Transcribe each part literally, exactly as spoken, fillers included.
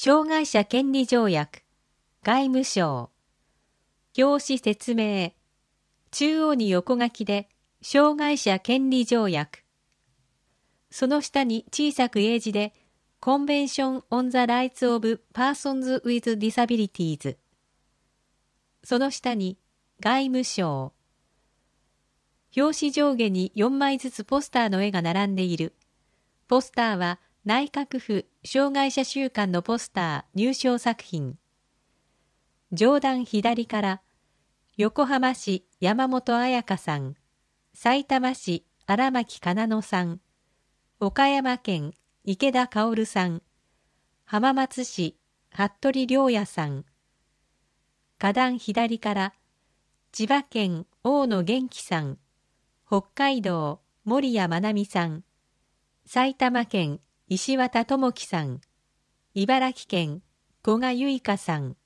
障害者権利条約、外務省。表紙説明。中央に横書きで、障害者権利条約。その下に小さく英字で、Convention on the Rights of Persons with Disabilities。その下に、外務省。表紙上下によんまいずつポスターの絵が並んでいる。ポスターは内閣府障害者週間のポスター入賞作品。上段左から横浜市山本彩香さん、埼玉市荒牧かなのさん、岡山県池田薫さん、浜松市服部良也さん、下段左から千葉県大野元気さん、北海道森谷まなみさん、埼玉県石渡智樹さん、茨城県古賀由香さん。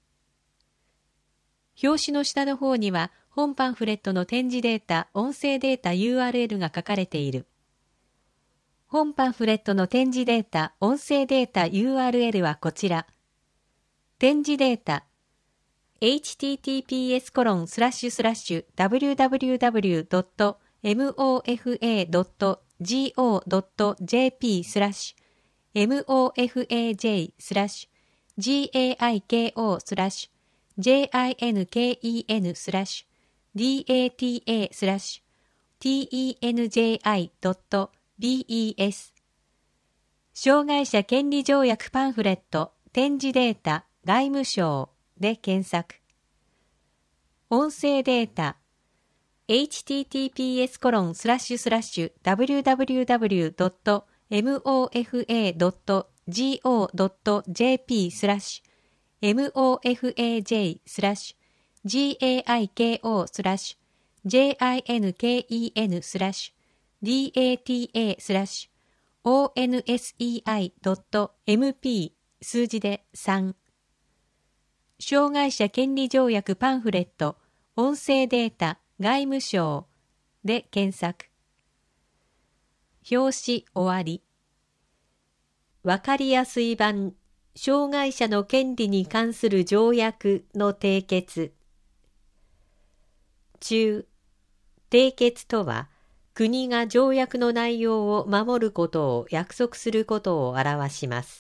表紙の下の方には本パンフレットの展示データ、音声データ ユーアールエル が書かれている。本パンフレットの展示データ、音声データ ユーアールエル はこちら。展示データ エイチティーティーピーエスコロンスラッシュスラッシュダブリューダブリューダブリュードットモフエードットジオードットジェーピースラッシュモフエージェースラッシュジェイキコスラッシュジェイインケンスラッシュディーエーティーエースラッシュティーイーエヌジェイアイドットビーイーエス 障害者権利条約パンフレット展示データ外務省で検索。音声データ エイチティーティーピーエスコロンスラッシュスラッシュダブリューダブリューダブリュードットモフエードットジオードットジェーピースラッシュモフエージェースラッシュジェイキコスラッシュジェイインケンスラッシュディーエーティーエースラッシュオーエヌエスイーアイドットエムピー数字でさん。障害者権利条約パンフレット音声データ外務省で検索。表紙終わり。わかりやすい版障害者の権利に関する条約の締結。中、締結とは国が条約の内容を守ることを約束することを表します。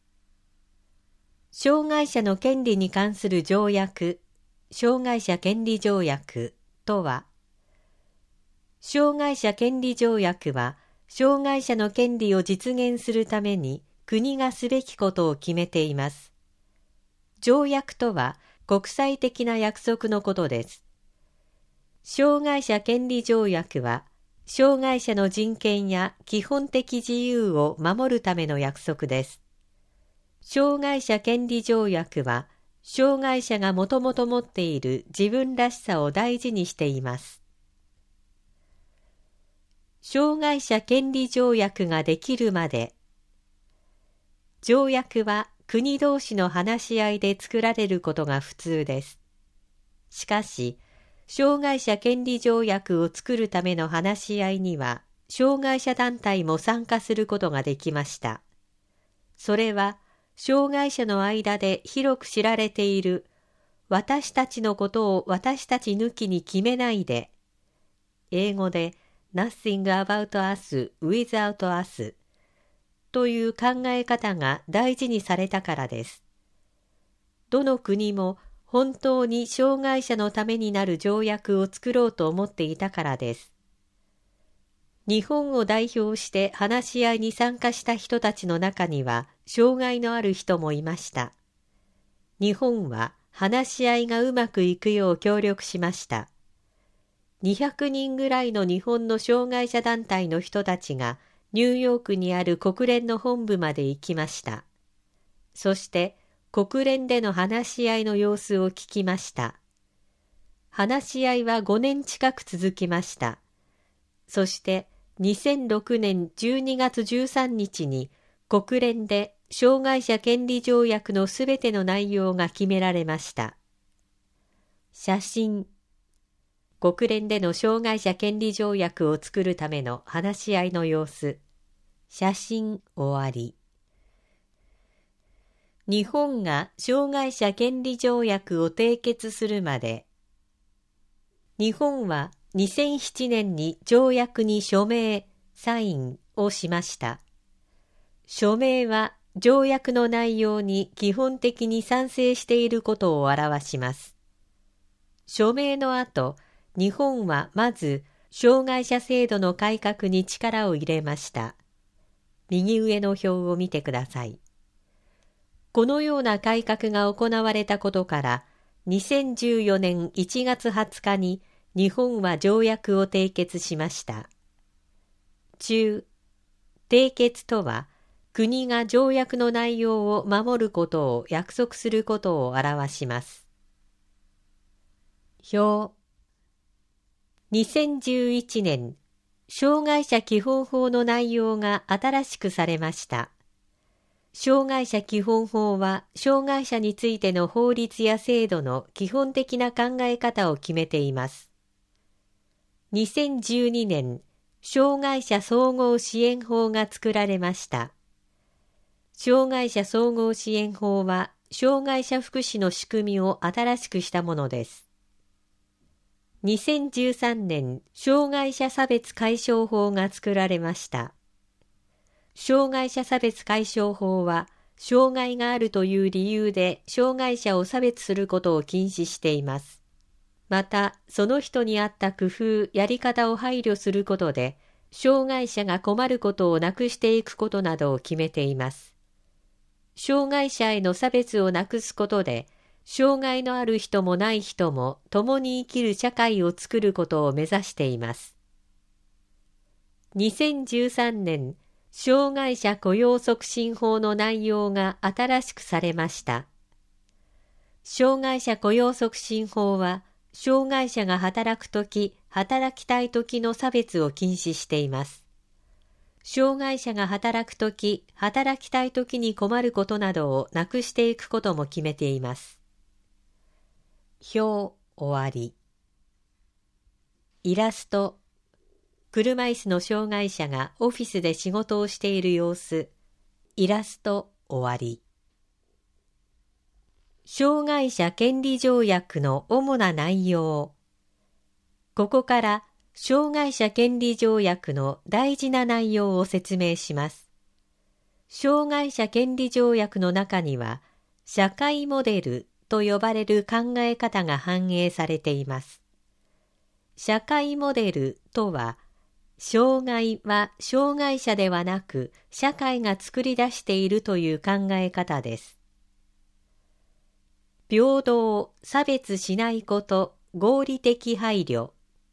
障害者の権利に関する条約、障害者権利条約とは、障害者権利条約は、障害者の権利を実現するために国がすべきことを決めています。条約とは国際的な約束のことです。障害者権利条約は、障害者の人権や基本的自由を守るための約束です。障害者権利条約は、障害者がもともと持っている自分らしさを大事にしています。障害者権利条約ができるまで、条約は国同士の話し合いで作られることが普通です。しかし、障害者権利条約を作るための話し合いには、障害者団体も参加することができました。それは、障害者の間で広く知られている、私たちのことを私たち抜きに決めないで、英語で Nothing about us without us という考え方が大事にされたからです。どの国も本当に障害者のためになる条約を作ろうと思っていたからです。日本を代表して話し合いに参加した人たちの中には障害のある人もいました。日本は話し合いがうまくいくよう協力しました。にひゃくにんぐらいの日本の障害者団体の人たちがニューヨークにある国連の本部まで行きました。そして国連での話し合いの様子を聞きました。話し合いはごねん近く続きました。そしてにせんろくねんじゅうにがつじゅうさんにちに国連で障害者権利条約のすべての内容が決められました。写真。国連での障害者権利条約を作るための話し合いの様子。写真終わり。 日本が障害者権利条約を締結するまで、日本はにせんななねんに条約に署名、サインをしました。署名は条約の内容に基本的に賛成していることを表します。署名の後、日本はまず障害者制度の改革に力を入れました。右上の表を見てください。このような改革が行われたことから、にせんじゅうよねんいちがつはつかに日本は条約を締結しました。中、締結とは、国が条約の内容を守ることを約束することを表します。表。にせんじゅういちねん、障害者基本法の内容が新しくされました。障害者基本法は、障害者についての法律や制度の基本的な考え方を決めています。にせんじゅうにねん、障害者総合支援法が作られました。障害者総合支援法は、障害者福祉の仕組みを新しくしたものです。にせんじゅうさんねん、障害者差別解消法が作られました。障害者差別解消法は、障害があるという理由で障害者を差別することを禁止しています。また、その人に合った工夫、やり方を配慮することで、障害者が困ることをなくしていくことなどを決めています。障害者への差別をなくすことで、障害のある人もない人も共に生きる社会を作ることを目指しています。にせんじゅうさんねん、障害者雇用促進法の内容が新しくされました。障害者雇用促進法は、障害者が働くとき、働きたいときの差別を禁止しています。障害者が働くとき、働きたいときに困ることなどをなくしていくことも決めています。表終わり。イラスト。車椅子の障害者がオフィスで仕事をしている様子。イラスト終わり。障害者権利条約の主な内容。ここから障害者権利条約の大事な内容を説明します。障害者権利条約の中には、社会モデルと呼ばれる考え方が反映されています。社会モデルとは、障害は障害者ではなく、社会が作り出しているという考え方です。平等、差別しないこと、合理的配慮。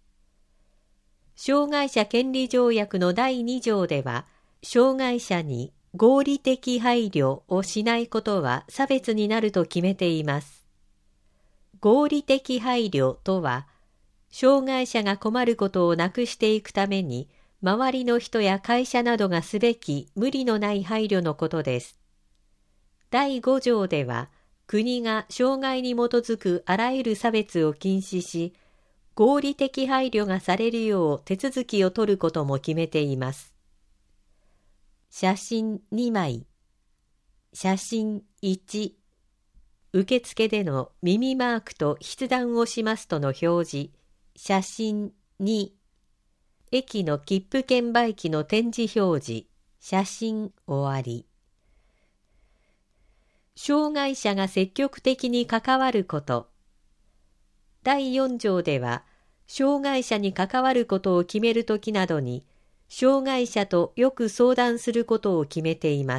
障害者権利条約のだいに条では、障害者に合理的配慮をしないことは差別になると決めています。合理的配慮とは、障害者が困ることをなくしていくために、周りの人や会社などがすべき無理のない配慮のことです。だいご条では、国が障害に基づくあらゆる差別を禁止し、合理的配慮がされるよう手続きを取ることも決めています。写真にまい。写真いち。受付での耳マークと筆談をしますとの表示。写真に。駅の切符券売機の展示表示。写真終わり。障害者が積極的に関わること。だいよん条では、障害者に関わることを決めるときなどに、障害者とよく相談することを決めています。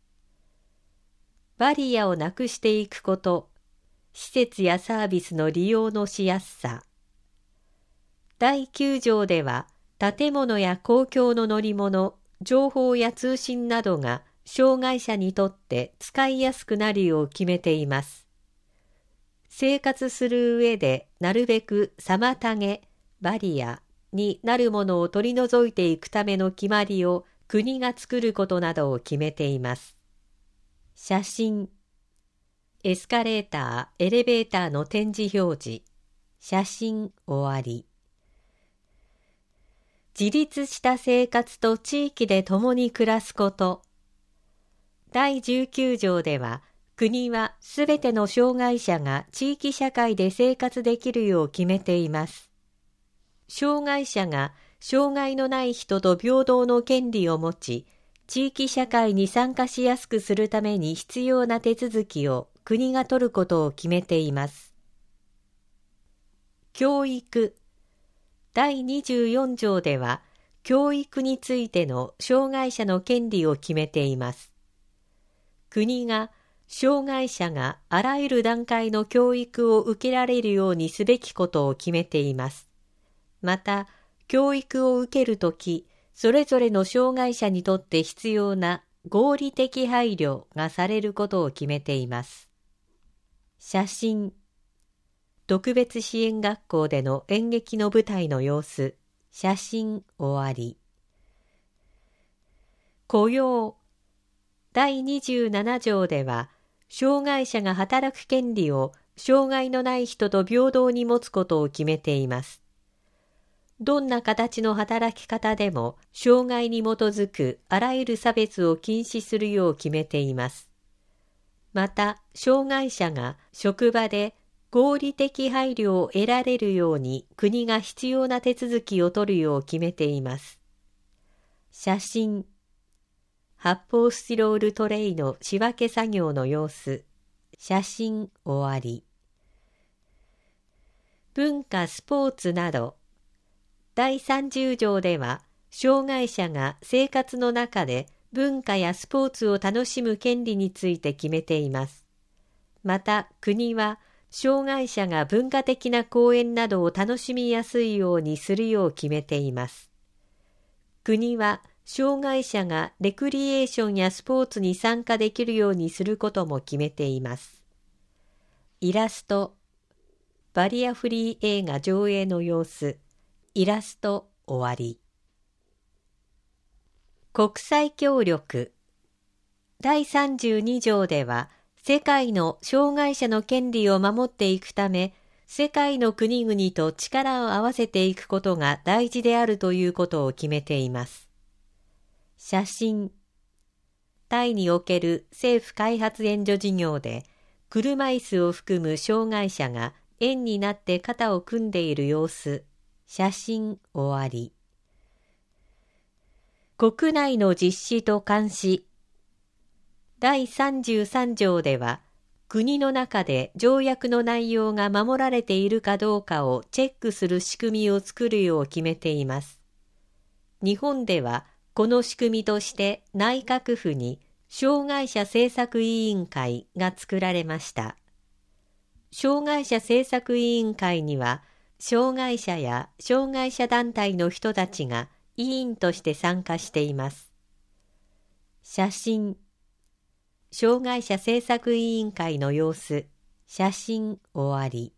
バリアをなくしていくこと、施設やサービスの利用のしやすさ。だいきゅう条では、建物や公共の乗り物、情報や通信などが障害者にとって使いやすくなるよう決めています。生活する上でなるべく妨げ、バリアになるものを取り除いていくための決まりを国が作ることなどを決めています。写真。エスカレーター、エレベーターの展示表示。写真終わり。自立した生活と地域で共に暮らすこと。だいじゅうきゅう条では、 国はすべての障害者が地域社会で生活できるよう決めています。障害者が障害のない人と平等の権利を持ち、地域社会に参加しやすくするために必要な手続きを国が取ることを決めています。教育だいにじゅうよん条では、教育についての障害者の権利を決めています。国が障害者があらゆる段階の教育を受けられるようにすべきことを決めています。また、教育を受けるとき、それぞれの障害者にとって必要な合理的配慮がされることを決めています。写真特別支援学校での演劇の舞台の様子、写真終わり。雇用だいにじゅうなな条では、障害者が働く権利を障害のない人と平等に持つことを決めています。どんな形の働き方でも障害に基づくあらゆる差別を禁止するよう決めています。また、障害者が職場で合理的配慮を得られるように国が必要な手続きを取るよう決めています。写真発泡スチロールトレイの仕分け作業の様子、写真終わり。文化・スポーツなどだいさんじゅう条では、障害者が生活の中で文化やスポーツを楽しむ権利について決めています。また、国は障害者が文化的な公演などを楽しみやすいようにするよう決めています。国は障害者がレクリエーションやスポーツに参加できるようにすることも決めています。イラストバリアフリー映画上映の様子、イラスト終わり。国際協力だいさんじゅうに条では、世界の障害者の権利を守っていくため、世界の国々と力を合わせていくことが大事であるということを決めています。写真タイにおける政府開発援助事業で、車椅子を含む障害者が円になって肩を組んでいる様子、写真終わり。国内の実施と監視だいさんじゅうさん条では、国の中で条約の内容が守られているかどうかをチェックする仕組みを作るよう決めています。日本ではこの仕組みとして内閣府に障害者政策委員会が作られました。障害者政策委員会には、障害者や障害者団体の人たちが委員として参加しています。写真障害者政策委員会の様子、写真終わり。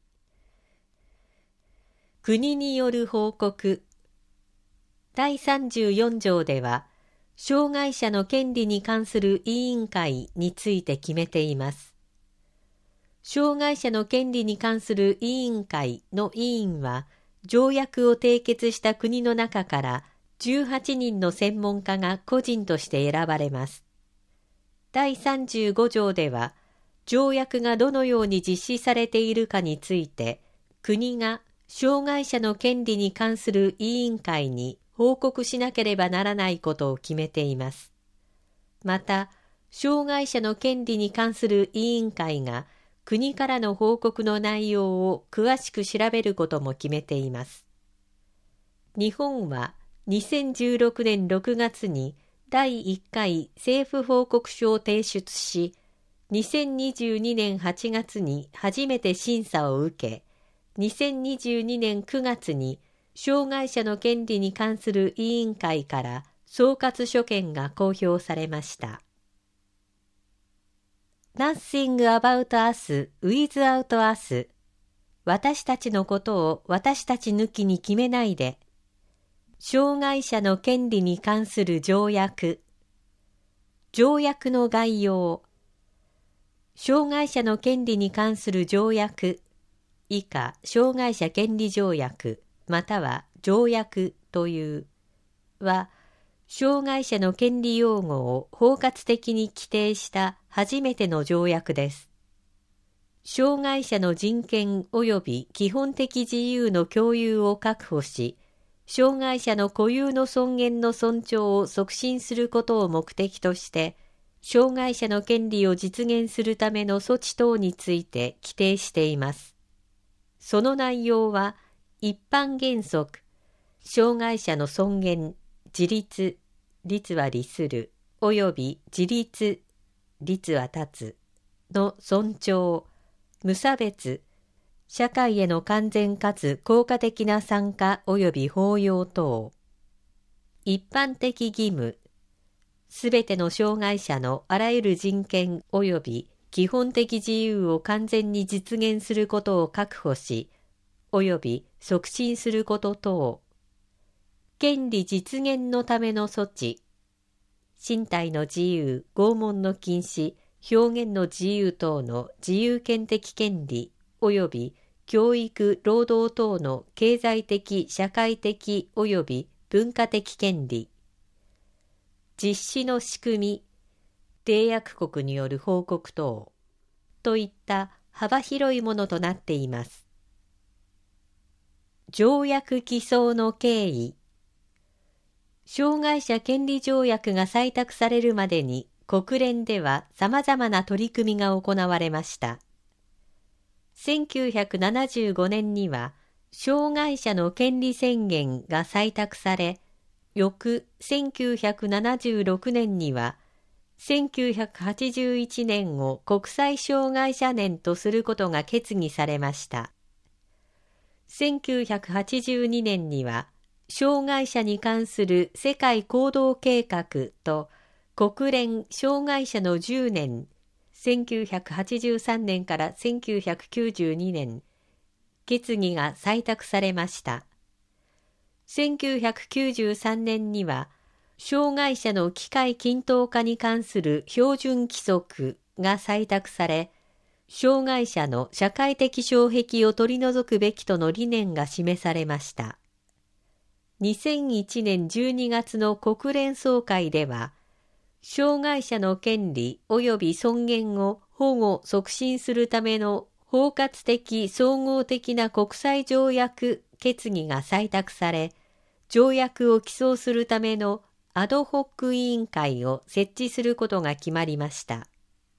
国による報告だいさんじゅうよん条では、障害者の権利に関する委員会について決めています。障害者の権利に関する委員会の委員は、条約を締結した国の中からじゅうはちにんの専門家が個人として選ばれます。だいさんじゅうご条では、条約がどのように実施されているかについて、国が障害者の権利に関する委員会に報告しなければならないことを決めています。また、障害者の権利に関する委員会が、国からの報告の内容を詳しく調べることも決めています。日本はにせんじゅうろくねんろくがつにだいいっかい政府報告書を提出し、にせんにじゅうにねんはちがつに初めて審査を受け、にせんにじゅうにねんくがつに障害者の権利に関する委員会から総括所見が公表されました。Nothing about us without us 私たちのことを私たち抜きに決めないで。障害者の権利に関する条約条約の概要障害者の権利に関する条約以下障害者権利条約または条約というは障害者の権利擁護を包括的に規定した初めての条約です。障害者の人権及び基本的自由の共有を確保し、障害者の固有の尊厳の尊重を促進することを目的として、障害者の権利を実現するための措置等について規定しています。その内容は、一般原則、障害者の尊厳、自立、立は利する、及び自立、立は立つ、の尊重、無差別、社会への完全かつ効果的な参加及び包容等。一般的義務、すべての障害者のあらゆる人権及び基本的自由を完全に実現することを確保し、及び促進すること等。権利実現のための措置、身体の自由、拷問の禁止、表現の自由等の自由権的権利及び教育・労働等の経済的・社会的及び文化的権利、実施の仕組み、締約国による報告等といった幅広いものとなっています。条約起草の経緯、障害者権利条約が採択されるまでに国連では様々な取り組みが行われました。せんきゅうひゃくななじゅうごねんには障害者の権利宣言が採択され、翌せんきゅうひゃくななじゅうろくねんにはせんきゅうひゃくはちじゅういちねんを国際障害者年とすることが決議されました。せんきゅうひゃくはちじゅうにねんには障害者に関する世界行動計画と国連障害者のじゅうねん、せんきゅうひゃくはちじゅうさんねんからせんきゅうひゃくきゅうじゅうにねん、決議が採択されました。せんきゅうひゃくきゅうじゅうさんねんには、障害者の機会均等化に関する標準規則が採択され、障害者の社会的障壁を取り除くべきとの理念が示されました。にせんいちねんじゅうにがつの国連総会では、障害者の権利及び尊厳を保護・促進するための包括的総合的な国際条約決議が採択され、条約を起草するためのアドホック委員会を設置することが決まりました。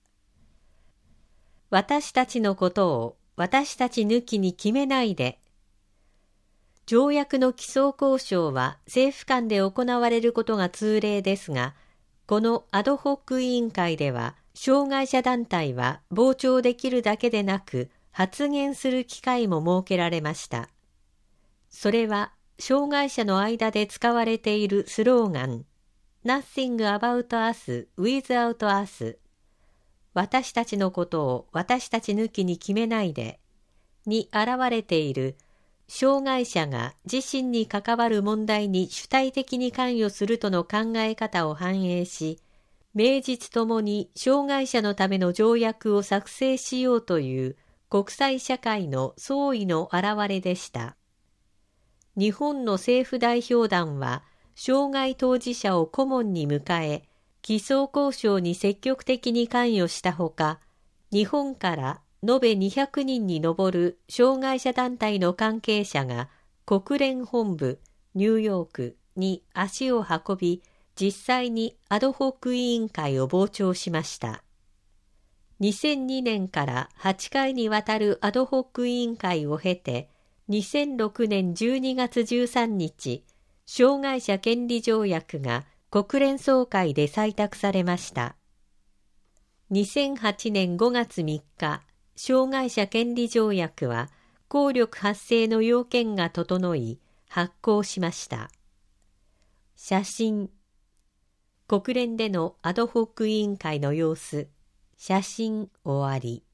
私たちのことを私たち抜きに決めないで。条約の起草交渉は政府間で行われることが通例ですが、このアドホック委員会では、障害者団体は傍聴できるだけでなく、発言する機会も設けられました。それは、障害者の間で使われているスローガン、Nothing about us without us、私たちのことを私たち抜きに決めないで、に現れている、障害者が自身に関わる問題に主体的に関与するとの考え方を反映し、名実ともに障害者のための条約を作成しようという国際社会の総意の表れでした。日本の政府代表団は、障害当事者を顧問に迎え、起草交渉に積極的に関与したほか、日本から延べにひゃくにんに上る障害者団体の関係者が国連本部ニューヨークに足を運び、実際にアドホック委員会を傍聴しました。にせんにねんからはちかいにわたるアドホック委員会を経て、にせんろくねんじゅうにがつじゅうさんにち、障害者権利条約が国連総会で採択されました。にせんはちねんごがつみっか、障害者権利条約は効力発生の要件が整い発効しました。写真、国連でのアドホック委員会の様子、写真終わり。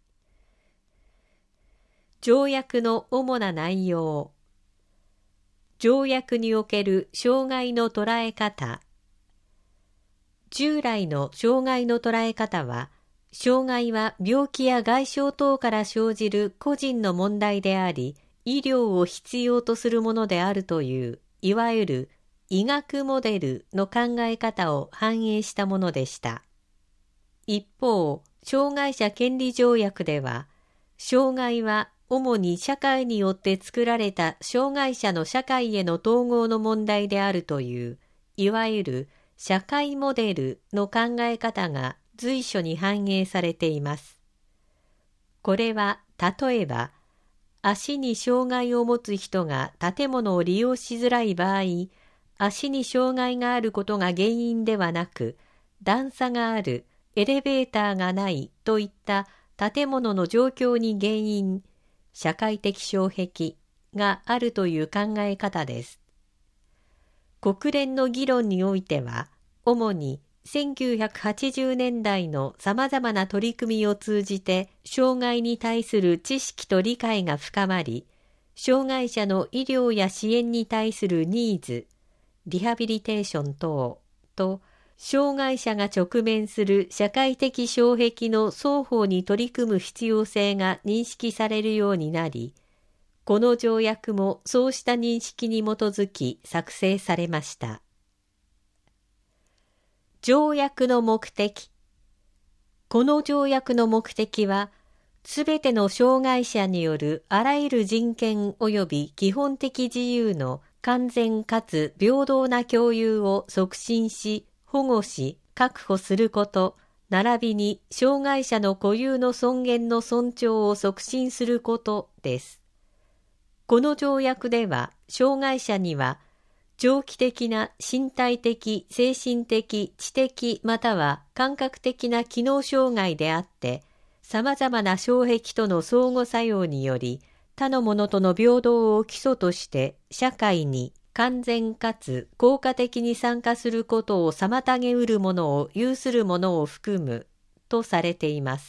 条約の主な内容。条約における障害の捉え方。従来の障害の捉え方は、障害は病気や外傷等から生じる個人の問題であり、医療を必要とするものであるという、いわゆる医学モデルの考え方を反映したものでした。一方、障害者権利条約では、障害は主に社会によって作られた障害者の社会への統合の問題であるという、いわゆる社会モデルの考え方が随所に反映されています。これは例えば、足に障害を持つ人が建物を利用しづらい場合、足に障害があることが原因ではなく、段差がある、エレベーターがないといった建物の状況に原因、社会的障壁があるという考え方です。国連の議論においては、主にせんきゅうひゃくはちじゅうねんだいのさまざまな取り組みを通じて、障害に対する知識と理解が深まり、障害者の医療や支援に対するニーズ、リハビリテーション等と、障害者が直面する社会的障壁の双方に取り組む必要性が認識されるようになり、この条約もそうした認識に基づき作成されました。条約の目的。この条約の目的は、すべての障害者によるあらゆる人権及び基本的自由の完全かつ平等な共有を促進し、保護し、確保すること、並びに障害者の固有の尊厳の尊重を促進することです。この条約では、障害者には、長期的な身体的、精神的、知的または感覚的な機能障害であって、様々な障壁との相互作用により、他の者との平等を基礎として社会に完全かつ効果的に参加することを妨げうるものを有するものを含むとされています。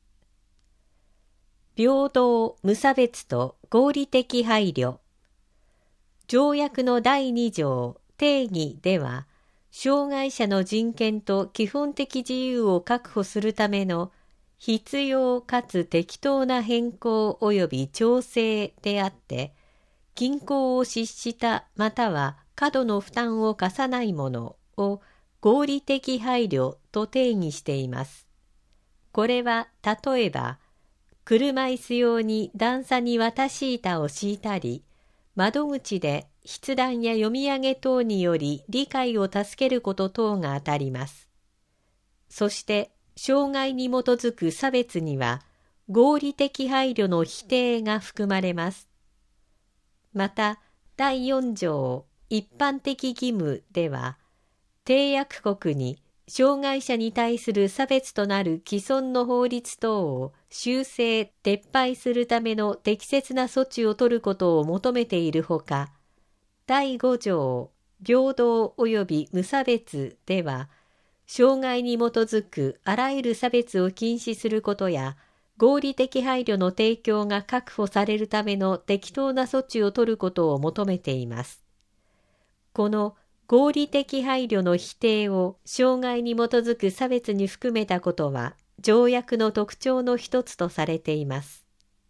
平等、無差別と合理的配慮。条約のだいに条定義では、障害者の人権と基本的自由を確保するための必要かつ適当な変更及び調整であって、均衡を失したまたは過度の負担を課さないものを合理的配慮と定義しています。これは例えば、車椅子用に段差に渡し板を敷いたり、窓口で筆談や読み上げ等により理解を助けること等が当たります。そして、障害に基づく差別には、合理的配慮の否定が含まれます。また、だいよん条一般的義務では、締約国に障害者に対する差別となる既存の法律等を修正・撤廃するための適切な措置を取ることを求めているほか、だいご条平等及び無差別では、障害に基づくあらゆる差別を禁止することや、合理的配慮の提供が確保されるための適当な措置を取ることを求めています。この合理的配慮の否定を障害に基づく差別に含めたことは、条約の特徴の一つとされています。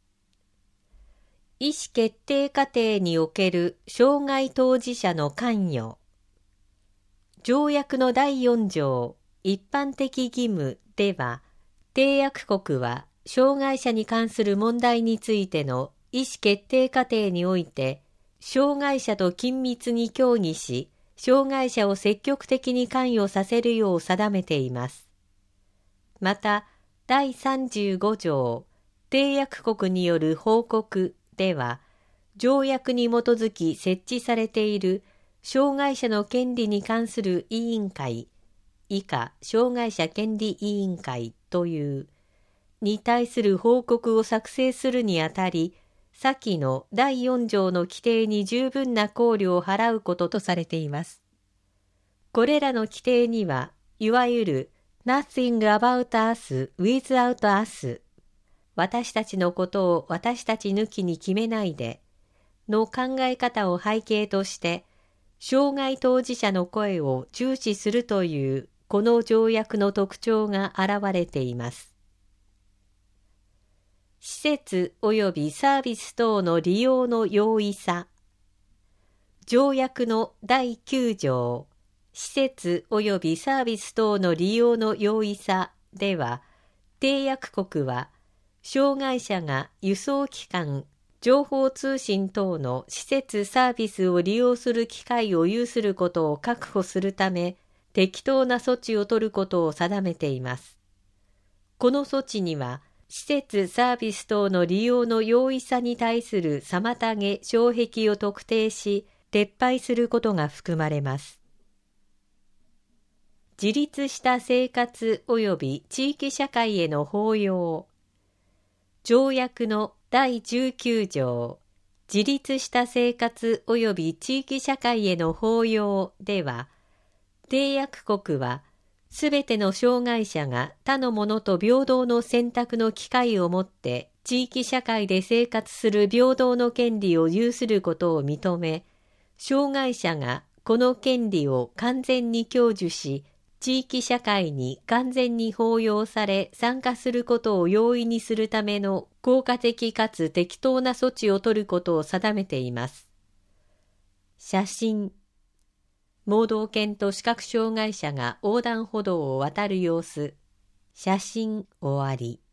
意思決定過程における障害当事者の関与。条約のだいよん条一般的義務では、締約国は障害者に関する問題についての意思決定過程において、障害者と緊密に協議し、障害者を積極的に関与させるよう定めています。また、だいさんじゅうご条締約国による報告では、条約に基づき設置されている障害者の権利に関する委員会、以下障害者権利委員会というに対する報告を作成するにあたり、先のだいよん条の規定に十分な考慮を払うこととされています。これらの規定には、いわゆる Nothing about us without us 私たちのことを私たち抜きに決めないでの考え方を背景として、障害当事者の声を重視するというこの条約の特徴が現れています。施設及びサービス等の利用の容易さ。 条約のだいきゅう条、施設及びサービス等の利用の容易さでは、締約国は、障害者が輸送機関、情報通信等の施設サービスを利用する機会を有することを確保するため、適当な措置を取ることを定めています。この措置には、施設サービス等の利用の容易さに対する妨げ、障壁を特定し、撤廃することが含まれます。自立した生活及び地域社会への包容。条約のだいじゅうきゅう条、自立した生活及び地域社会への包容では、締約国は、すべての障害者が他の者と平等の選択の機会を持って地域社会で生活する平等の権利を有することを認め、障害者がこの権利を完全に享受し、地域社会に完全に包容され参加することを容易にするための効果的かつ適当な措置を取ることを定めています。写真。盲導犬と視覚障害者が横断歩道を渡る様子。写真終わり。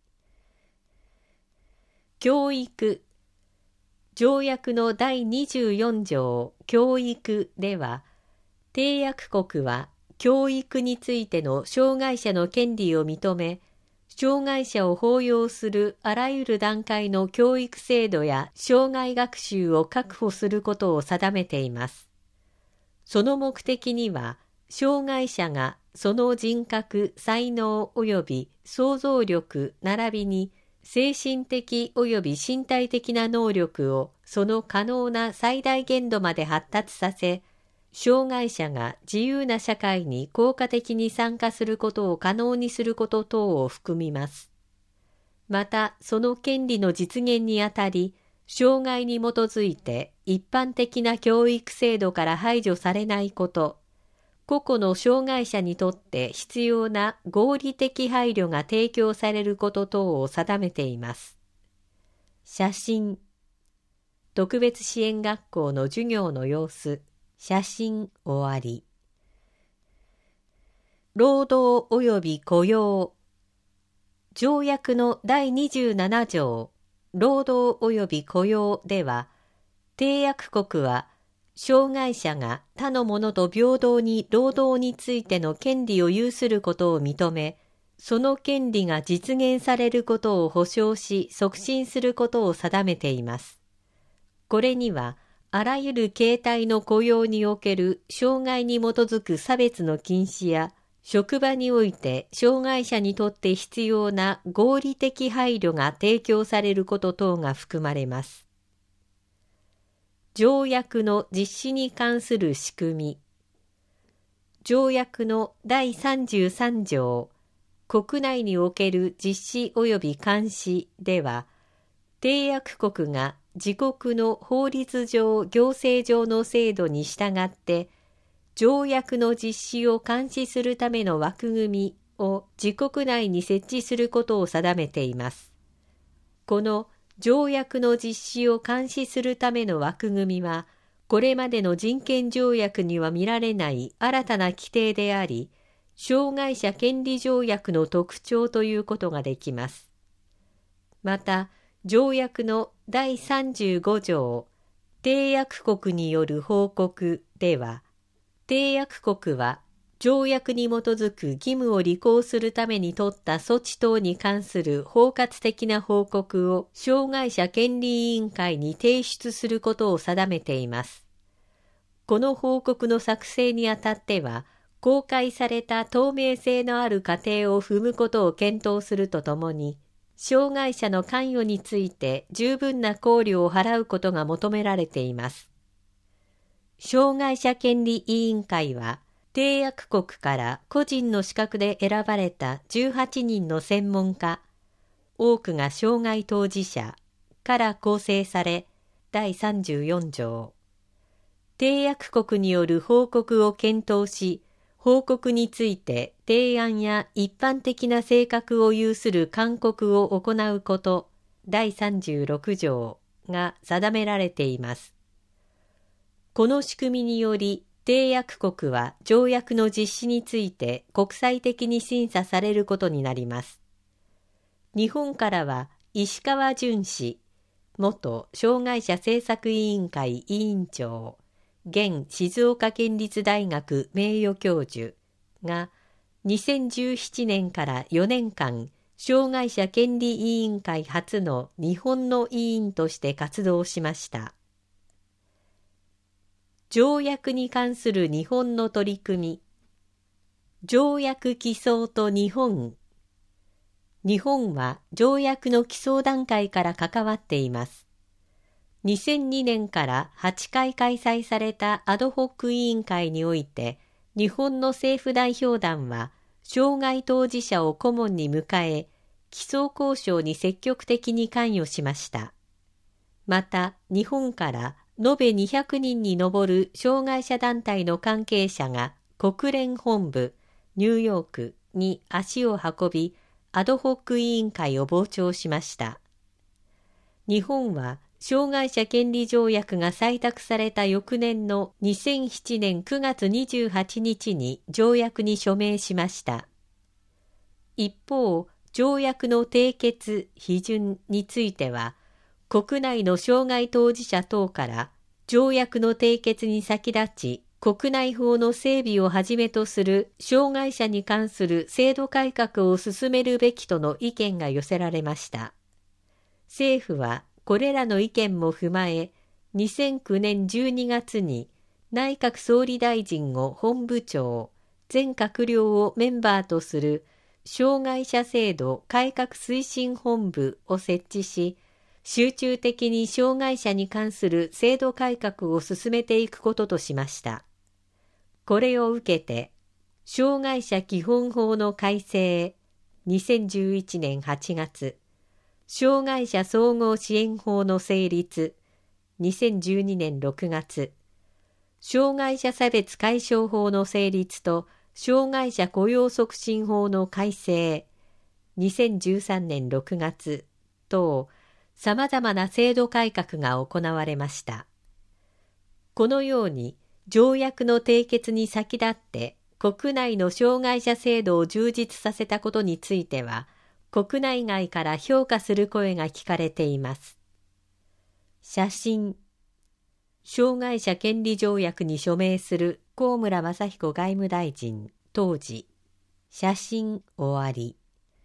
教育。条約のだいにじゅうよん条、教育では、締約国は教育についての障害者の権利を認め、障害者を包容するあらゆる段階の教育制度や障害学習を確保することを定めています。その目的には、障害者がその人格、才能及び想像力並びに精神的及び身体的な能力をその可能な最大限度まで発達させ、障害者が自由な社会に効果的に参加することを可能にすること等を含みます。また、その権利の実現にあたり、障害に基づいて一般的な教育制度から排除されないこと、個々の障害者にとって必要な合理的配慮が提供されること等を定めています。写真。特別支援学校の授業の様子。写真終わり。労働及び雇用。条約のだいにじゅうなな条、労働及び雇用では、締約国は、障害者が他の者と平等に労働についての権利を有することを認め、その権利が実現されることを保障し促進することを定めています。これには、あらゆる形態の雇用における障害に基づく差別の禁止や、職場において障害者にとって必要な合理的配慮が提供されること等が含まれます。条約の実施に関する仕組み。条約のだいさんじゅうさん条、国内における実施及び監視では、締約国が自国の法律上、行政上の制度に従って、条約の実施を監視するための枠組みを自国内に設置することを定めています。この条約の実施を監視するための枠組みは、これまでの人権条約には見られない新たな規定であり、障害者権利条約の特徴ということができます。また、条約のだいさんじゅうご条、締約国による報告では、締約国は条約に基づく義務を履行するために取った措置等に関する包括的な報告を障害者権利委員会に提出することを定めています。この報告の作成にあたっては、公開された透明性のある過程を踏むことを検討するとともに、障害者の関与について十分な考慮を払うことが求められています。障害者権利委員会は、締約国から個人の資格で選ばれたじゅうはちにんの専門家、多くが障害当事者から構成され、だいさんじゅうよん条。締約国による報告を検討し、報告について提案や一般的な性格を有する勧告を行うこと、だいさんじゅうろく条が定められています。 この仕組みにより、締約国は条約の実施について国際的に審査されることになります。日本からは石川淳氏、元障害者政策委員会委員長、現静岡県立大学名誉教授がにせんじゅうななねんからよねんかん、障害者権利委員会初の日本の委員として活動しました。条約に関する日本の取り組み。条約起草と日本。日本は条約の起草段階から関わっています。にせんにねんからはちかい開催されたアドホック委員会において、日本の政府代表団は、障害当事者を顧問に迎え、起草交渉に積極的に関与しました。また、日本から延べにひゃくにんに上る障害者団体の関係者が国連本部、ニューヨークに足を運び、アドホック委員会を傍聴しました。日本は障害者権利条約が採択された翌年のにせんななねんくがつにじゅうはちにちに条約に署名しました。一方、条約の締結・批准については、国内の障害当事者等から条約の締結に先立ち、国内法の整備をはじめとする障害者に関する制度改革を進めるべきとの意見が寄せられました。政府はこれらの意見も踏まえ、にせんきゅうねんじゅうにがつに内閣総理大臣を本部長、全閣僚をメンバーとする障害者制度改革推進本部を設置し、集中的に障害者に関する制度改革を進めていくこととしました。これを受けて、障害者基本法の改正、にせんじゅういちねんはちがつ、障害者総合支援法の成立、にせんじゅうにねんろくがつ、障害者差別解消法の成立と障害者雇用促進法の改正、にせんじゅうさんねんろくがつ等、さまざまな制度改革が行われました。このように、条約の締結に先立って国内の障害者制度を充実させたことについては、国内外から評価する声が聞かれています。写真。障害者権利条約に署名する高村正彦外務大臣、当時。写真終わり。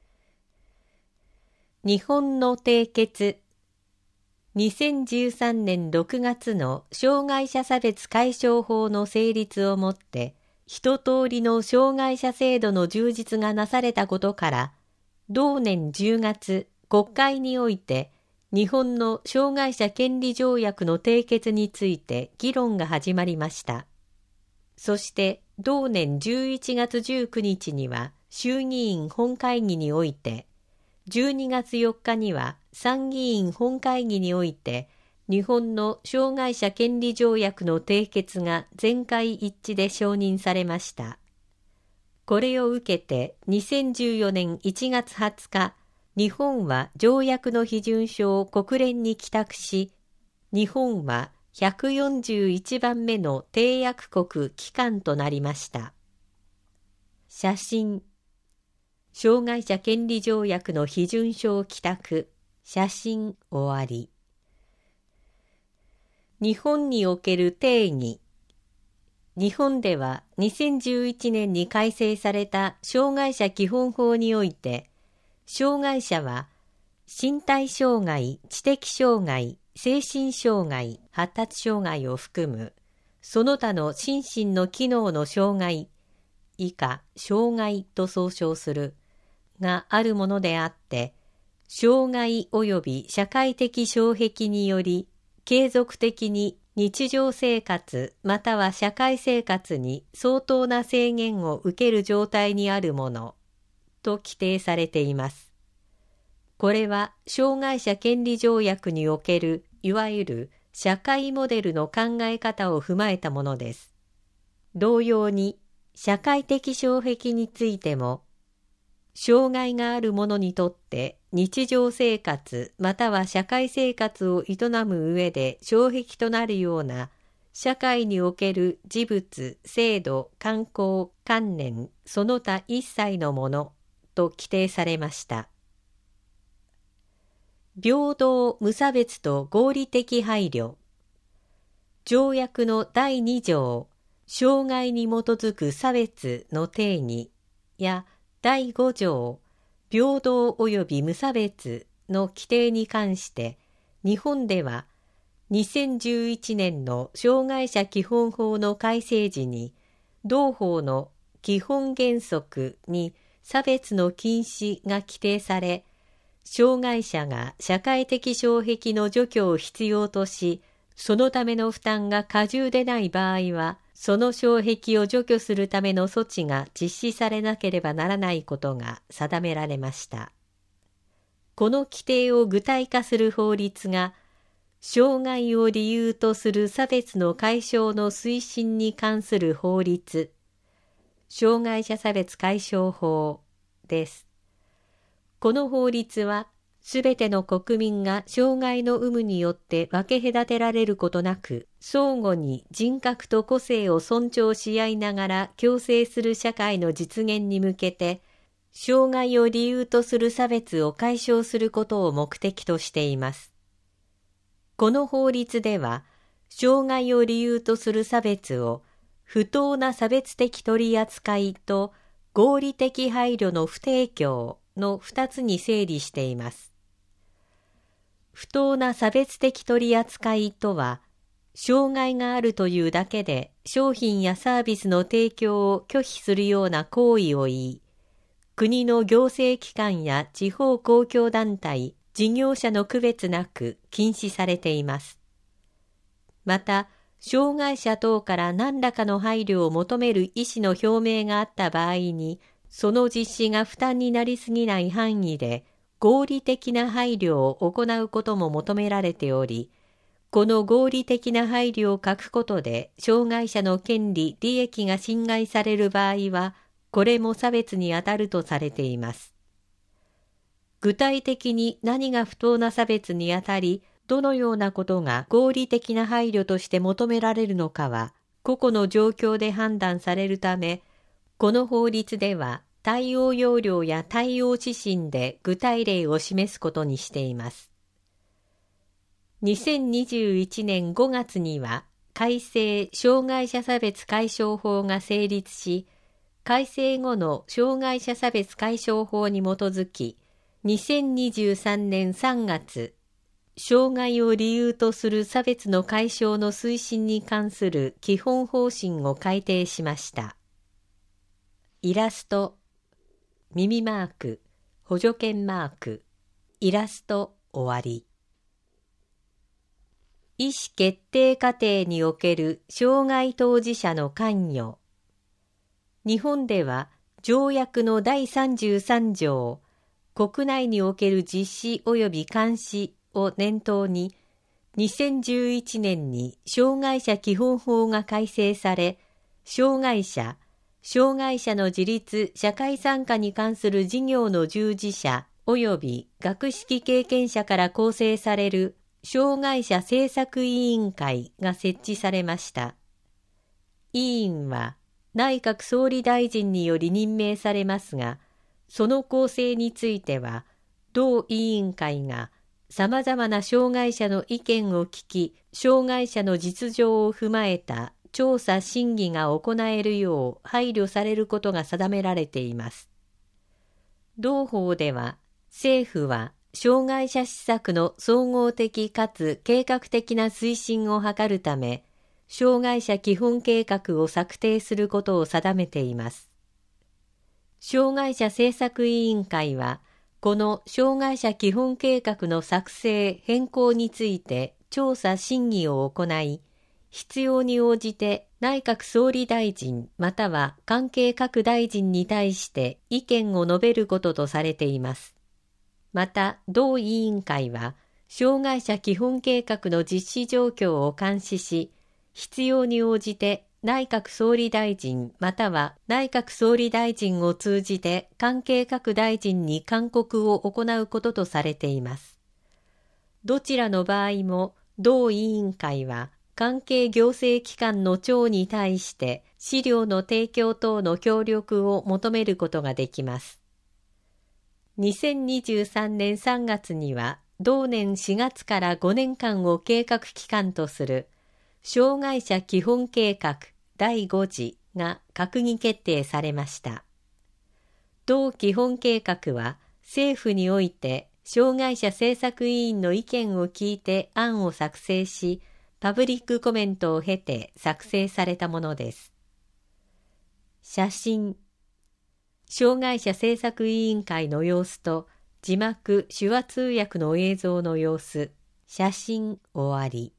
日本の締結。にせんじゅうさんねんろくがつの障害者差別解消法の成立をもって、一通りの障害者制度の充実がなされたことから、同年じゅうがつ、国会において、日本の障害者権利条約の締結について議論が始まりました。そして、同年じゅういちがつじゅうくにちには衆議院本会議において、じゅうにがつよっかには参議院本会議において、日本の障害者権利条約の締結が全会一致で承認されました。これを受けてにせんじゅうよねんいちがつはつか、日本は条約の批准書を国連に寄託し、日本はひゃくよんじゅういちばんめの締約国機関となりました。写真。障害者権利条約の批准書を寄託。写真終わり。日本における定義。日本ではにせんじゅういちねんに改正された障害者基本法において、障害者は身体障害、知的障害、精神障害、発達障害を含む、その他の心身の機能の障害、以下障害と総称する、があるものであって、障害及び社会的障壁により、継続的に日常生活または社会生活に相当な制限を受ける状態にあるものと規定されています。これは障害者権利条約におけるいわゆる社会モデルの考え方を踏まえたものです。同様に社会的障壁についても、障害がある者にとって日常生活または社会生活を営む上で障壁となるような社会における事物、制度、慣行、観念、その他一切のものと規定されました。平等、無差別と合理的配慮。条約のだいに条、障害に基づく差別の定義やだいご条、平等及び無差別の規定に関して、日本ではにせんじゅういちねんの障害者基本法の改正時に、同法の基本原則に差別の禁止が規定され、障害者が社会的障壁の除去を必要とし、そのための負担が過重でない場合は、その障壁を除去するための措置が実施されなければならないことが定められました。この規定を具体化する法律が、障害を理由とする差別の解消の推進に関する法律、障害者差別解消法です。この法律は、すべての国民が障害の有無によって分け隔てられることなく、相互に人格と個性を尊重し合いながら共生する社会の実現に向けて、障害を理由とする差別を解消することを目的としています。この法律では、障害を理由とする差別を、不当な差別的取り扱いと合理的配慮の不提供の二つに整理しています。不当な差別的取り扱いとは、障害があるというだけで商品やサービスの提供を拒否するような行為を言い、国の行政機関や地方公共団体、事業者の区別なく禁止されています。また、障害者等から何らかの配慮を求める意思の表明があった場合に、その実施が負担になりすぎない範囲で合理的な配慮を行うことも求められており、この合理的な配慮を欠くことで障害者の権利・利益が侵害される場合は、これも差別にあたるとされています。具体的に何が不当な差別にあたり、どのようなことが合理的な配慮として求められるのかは、個々の状況で判断されるため、この法律では対応要領や対応指針で具体例を示すことにしています。にせんにじゅういちねんごがつには改正障害者差別解消法が成立し、改正後の障害者差別解消法に基づき、にせんにじゅうさんねんさんがつ、障害を理由とする差別の解消の推進に関する基本方針を改定しました。イラスト、耳マーク、補助犬マーク、イラスト終わり。意思決定過程における障害当事者の関与。日本では条約のだいさんじゅうさん条、国内における実施及び監視を念頭に、にせんじゅういちねんに障害者基本法が改正され、障害者、障害者の自立・社会参加に関する事業の従事者及び学識経験者から構成される障害者政策委員会が設置されました。委員は内閣総理大臣により任命されますが、その構成については、同委員会が様々な障害者の意見を聞き、障害者の実情を踏まえた調査審議が行えるよう配慮されることが定められています。同法では、政府は障害者施策の総合的かつ計画的な推進を図るため、障害者基本計画を策定することを定めています。障害者政策委員会は、この障害者基本計画の作成・変更について調査審議を行い、必要に応じて内閣総理大臣または関係各大臣に対して意見を述べることとされています。また、同委員会は、障害者基本計画の実施状況を監視し、必要に応じて内閣総理大臣または内閣総理大臣を通じて関係各大臣に勧告を行うこととされています。どちらの場合も、同委員会は、 関係行政機関の長に対して資料の提供等の協力を求めることができます。にせんにじゅうさんねんさんがつには、同年しがつからごねんかんを計画期間とする障害者基本計画だいごじが閣議決定されました。同基本計画は政府において障害者政策委員の意見を聞いて案を作成し、パブリックコメントを経て作成されたものです。写真、障害者政策委員会の様子と字幕・手話通訳の映像の様子、写真終わり。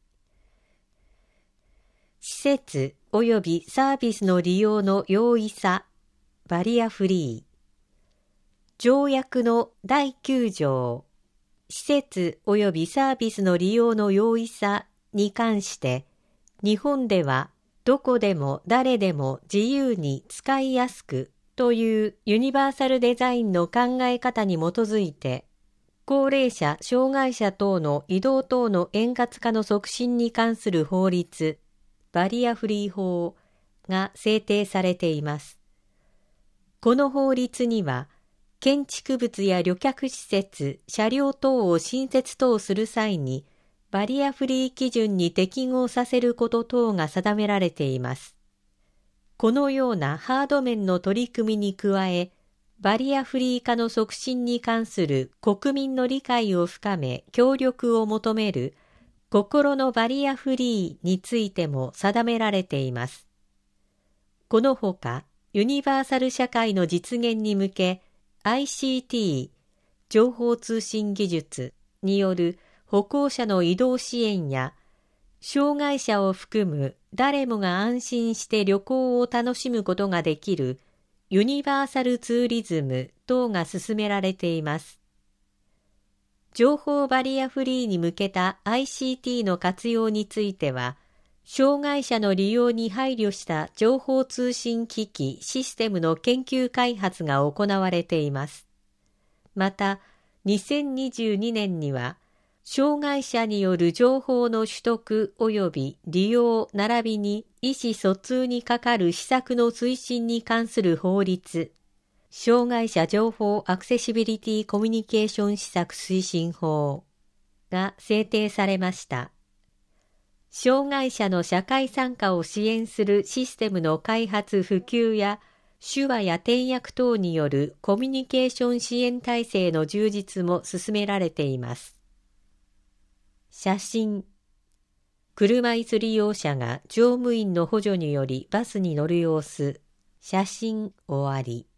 施設及びサービスの利用の容易さ、バリアフリー。条約のだいきゅう条、施設及びサービスの利用の容易さに関して、日本ではどこでも誰でも自由に使いやすくというユニバーサルデザインの考え方に基づいて、高齢者・障害者等の移動等の円滑化の促進に関する法律、バリアフリー法が制定されています。この法律には、建築物や旅客施設、車両等を新設等する際に、バリアフリー基準に適合させること等が定められています。このようなハード面の取り組みに加え、バリアフリー化の促進に関する国民の理解を深め、協力を求める心のバリアフリーについても定められています。このほか、ユニバーサル社会の実現に向け、アイシーティー、情報通信技術による歩行者の移動支援や、障害者を含む誰もが安心して旅行を楽しむことができるユニバーサルツーリズム等が進められています。情報バリアフリーに向けた アイシーティー の活用については、障害者の利用に配慮した情報通信機器システムの研究開発が行われています。また、にせんにじゅうにねんには、障害者による情報の取得及び利用並びに意思疎通にかかる施策の推進に関する法律、障害者情報アクセシビリティコミュニケーション施策推進法が制定されました。障害者の社会参加を支援するシステムの開発普及や手話や転訳等によるコミュニケーション支援体制の充実も進められています。写真、車椅子利用者が乗務員の補助によりバスに乗る様子、写真終わり。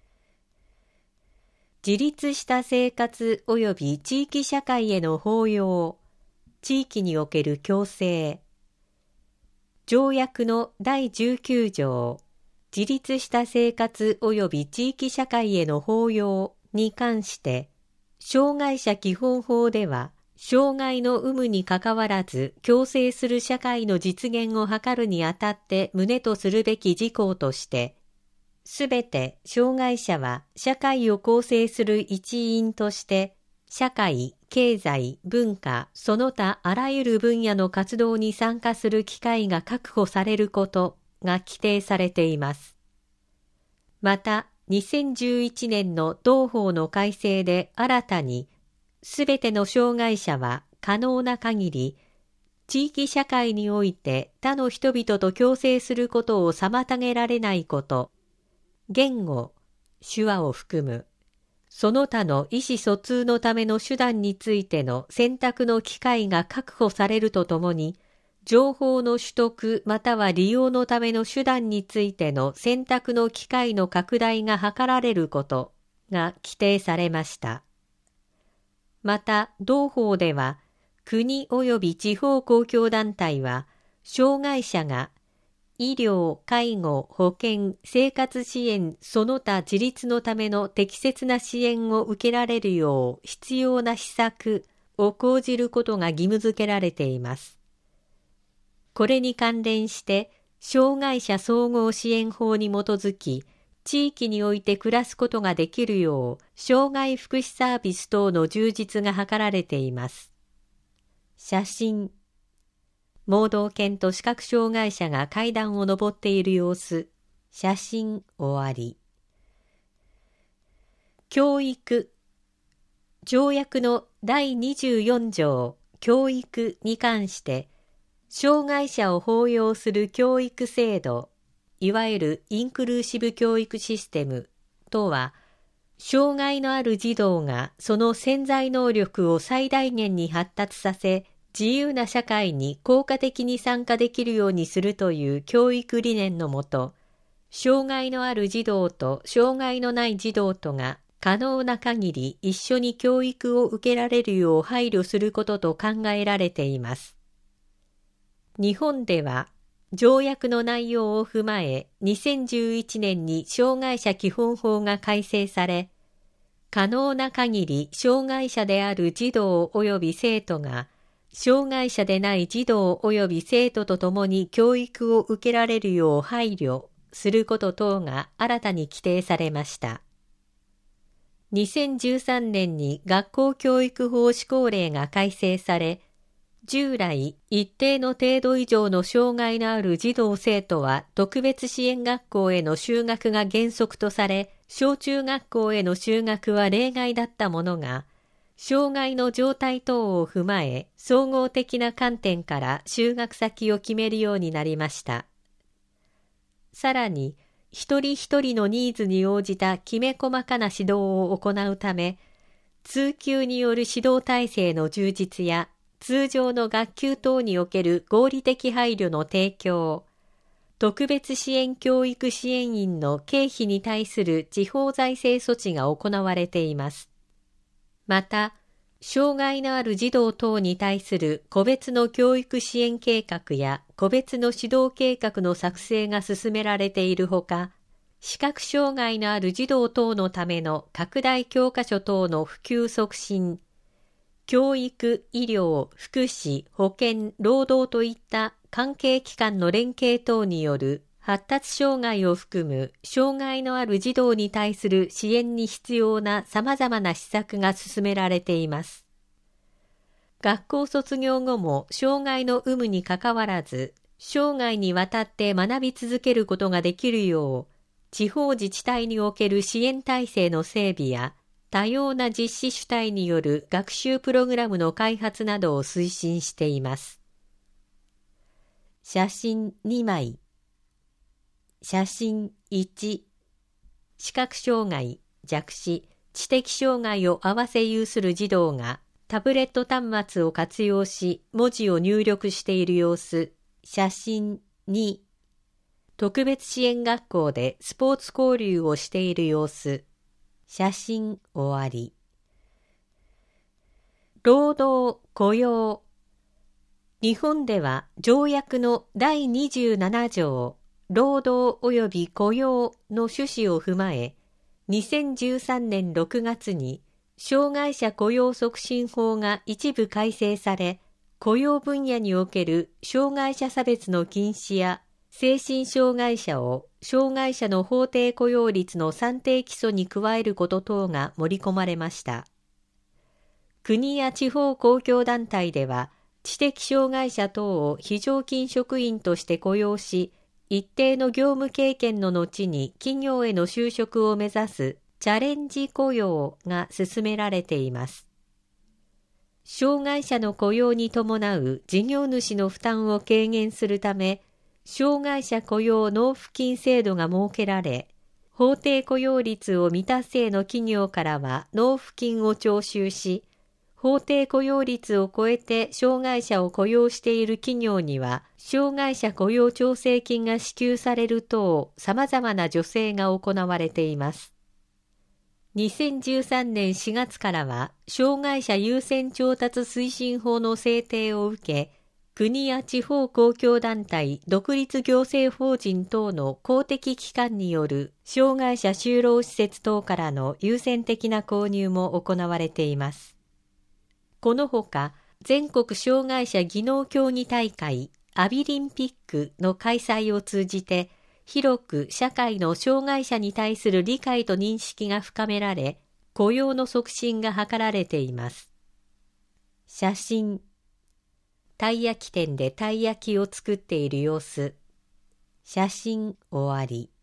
自立した生活及び地域社会への包容、地域における共生。条約のだいじゅうきゅう条、自立した生活及び地域社会への包容に関して、障害者基本法では、障害の有無にかかわらず共生する社会の実現を図るにあたって旨とするべき事項として、すべて障害者は社会を構成する一員として、社会、経済、文化、その他あらゆる分野の活動に参加する機会が確保されることが規定されています。また、にせんじゅういちねんの同法の改正で新たに、すべての障害者は可能な限り、地域社会において他の人々と共生することを妨げられないこと、言語、手話を含む、その他の意思疎通のための手段についての選択の機会が確保されるとともに、情報の取得または利用のための手段についての選択の機会の拡大が図られることが規定されました。また、同法では、国及び地方公共団体は、障害者が医療、介護、保健、生活支援、その他自立のための適切な支援を受けられるよう必要な施策を講じることが義務付けられています。これに関連して、障害者総合支援法に基づき、地域において暮らすことができるよう、障害福祉サービス等の充実が図られています。写真、 盲導犬と視覚障害者が階段を上っている様子。写真終わり。教育。条約のだいにじゅうよん条教育に関して、障害者を包容する教育制度、いわゆるインクルーシブ教育システムとは、障害のある児童がその潜在能力を最大限に発達させ、自由な社会に効果的に参加できるようにするという教育理念のもと、障害のある児童と障害のない児童とが可能な限り一緒に教育を受けられるよう配慮することと考えられています。日本では条約の内容を踏まえにせんじゅういちねんに障害者基本法が改正され、可能な限り障害者である児童及び生徒が障害者でない児童及び生徒と共に教育を受けられるよう配慮すること等が新たに規定されました。にせんじゅうさんねんに学校教育法施行令が改正され、従来一定の程度以上の障害のある児童生徒は特別支援学校への就学が原則とされ、小中学校への就学は例外だったものが、障害の状態等を踏まえ、総合的な観点から就学先を決めるようになりました。さらに、一人一人のニーズに応じたきめ細かな指導を行うため、通級による指導体制の充実や、通常の学級等における合理的配慮の提供、特別支援教育支援員の経費に対する地方財政措置が行われています。また、障害のある児童等に対する個別の教育支援計画や個別の指導計画の作成が進められているほか、視覚障害のある児童等のための拡大教科書等の普及促進、教育、医療、福祉、保健、労働といった関係機関の連携等による発達障害を含む障害のある児童に対する支援に必要な様々な施策が進められています。学校卒業後も障害の有無にかかわらず、生涯にわたって学び続けることができるよう、地方自治体における支援体制の整備や、多様な実施主体による学習プログラムの開発などを推進しています。写真にまい。写真いち、視覚障害、弱視、知的障害を併せ有する児童がタブレット端末を活用し文字を入力している様子。写真に、特別支援学校でスポーツ交流をしている様子。写真終わり。労働、雇用。日本では条約のだいにじゅうなな条、労働及び雇用の趣旨を踏まえ、にせんじゅうさんねんろくがつに障害者雇用促進法が一部改正され、雇用分野における障害者差別の禁止や、精神障害者を障害者の法定雇用率の算定基礎に加えること等が盛り込まれました。国や地方公共団体では、知的障害者等を非常勤職員として雇用し、一定の業務経験の後に企業への就職を目指すチャレンジ雇用が進められています。障害者の雇用に伴う事業主の負担を軽減するため、障害者雇用納付金制度が設けられ、法定雇用率を未達成の企業からは納付金を徴収し、法定雇用率を超えて障害者を雇用している企業には、障害者雇用調整金が支給される等、様々な助成が行われています。にせんじゅうさんねんしがつからは、障害者優先調達推進法の制定を受け、国や地方公共団体、独立行政法人等の公的機関による障害者就労施設等からの優先的な購入も行われています。このほか、全国障害者技能競技大会アビリンピックの開催を通じて、広く社会の障害者に対する理解と認識が深められ、雇用の促進が図られています。写真。 たい焼き店でたい焼きを作っている様子。写真終わり。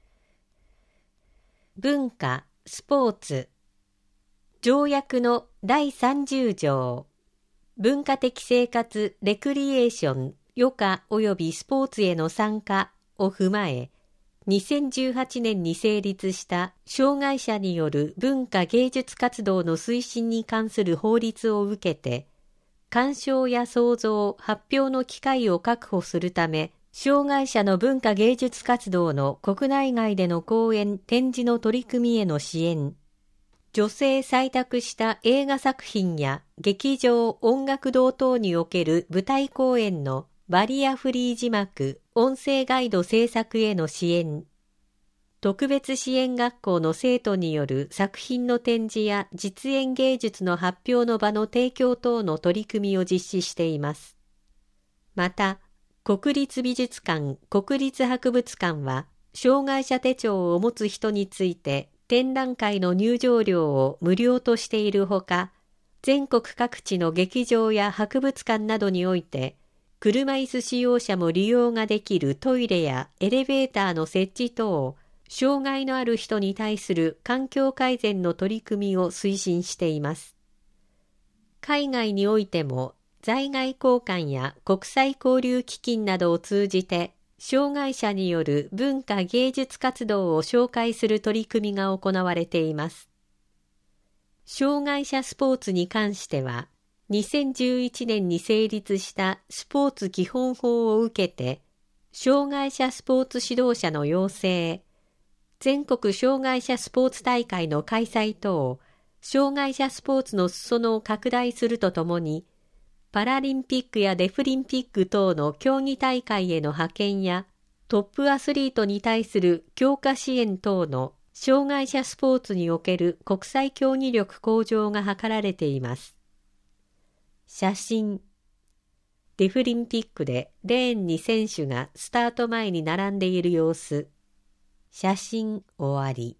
文化、スポーツ。条約のだいさんじゅう条。文化的生活、レクリエーション、余暇及びスポーツへの参加を踏まえ、にせんじゅうはちねんに成立した障害者による文化芸術活動の推進に関する法律を受けて、鑑賞や創造、発表の機会を確保するため、障害者の文化芸術活動の国内外での講演・展示の取り組みへの支援、女性採択した映画作品や劇場・音楽堂等における舞台公演のバリアフリー字幕、音声ガイド制作への支援、特別支援学校の生徒による作品の展示や実演芸術の発表の場の提供等の取り組みを実施しています。また、国立美術館、国立博物館は、障害者手帳を持つ人について展覧会の入場料を無料としているほか、全国各地の劇場や博物館などにおいて、車椅子使用者も利用ができるトイレやエレベーターの設置等、障害のある人に対する環境改善の取り組みを推進しています。海外においても、在外公館や国際交流基金などを通じて、障害者による文化芸術活動を紹介する取り組みが行われています。障害者スポーツに関しては、にせんじゅういちねんに成立したスポーツ基本法を受けて、障害者スポーツ指導者の養成、全国障害者スポーツ大会の開催等、障害者スポーツの裾野を拡大するとともに、パラリンピックやデフリンピック等の競技大会への派遣や、トップアスリートに対する強化支援等の障害者スポーツにおける国際競技力向上が図られています。写真。デフリンピックでレーンに選手がスタート前に並んでいる様子。写真終わり。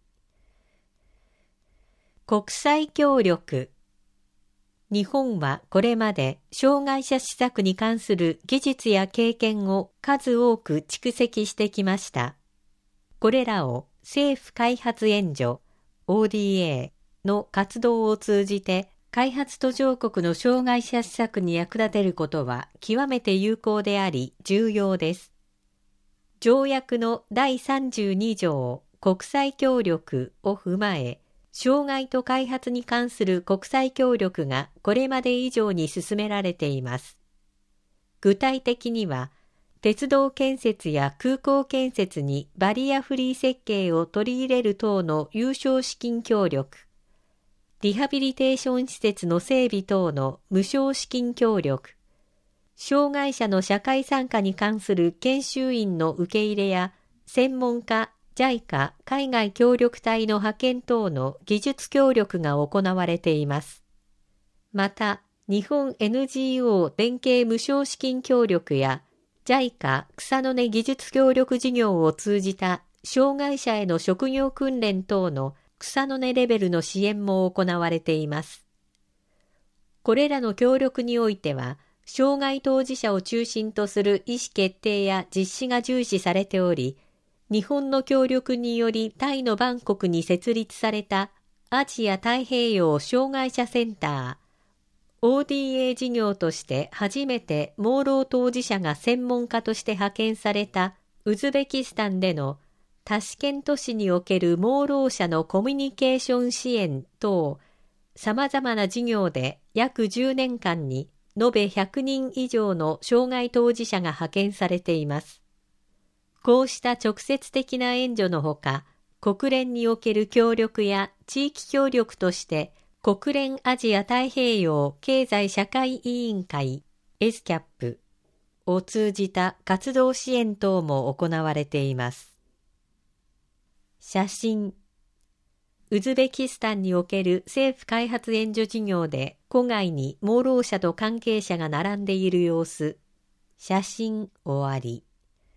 国際協力。日本はこれまで障害者施策に関する技術や経験を数多く蓄積してきました。これらを政府開発援助 オーディーエー の活動を通じて開発途上国の障害者施策に役立てることは極めて有効であり重要です。条約のだいさんじゅうに条国際協力を踏まえ、障害と開発に関する国際協力がこれまで以上に進められています。具体的には、鉄道建設や空港建設にバリアフリー設計を取り入れる等の有償資金協力、リハビリテーション施設の整備等の無償資金協力、障害者の社会参加に関する研修員の受け入れや専門家、ジャイカ 海外協力隊の派遣等の技術協力が行われています。また、日本 エヌジーオー 連携無償資金協力や ジャイカ 草の根技術協力事業を通じた障害者への職業訓練等の草の根レベルの支援も行われています。これらの協力においては、障害当事者を中心とする意思決定や実施が重視されており、日本の協力によりタイのバンコクに設立されたアジア太平洋障害者センター オーディーエー 事業として初めて盲ろ当事者が専門家として派遣されたウズベキスタンでのタシケント市における盲ろ者のコミュニケーション支援等様々な事業で約じゅうねんかんに延べひゃくにん以上の障害当事者が派遣されています。こうした直接的な援助のほか、国連における協力や地域協力として、国連アジア太平洋経済社会委員会 エスキャップ を通じた活動支援等も行われています。写真。ウズベキスタンにおける政府開発援助事業で郊外に盲ろ者と関係者が並んでいる様子。写真終わり。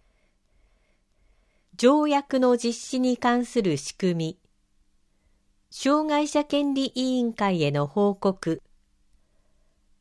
条約の実施に関する仕組み。障害者権利委員会への報告。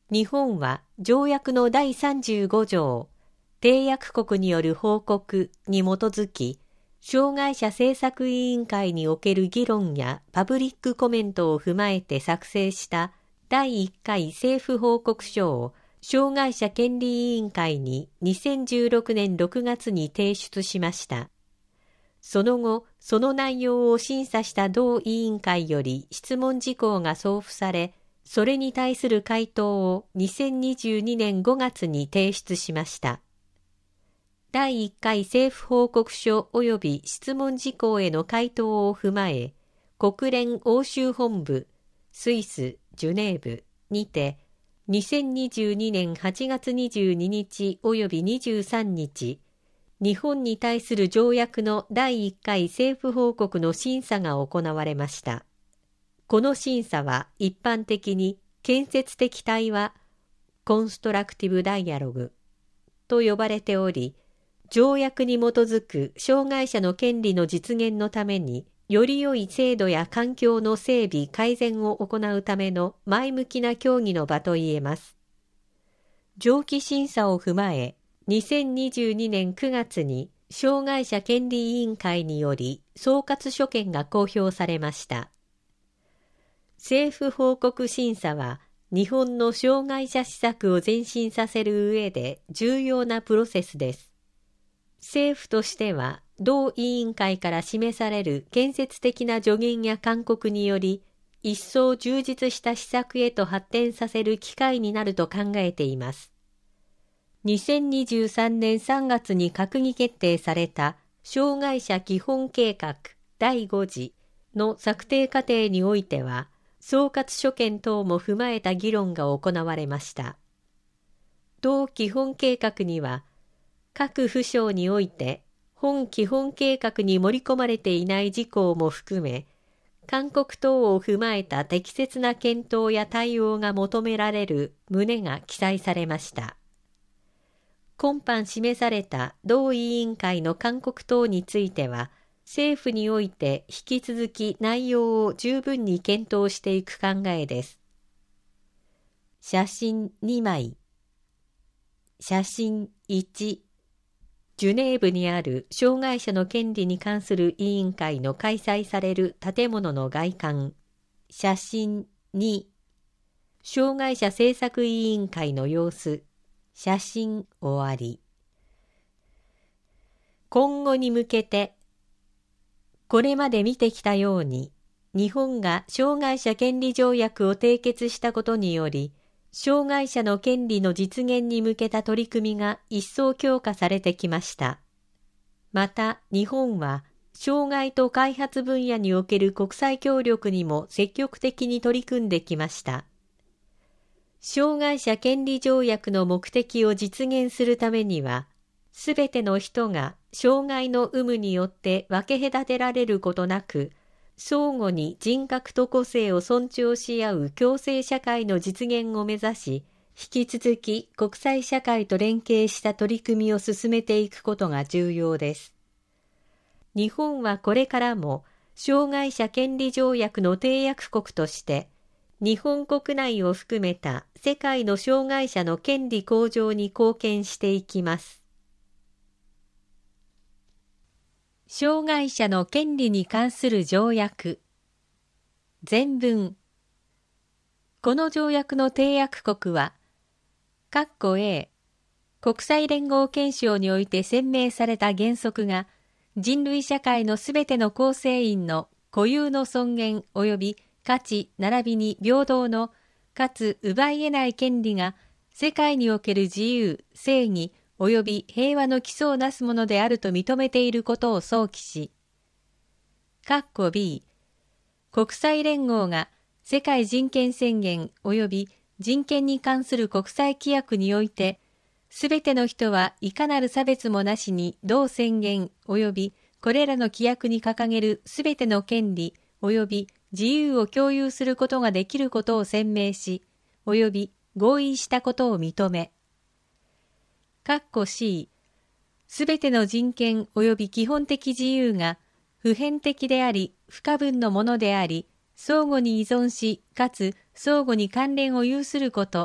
日本は条約のだいさんじゅうご条、締約国による報告に基づき、障害者政策委員会における議論やパブリックコメントを踏まえて作成しただいいっかい政府報告書を障害者権利委員会ににせんじゅうろくねんろくがつに提出しました。その後、その内容を審査した同委員会より質問事項が送付され、それに対する回答をにせんにじゅうにねんごがつに提出しました。だいいっかい政府報告書及び質問事項への回答を踏まえ、国連欧州本部、スイス・ジュネーブにて、にせんにじゅうにねんはちがつにじゅうににち及びにじゅうさんにち、日本に対する条約のだいいっかい政府報告の審査が行われました。この審査は一般的に建設的対話、コンストラクティブダイアログと呼ばれており、条約に基づく障害者の権利の実現のために、より良い制度や環境の整備・改善を行うための前向きな協議の場と言えます。上記審査を踏まえ、にせんにじゅうにねんくがつに障害者権利委員会により総括所見が公表されました。政府報告審査は、日本の障害者施策を前進させる上で重要なプロセスです。政府としては、同委員会から示される建設的な助言や勧告により、一層充実した施策へと発展させる機会になると考えています。にせんにじゅうさんねんさんがつに閣議決定された障害者基本計画だいご次の策定過程においては、総括所見等も踏まえた議論が行われました。同基本計画には、各府省において本基本計画に盛り込まれていない事項も含め、勧告等を踏まえた適切な検討や対応が求められる旨が記載されました。今般示された同委員会の勧告等については、政府において引き続き内容を十分に検討していく考えです。写真にまい。写真いち。ジュネーブにある障害者の権利に関する委員会の開催される建物の外観。写真に。障害者政策委員会の様子。写真終わり。今後に向けて、これまで見てきたように、日本が障害者権利条約を締結したことにより、障害者の権利の実現に向けた取り組みが一層強化されてきました。また、日本は、障害と開発分野における国際協力にも積極的に取り組んできました。障害者権利条約の目的を実現するためには、すべての人が障害の有無によって分け隔てられることなく、相互に人格と個性を尊重し合う共生社会の実現を目指し、引き続き国際社会と連携した取り組みを進めていくことが重要です。日本はこれからも障害者権利条約の締約国として、日本国内を含めた世界の障害者の権利向上に貢献していきます。障害者の権利に関する条約。前文。この条約の締約国は、括弧 A、国際連合憲章において宣明された原則が、人類社会のすべての構成員の固有の尊厳及び価値並びに平等の、かつ奪い得ない権利が、世界における自由、正義、及び平和の基礎をなすものであると認めていることを想起し、括弧 B、国際連合が世界人権宣言及び人権に関する国際規約において、すべての人はいかなる差別もなしに同宣言及びこれらの規約に掲げるすべての権利及び自由を共有することができることを宣明し、及び合意したことを認め、括弧 C、すべての人権及び基本的自由が普遍的であり不可分のものであり、相互に依存し、かつ相互に関連を有すること、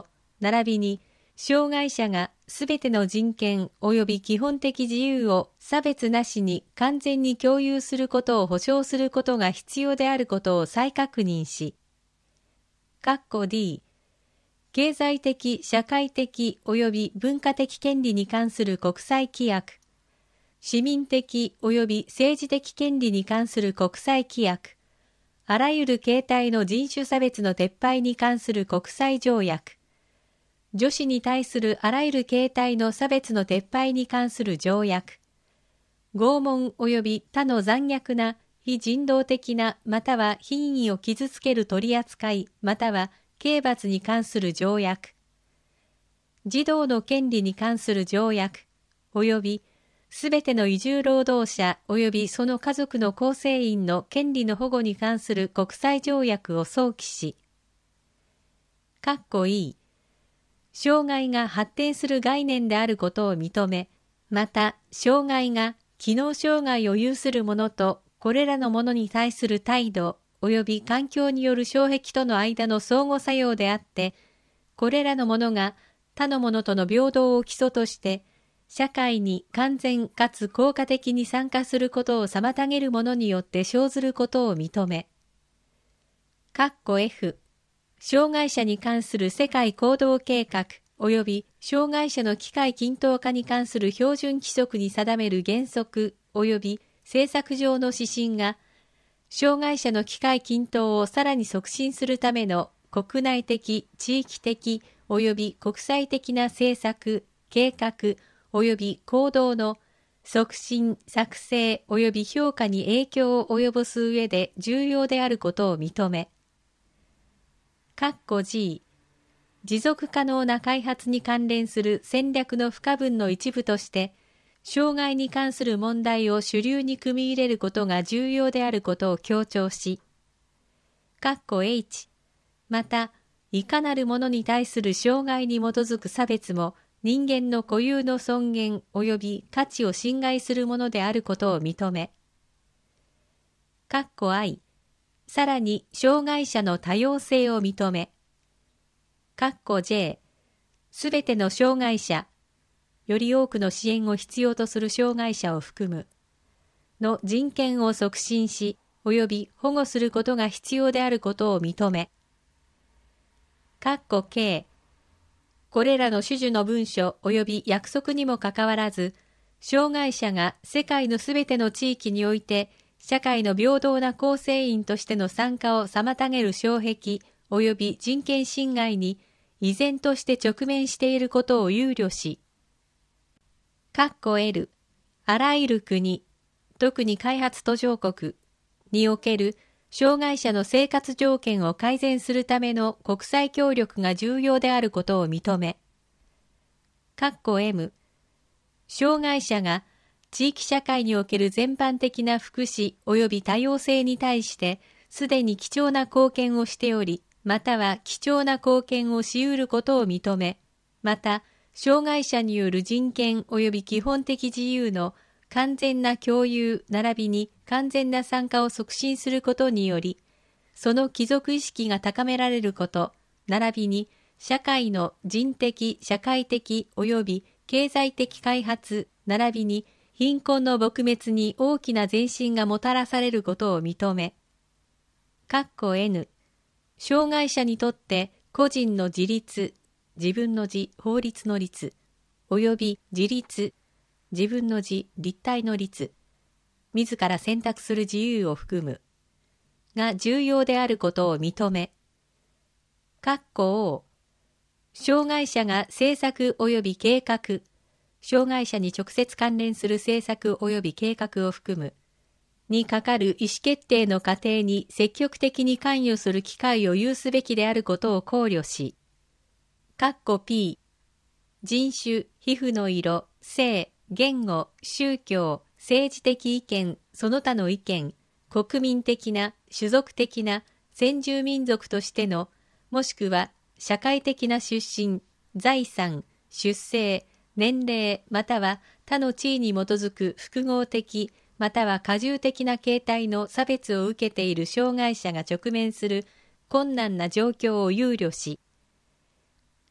並びに障害者がすべての人権及び基本的自由を差別なしに完全に共有することを保障することが必要であることを再確認し、括弧 D、経済的、社会的及び文化的権利に関する国際規約、市民的及び政治的権利に関する国際規約、あらゆる形態の人種差別の撤廃に関する国際条約、女子に対するあらゆる形態の差別の撤廃に関する条約、拷問及び他の残虐な非人道的なまたは品位を傷つける取り扱いまたは刑罰に関する条約、児童の権利に関する条約及びすべての移住労働者及びその家族の構成員の権利の保護に関する国際条約を想起し、括弧 E、障害が発展する概念であることを認め、また障害が機能障害を有する者とこれらの者に対する態度及び環境による障壁との間の相互作用であって、これらの者が他の者との平等を基礎として、社会に完全かつ効果的に参加することを妨げる者によって生ずることを認め、括弧 F、障害者に関する世界行動計画及び障害者の機会均等化に関する標準規則に定める原則及び政策上の指針が、障害者の機会均等をさらに促進するための国内的、地域的及び国際的な政策、計画及び行動の促進、作成及び評価に影響を及ぼす上で重要であることを認め、括弧 G、持続可能な開発に関連する戦略の不可分の一部として、障害に関する問題を主流に組み入れることが重要であることを強調し、括弧 H、また、いかなるものに対する障害に基づく差別も人間の固有の尊厳及び価値を侵害するものであることを認め、括弧 I、さらに障害者の多様性を認め、括弧 J、すべての障害者、より多くの支援を必要とする障害者を含む、の人権を促進し、及び保護することが必要であることを認め、括弧 K、これらの種々の文書及び約束にもかかわらず、障害者が世界のすべての地域において、社会の平等な構成員としての参加を妨げる障壁及び人権侵害に依然として直面していることを憂慮し、括弧 L、あらゆる国、特に開発途上国における障害者の生活条件を改善するための国際協力が重要であることを認め、括弧 M、障害者が地域社会における全般的な福祉及び多様性に対してすでに貴重な貢献をしており、または貴重な貢献をし得ることを認め、また、障害者による人権及び基本的自由の完全な共有並びに完全な参加を促進することにより、その帰属意識が高められること、並びに社会の人的、社会的及び経済的開発並びに貧困の撲滅に大きな前進がもたらされることを認め、括弧 N、障害者にとって個人の自立、自分の自、法律の律、及び自立、自分の自、立体の律、自ら選択する自由を含む、が重要であることを認め、括弧 O、障害者が政策及び計画、障害者に直接関連する政策及び計画を含む、にかかる意思決定の過程に積極的に関与する機会を有すべきであることを考慮し、括弧 P、人種、皮膚の色、性、言語、宗教、政治的意見、その他の意見、国民的な、種族的な、先住民族としての、もしくは社会的な出身、財産、出生、年齢、または他の地位に基づく複合的、または過重的な形態の差別を受けている障害者が直面する困難な状況を憂慮し、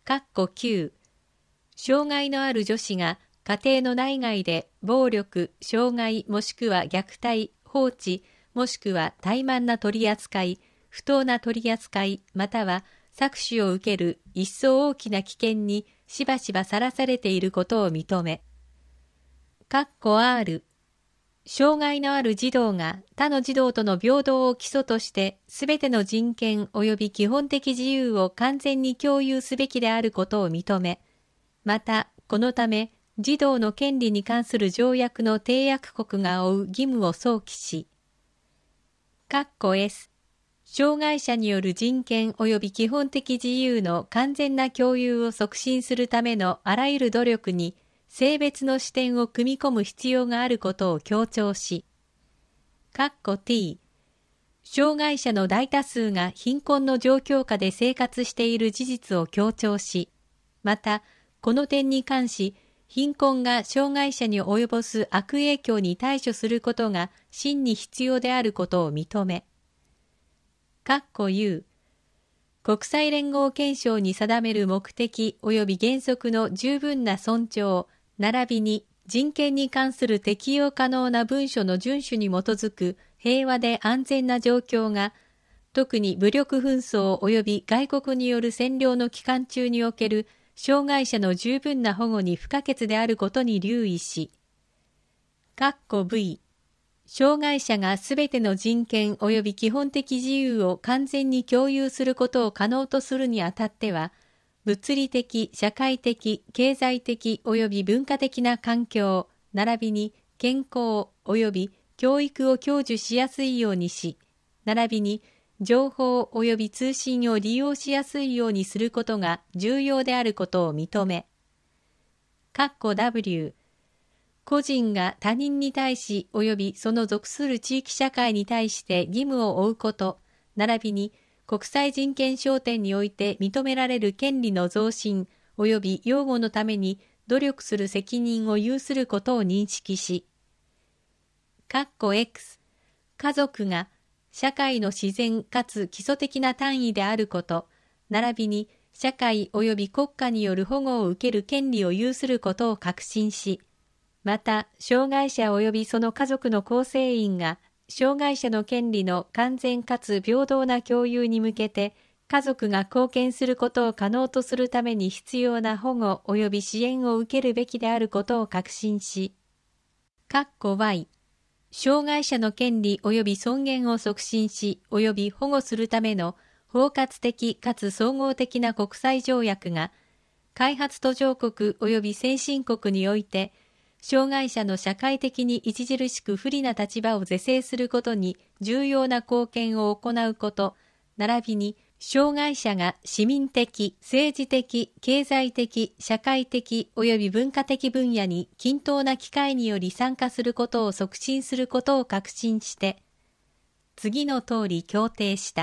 括弧きゅう、障害のある女子が家庭の内外で暴力、傷害もしくは虐待、放置、もしくは怠慢な取り扱い、不当な取り扱い、または搾取を受ける一層大きな危険にしばしばさらされていることを認め、括弧 R、障害のある児童が他の児童との平等を基礎としてすべての人権及び基本的自由を完全に共有すべきであることを認め、またこのため児童の権利に関する条約の締約国が負う義務を想起し、括弧 S、障害者による人権及び基本的自由の完全な共有を促進するためのあらゆる努力に性別の視点を組み込む必要があることを強調し、括弧 T、障害者の大多数が貧困の状況下で生活している事実を強調し、またこの点に関し、貧困が障害者に及ぼす悪影響に対処することが真に必要であることを認め、括弧 U、国際連合憲章に定める目的及び原則の十分な尊重、並びに人権に関する適用可能な文書の遵守に基づく平和で安全な状況が、特に武力紛争及び外国による占領の期間中における障害者の十分な保護に不可欠であることに留意し、括弧 V、障害者がすべての人権及び基本的自由を完全に共有することを可能とするにあたっては、物理的、社会的、経済的及び文化的な環境、並びに健康及び教育を享受しやすいようにし、並びに情報及び通信を利用しやすいようにすることが重要であることを認め、括弧 W、個人が他人に対し及びその属する地域社会に対して義務を負うこと、並びに国際人権商点において認められる権利の増進及び擁護のために努力する責任を有することを認識し、括弧 X、家族が社会の自然かつ基礎的な単位であること、並びに社会及び国家による保護を受ける権利を有することを確信し、また障害者及びその家族の構成員が障害者の権利の完全かつ平等な共有に向けて家族が貢献することを可能とするために必要な保護及び支援を受けるべきであることを確信し、括弧 Y、障害者の権利及び尊厳を促進し及び保護するための包括的かつ総合的な国際条約が開発途上国及び先進国において障害者の社会的に著しく不利な立場を是正することに重要な貢献を行うこと、並びに障害者が市民的、政治的、経済的、社会的及び文化的分野に均等な機会により参加することを促進することを確信して、次の通り協定した。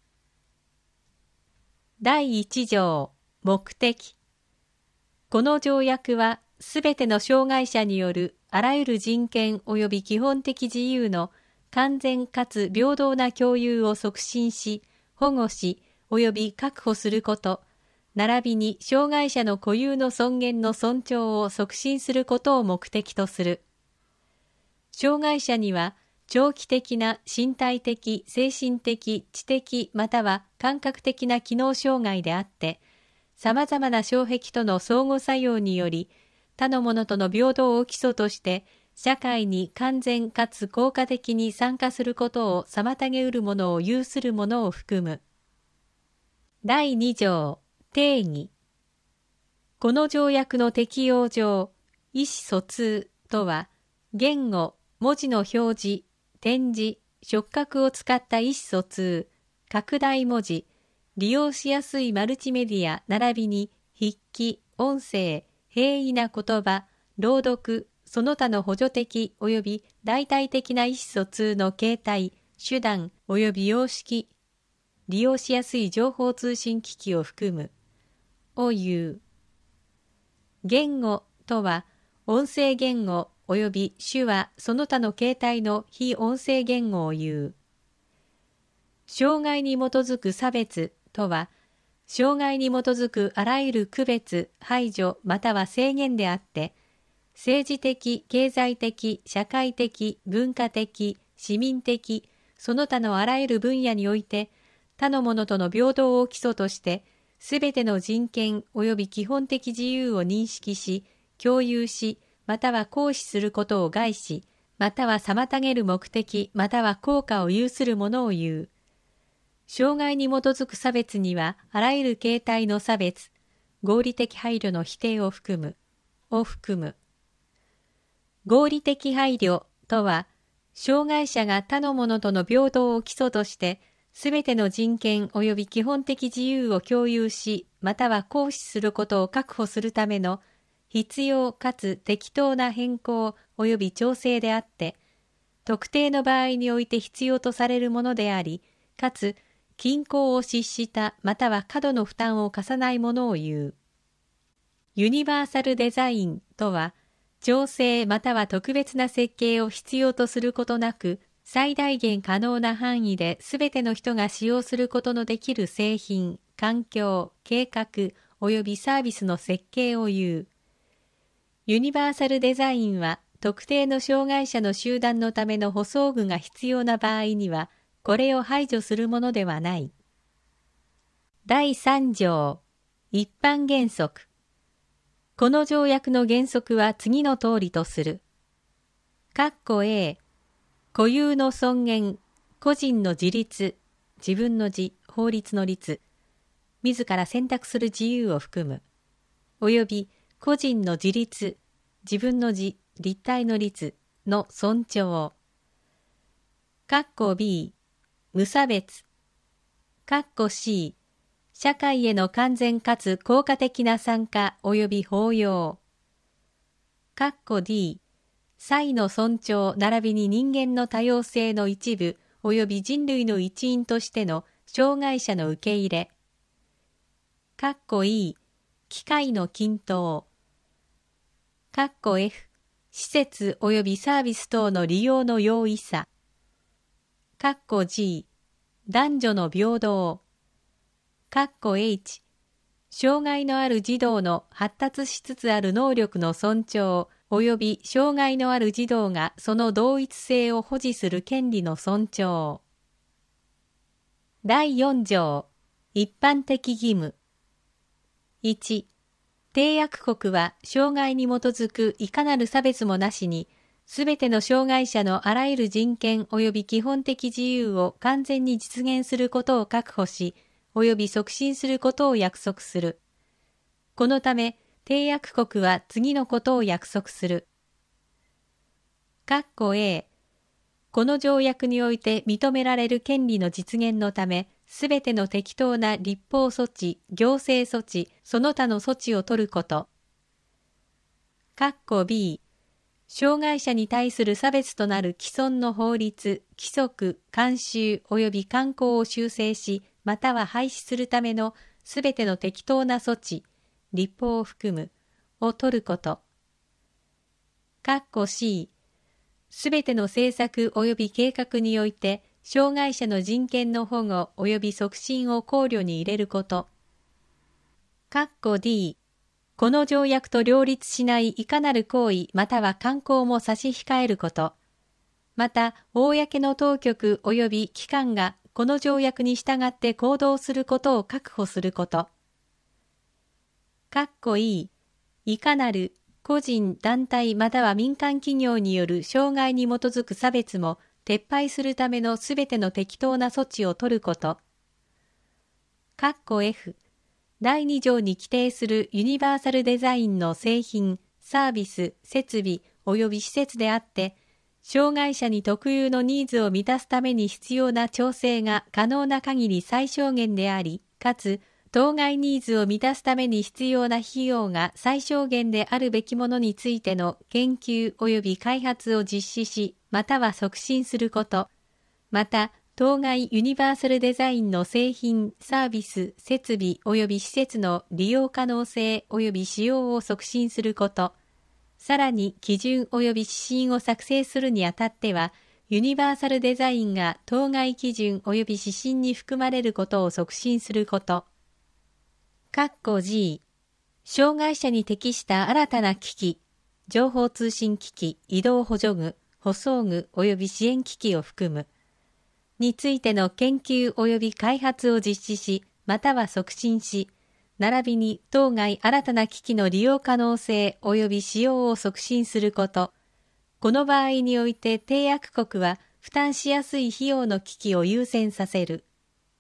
だいいち条、目的。この条約は、すべての障害者によるあらゆる人権及び基本的自由の完全かつ平等な共有を促進し、保護し及び確保すること、並びに障害者の固有の尊厳の尊重を促進することを目的とする。障害者には長期的な身体的、精神的、知的または感覚的な機能障害であって、様々な障壁との相互作用により、他の者との平等を基礎として、社会に完全かつ効果的に参加することを妨げうるものを有するものを含む。だいに条、定義。この条約の適用上、意思疎通とは、言語、文字の表示、点字、触覚を使った意思疎通、拡大文字、利用しやすいマルチメディア並びに筆記、音声、平易な言葉、朗読、その他の補助的及び代替的な意思疎通の形態、手段及び様式、利用しやすい情報通信機器を含む、を言う。言語とは、音声言語及び手話その他の形態の非音声言語を言う。障害に基づく差別とは、 障害に基づくあらゆる区別、排除または制限であって、政治的、経済的、社会的、文化的、市民的、その他のあらゆる分野において、他の者との平等を基礎として、すべての人権及び基本的自由を認識し、共有し、または行使することを害し、または妨げる目的、または効果を有するものを言う。障害に基づく差別には、あらゆる形態の差別、合理的配慮の否定を含む、を含む。合理的配慮とは、障害者が他の者との平等を基礎として、すべての人権及び基本的自由を共有し、または行使することを確保するための必要かつ適当な変更及び調整であって、特定の場合において必要とされるものであり、かつ均衡を失したまたは過度の負担を課さないものを言う。ユニバーサルデザインとは、調整または特別な設計を必要とすることなく、最大限可能な範囲で全ての人が使用することのできる製品、環境、計画及びサービスの設計を言う。ユニバーサルデザインは特定の障害者の集団のための補装具が必要な場合には、これを排除するものではない。だいさん条、一般原則。この条約の原則は次の通りとする。括弧 A、固有の尊厳、個人の自立、自分の自、法律の律、自ら選択する自由を含む、および個人の自立、自分の自、立体の律の尊重。括弧 B、無差別。括弧 C、社会への完全かつ効果的な参加及び包容。括弧 D、差異の尊重並びに人間の多様性の一部及び人類の一員としての障害者の受け入れ。括弧 E、機会の均等。括弧 F、施設及びサービス等の利用の容易さ。括弧 G、男女の平等。括弧 H、障害のある児童の発達しつつある能力の尊重及び障害のある児童がその同一性を保持する権利の尊重。だいよん条、一般的義務。いち、締約国は障害に基づくいかなる差別もなしに、すべての障害者のあらゆる人権及び基本的自由を完全に実現することを確保し、及び促進することを約束する。このため、締約国は次のことを約束する。括弧 A、この条約において認められる権利の実現のため、すべての適当な立法措置、行政措置、その他の措置を取ること。括弧 B、障害者に対する差別となる既存の法律、規則、慣習及び慣行を修正し、または廃止するためのすべての適当な措置、立法を含む、を取ること。括弧 C、すべての政策及び計画において、障害者の人権の保護及び促進を考慮に入れること。括弧 D、この条約と両立しないいかなる行為または慣行も差し控えること。また、公の当局及び機関がこの条約に従って行動することを確保すること。括弧 E、いかなる個人、団体または民間企業による障害に基づく差別も撤廃するためのすべての適当な措置を取ること。括弧 F、だいに条に規定するユニバーサルデザインの製品、サービス、設備及び施設であって、障害者に特有のニーズを満たすために必要な調整が可能な限り最小限であり、かつ、当該ニーズを満たすために必要な費用が最小限であるべきものについての研究及び開発を実施し、または促進すること。また、当該ユニバーサルデザインの製品、サービス、設備及び施設の利用可能性及び使用を促進すること。さらに、基準及び指針を作成するにあたっては、ユニバーサルデザインが当該基準及び指針に含まれることを促進すること。 括弧 G、障害者に適した新たな機器、情報通信機器、移動補助具、補装具及び支援機器を含む、についての研究及び開発を実施し、または促進し、並びに当該新たな機器の利用可能性及び使用を促進すること。この場合において締約国は負担しやすい費用の機器を優先させる。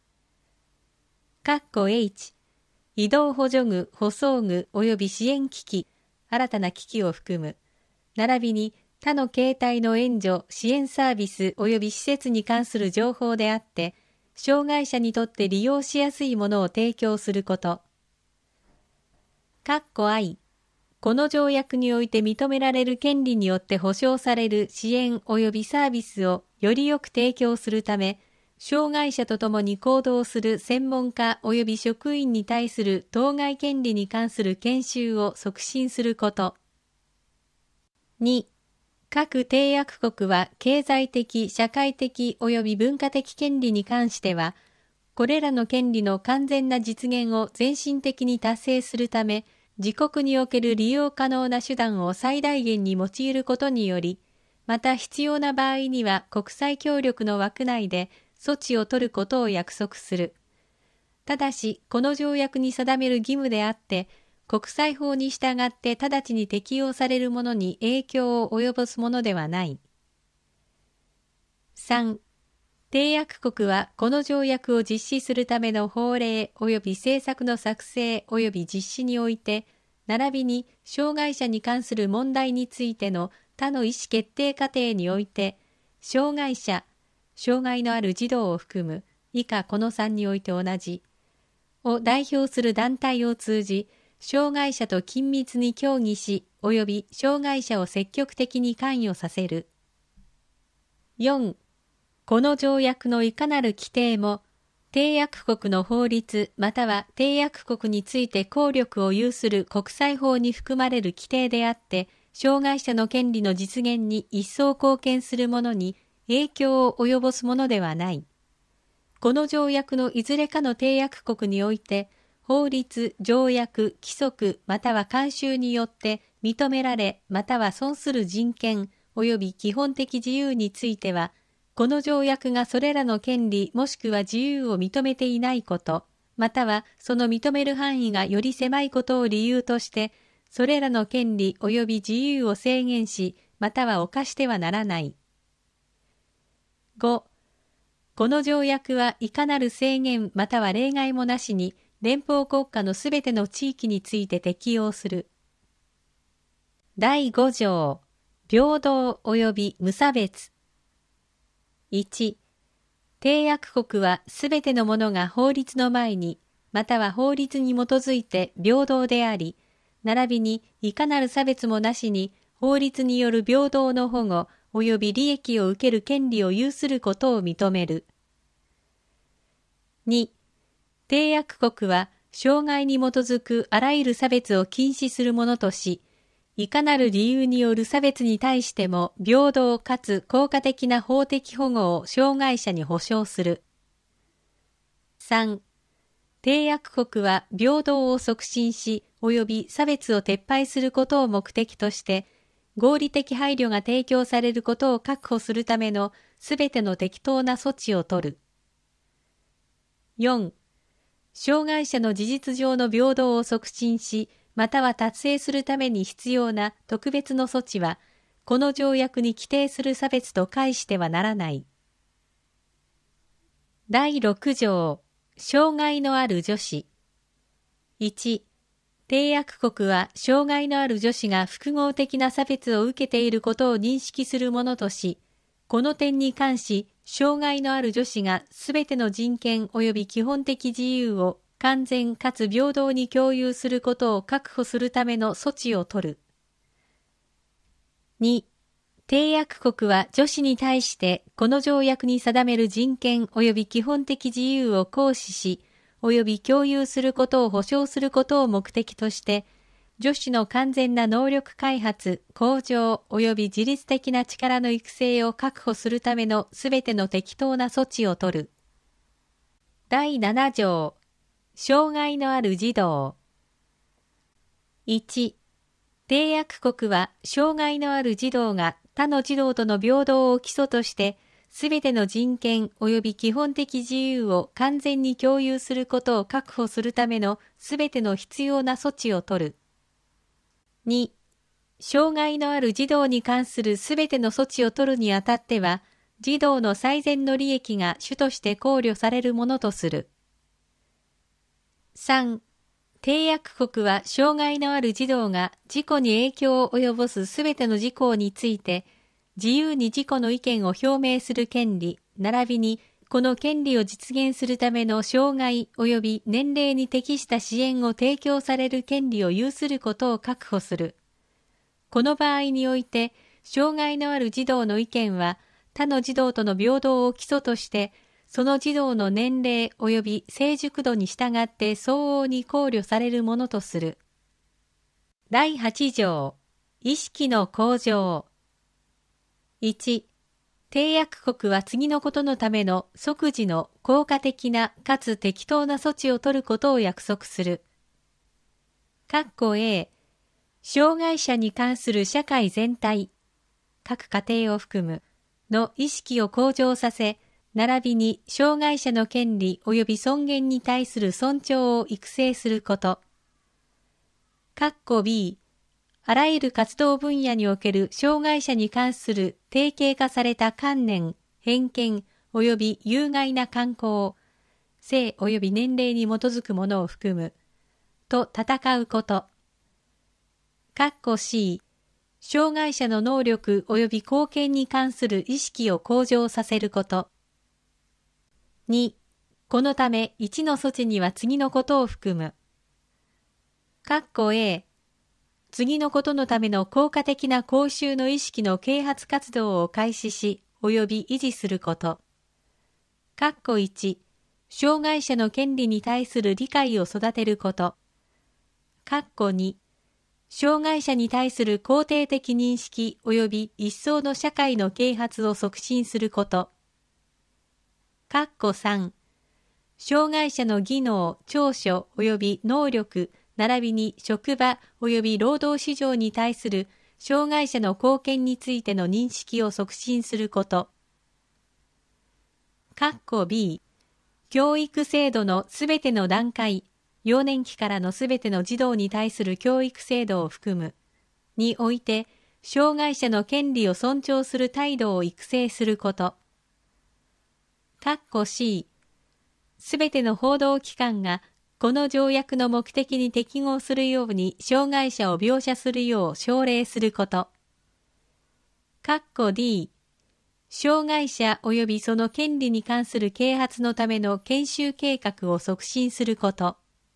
括弧 H、移動補助具、補装具及び支援機器、新たな機器を含む、並びに他の形態の援助、支援サービス及び施設に関する情報であって、障害者にとって利用しやすいものを提供すること。括弧 I、この条約において認められる権利によって保障される支援及びサービスをよりよく提供するため、障害者と共に行動する専門家及び職員に対する当該権利に関する研修を促進すること。に、各締約国は経済的、社会的及び文化的権利に関しては、これらの権利の完全な実現を全身的に達成するため、自国における利用可能な手段を最大限に用いることにより、また必要な場合には国際協力の枠内で措置を取ることを約束する。ただし、この条約に定める義務であって、国際法に従って直ちに適用されるものに影響を及ぼすものではない。さん、締約国はこの条約を実施するための法令及び政策の作成及び実施において、並びに障害者に関する問題についての他の意思決定過程において、障害者、障害のある児童を含む以下このさんにおいて同じ、を代表する団体を通じ、障害者と緊密に協議し、及び障害者を積極的に関与させる。よん、この条約のいかなる規定も、締約国の法律または締約国について効力を有する国際法に含まれる規定であって、障害者の権利の実現に一層貢献するものに影響を及ぼすものではない。この条約のいずれかの締約国において、法律、条約、規則または慣習によって認められまたは損する人権及び基本的自由については、この条約がそれらの権利もしくは自由を認めていないこと、またはその認める範囲がより狭いことを理由として、それらの権利及び自由を制限し、または侵してはならない。ご、この条約はいかなる制限または例外もなしに、連邦国家のすべての地域について適用する。だいご条、平等及び無差別。いち、締約国はすべての者が法律の前に、または法律に基づいて平等であり、並びにいかなる差別もなしに法律による平等の保護及び利益を受ける権利を有することを認める。に、締約国は障害に基づくあらゆる差別を禁止するものとし、いかなる理由による差別に対しても平等かつ効果的な法的保護を障害者に保障する。さん、締約国は平等を促進し、及び差別を撤廃することを目的として、合理的配慮が提供されることを確保するためのすべての適当な措置を取る。よん、障害者の事実上の平等を促進し、または達成するために必要な特別の措置は、この条約に規定する差別と解してはならない。だいろく条、障害のある女子。いち、締約国は障害のある女子が複合的な差別を受けていることを認識するものとし、この点に関し、障害のある女子がすべての人権及び基本的自由を完全かつ平等に共有することを確保するための措置を取る。に、締約国は女子に対してこの条約に定める人権及び基本的自由を行使し、及び共有することを保障することを目的として、女子の完全な能力開発、向上及び自律的な力の育成を確保するためのすべての適当な措置を取る。だいなな条、 障害のある児童。いち、締約国は障害のある児童が他の児童との平等を基礎として、すべての人権及び基本的自由を完全に共有することを確保するためのすべての必要な措置を取る。に、障害のある児童に関するすべての措置を取るにあたっては、児童の最善の利益が主として考慮されるものとする。さん、締約国は障害のある児童が自己に影響を及ぼすすべての事項について、自由に自己の意見を表明する権利、並びにこの権利を実現するための障害及び年齢に適した支援を提供される権利を有することを確保する。この場合において、障害のある児童の意見は、他の児童との平等を基礎として、その児童の年齢及び成熟度に従って相応に考慮されるものとする。だいはち条、意識の向上。いち、締約国は次のことのための即時の効果的なかつ適当な措置を取ることを約束する。括弧 A、障害者に関する社会全体、各家庭を含む、の意識を向上させ、並びに障害者の権利及び尊厳に対する尊重を育成すること。括弧 B、あらゆる活動分野における障害者に関する定型化された観念、偏見及び有害な慣行、性及び年齢に基づくものを含む、と戦うこと。括弧 C、障害者の能力及び貢献に関する意識を向上させること。に、このためいちの措置には次のことを含む。括弧 A、次のことのための効果的な公衆の意識の啓発活動を開始し、及び維持すること。括弧いち、障害者の権利に対する理解を育てること。括弧に、障害者に対する肯定的認識及び一層の社会の啓発を促進すること。括弧さん、障害者の技能、長所及び能力、並びに職場及び労働市場に対する障害者の貢献についての認識を促進すること。括弧 B、教育制度のすべての段階、幼年期からのすべての児童に対する教育制度を含む、において、障害者の権利を尊重する態度を育成すること。括弧 C、すべての報道機関が、この条約の目的に適合するように障害者を描写するよう奨励すること。括弧 D、障害者及びその権利に関する啓発のための研修計画を促進すること。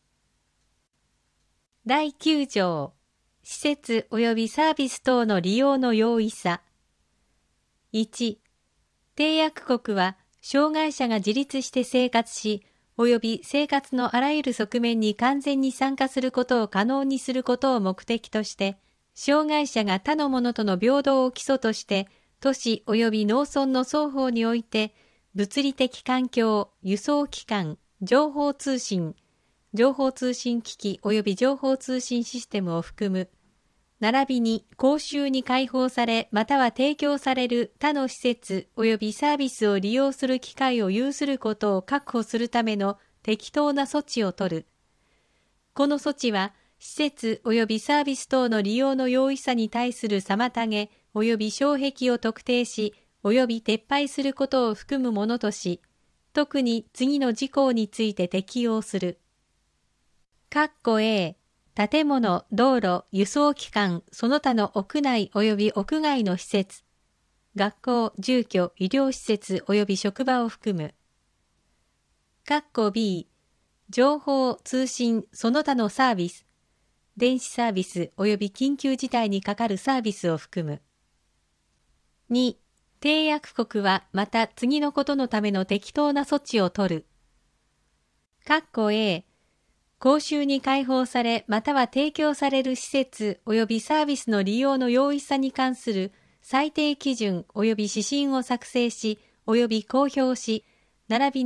だいきゅう条、施設及びサービス等の利用の容易さ。いち、締約国は障害者が自立して生活し、及び生活のあらゆる側面に完全に参加することを可能にすることを目的として、障害者が他の者との平等を基礎として、都市及び農村の双方において、物理的環境、輸送機関、情報通信、情報通信機器及び情報通信システムを含む、並びに公衆に開放されまたは提供される他の施設及びサービスを利用する機会を有することを確保するための適当な措置を取る。この措置は、施設及びサービス等の利用の容易さに対する妨げ及び障壁を特定し、及び撤廃することを含むものとし、特に次の事項について適用する。括弧 A、建物、道路、輸送機関、その他の屋内及び屋外の施設、学校、住居、医療施設及び職場を含む。括弧 B、情報、通信、その他のサービス、電子サービス及び緊急事態にかかるサービスを含む。に、締約国はまた次のことのための適当な措置を取る。括弧 A、公衆に開放されまたは提供される施設及びサービスの利用の容易さに関する最低基準及び指針を作成し及び公表し、並びに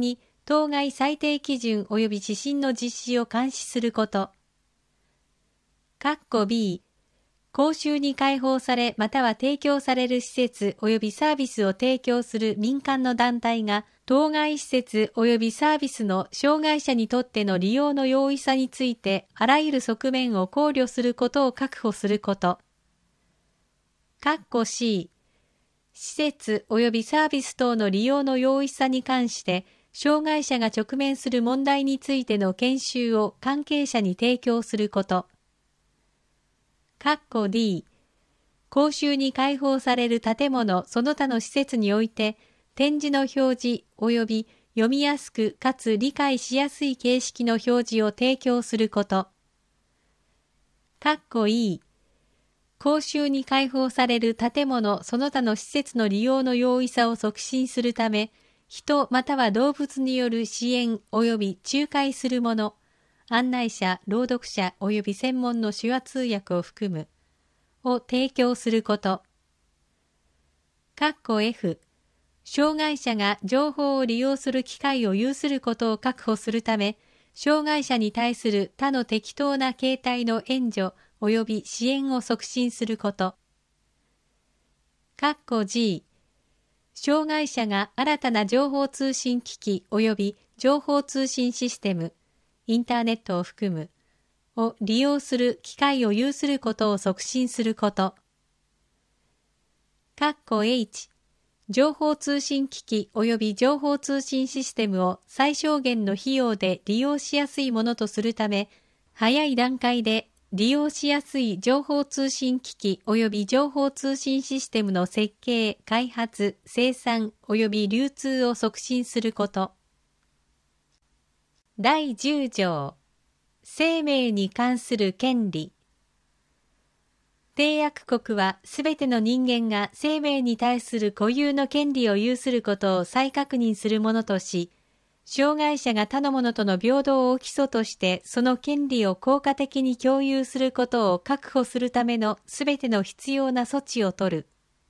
当該最低基準及び指針の実施を監視すること。括弧 B、公衆に開放されまたは提供される施設及びサービスを提供する民間の団体が、当該施設及びサービスの障害者にとっての利用の容易さについて、あらゆる側面を考慮することを確保すること。括弧 C、施設及びサービス等の利用の容易さに関して、障害者が直面する問題についての研修を関係者に提供すること。括弧 D、公衆に開放される建物その他の施設において、展示の表示及び読みやすくかつ理解しやすい形式の表示を提供すること。括弧 E、公衆に開放される建物その他の施設の利用の容易さを促進するため、人または動物による支援及び仲介する者、案内者、朗読者及び専門の手話通訳を含む、を提供すること。括弧 F、障害者が情報を利用する機会を有することを確保するため、障害者に対する他の適当な形態の援助及び支援を促進すること。括弧 G、障害者が新たな情報通信機器及び情報通信システム、インターネットを含む、を利用する機会を有することを促進すること。括弧 H、情報通信機器及び情報通信システムを最小限の費用で利用しやすいものとするため、早い段階で利用しやすい情報通信機器及び情報通信システムの設計、開発、生産及び流通を促進すること。だいじゅう条、生命に関する権利。締約国はすべての人間が生命に対する固有の権利を有することを再確認するものとし、障害者が他の者との平等を基礎としてその権利を効果的に共有することを確保するためのすべての必要な措置を取る。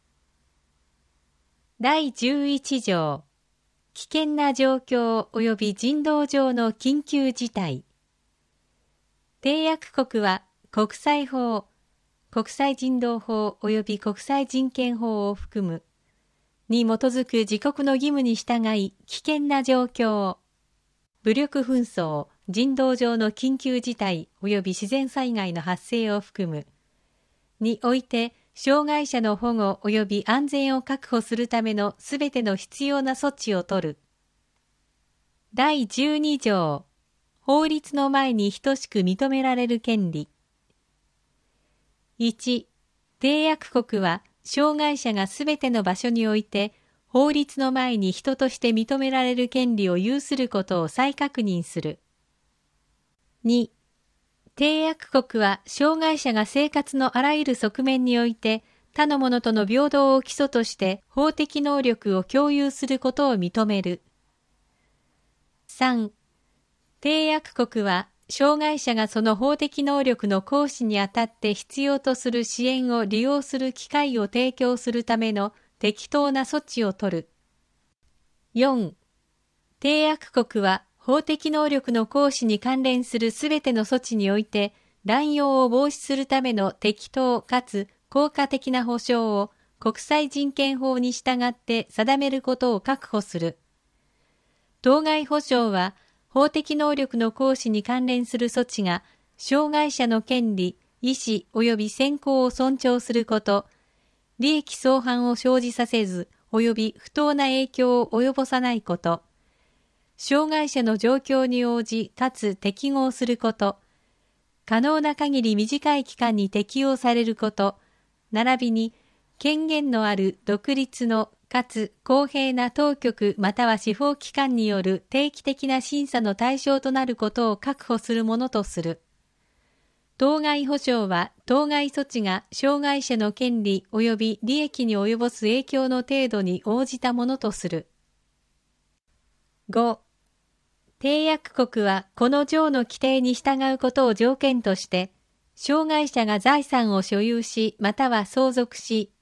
だいじゅういち条、危険な状況及び人道上の緊急事態。締約国は国際法、国際人道法及び国際人権法を含むに基づく自国の義務に従い、危険な状況、武力紛争、人道上の緊急事態及び自然災害の発生を含むにおいて、障害者の保護及び安全を確保するためのすべての必要な措置を取る。だいじゅうに条、法律の前に等しく認められる権利。いち、締約国は障害者がすべての場所において法律の前に人として認められる権利を有することを再確認する。に、締約国は障害者が生活のあらゆる側面において他の者との平等を基礎として法的能力を共有することを認める。さん、締約国は障害者がその法的能力の行使にあたって必要とする支援を利用する機会を提供するための適当な措置を取る。よん、締約国は法的能力の行使に関連するすべての措置において乱用を防止するための適当かつ効果的な保障を国際人権法に従って定めることを確保する。当該保障は法的能力の行使に関連する措置が障害者の権利、意思及び選考を尊重すること、利益相反を生じさせず及び不当な影響を及ぼさないこと、障害者の状況に応じかつ適合すること、可能な限り短い期間に適用されること、並びに権限のある独立のかつ公平な当局または司法機関による定期的な審査の対象となることを確保するものとする。当該保障は当該措置が障害者の権利及び利益に及ぼす影響の程度に応じたものとする。ご、締約国はこの条の規定に従うことを条件として、障害者が財産を所有しまたは相続し、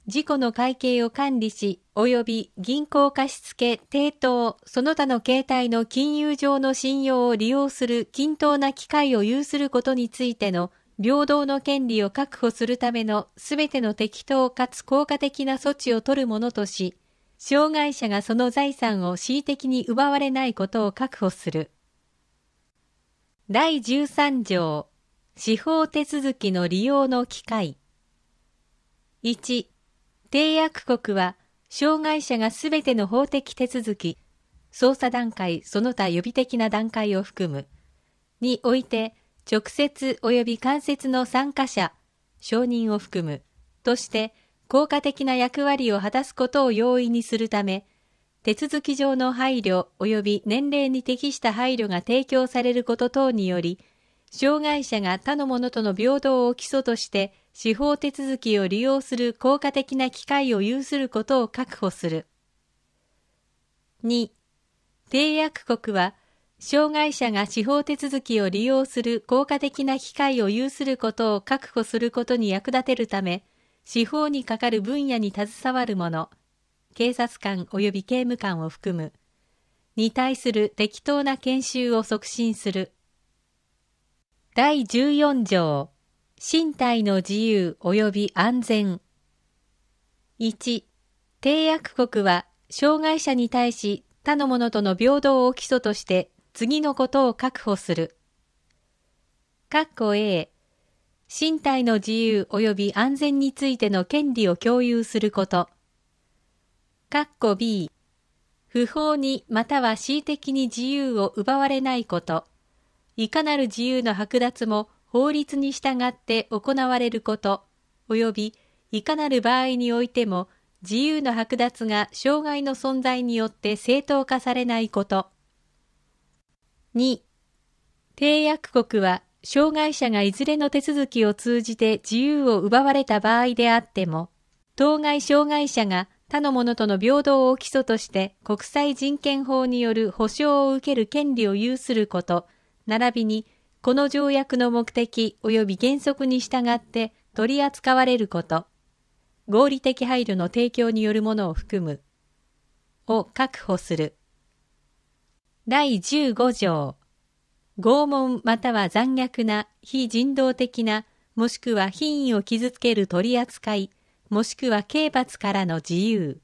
自己の会計を管理し、及び銀行貸付、抵当、その他の形態の金融上の信用を利用する均等な機会を有することについての平等の権利を確保するためのすべての適当かつ効果的な措置を取るものとし、障害者がその財産を恣意的に奪われないことを確保する。だいじゅうさん条、司法手続きの利用の機会。いち、締約国は、障害者がすべての法的手続き、捜査段階その他予備的な段階を含む、において、直接及び間接の参加者、証人を含む、として、効果的な役割を果たすことを容易にするため、手続き上の配慮及び年齢に適した配慮が提供されること等により、障害者が他の者との平等を基礎として、司法手続きを利用する効果的な機会を有することを確保する。に、締約国は、障害者が司法手続きを利用する効果的な機会を有することを確保することに役立てるため、司法に係る分野に携わる者、警察官及び刑務官を含む、に対する適当な研修を促進する。だいじゅうよん条、身体の自由及び安全。いち、締約国は障害者に対し他の者との平等を基礎として次のことを確保する。括弧 A、身体の自由及び安全についての権利を共有すること。括弧 B、不法にまたは恣意的に自由を奪われないこと。いかなる自由の剥奪も法律に従って行われること、及びいかなる場合においても自由の剥奪が障害の存在によって正当化されないこと。に、締約国は障害者がいずれの手続きを通じて自由を奪われた場合であっても、当該障害者が他の者との平等を基礎として国際人権法による保障を受ける権利を有すること、並びにこの条約の目的及び原則に従って取り扱われること、合理的配慮の提供によるものを含む、を確保する。だいじゅうご条、拷問または残虐な非人道的なもしくは品位を傷つける取り扱い、もしくは刑罰からの自由。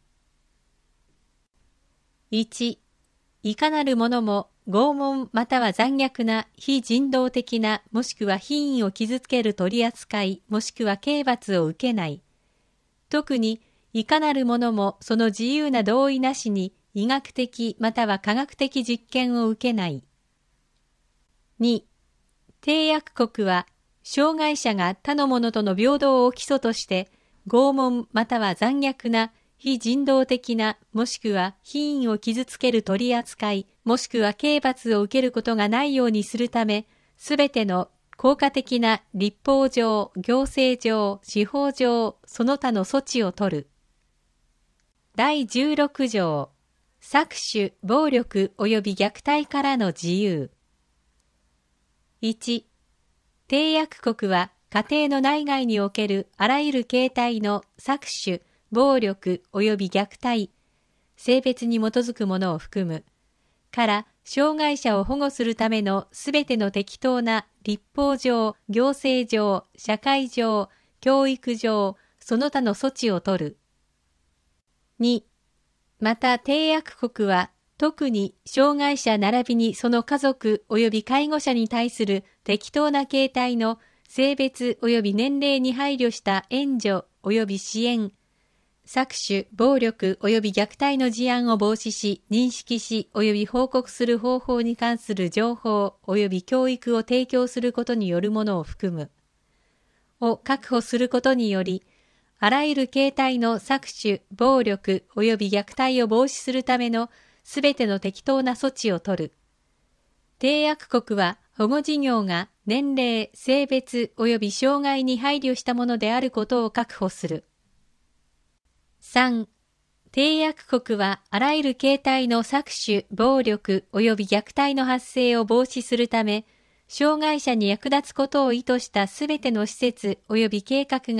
いち、いかなるものも拷問または残虐な非人道的なもしくは品位を傷つける取り扱いもしくは刑罰を受けない。特にいかなるものもその自由な同意なしに医学的または科学的実験を受けない。に、締約国は障害者が他の者との平等を基礎として拷問または残虐な非人道的なもしくは品位を傷つける取り扱いもしくは刑罰を受けることがないようにするため、すべての効果的な立法上、行政上、司法上、その他の措置を取る。だいじゅうろく条、搾取、暴力及び虐待からの自由。いち、締約国は家庭の内外におけるあらゆる形態の搾取、暴力及び虐待、性別に基づくものを含む、から障害者を保護するためのすべての適当な立法上、行政上、社会上、教育上、その他の措置を取る。に、また締約国は特に障害者並びにその家族及び介護者に対する適当な形態の性別及び年齢に配慮した援助及び支援、搾取、暴力及び虐待の事案を防止し、認識し及び報告する方法に関する情報及び教育を提供することによるものを含む、を確保することにより、あらゆる形態の搾取、暴力及び虐待を防止するためのすべての適当な措置を取る。締約国は保護事業が年齢、性別及び障害に配慮したものであることを確保する。さん、締約国はあらゆる形態の搾取、暴力及び虐待の発生を防止するため、障害者に役立つことを意図したすべての施設及び計画が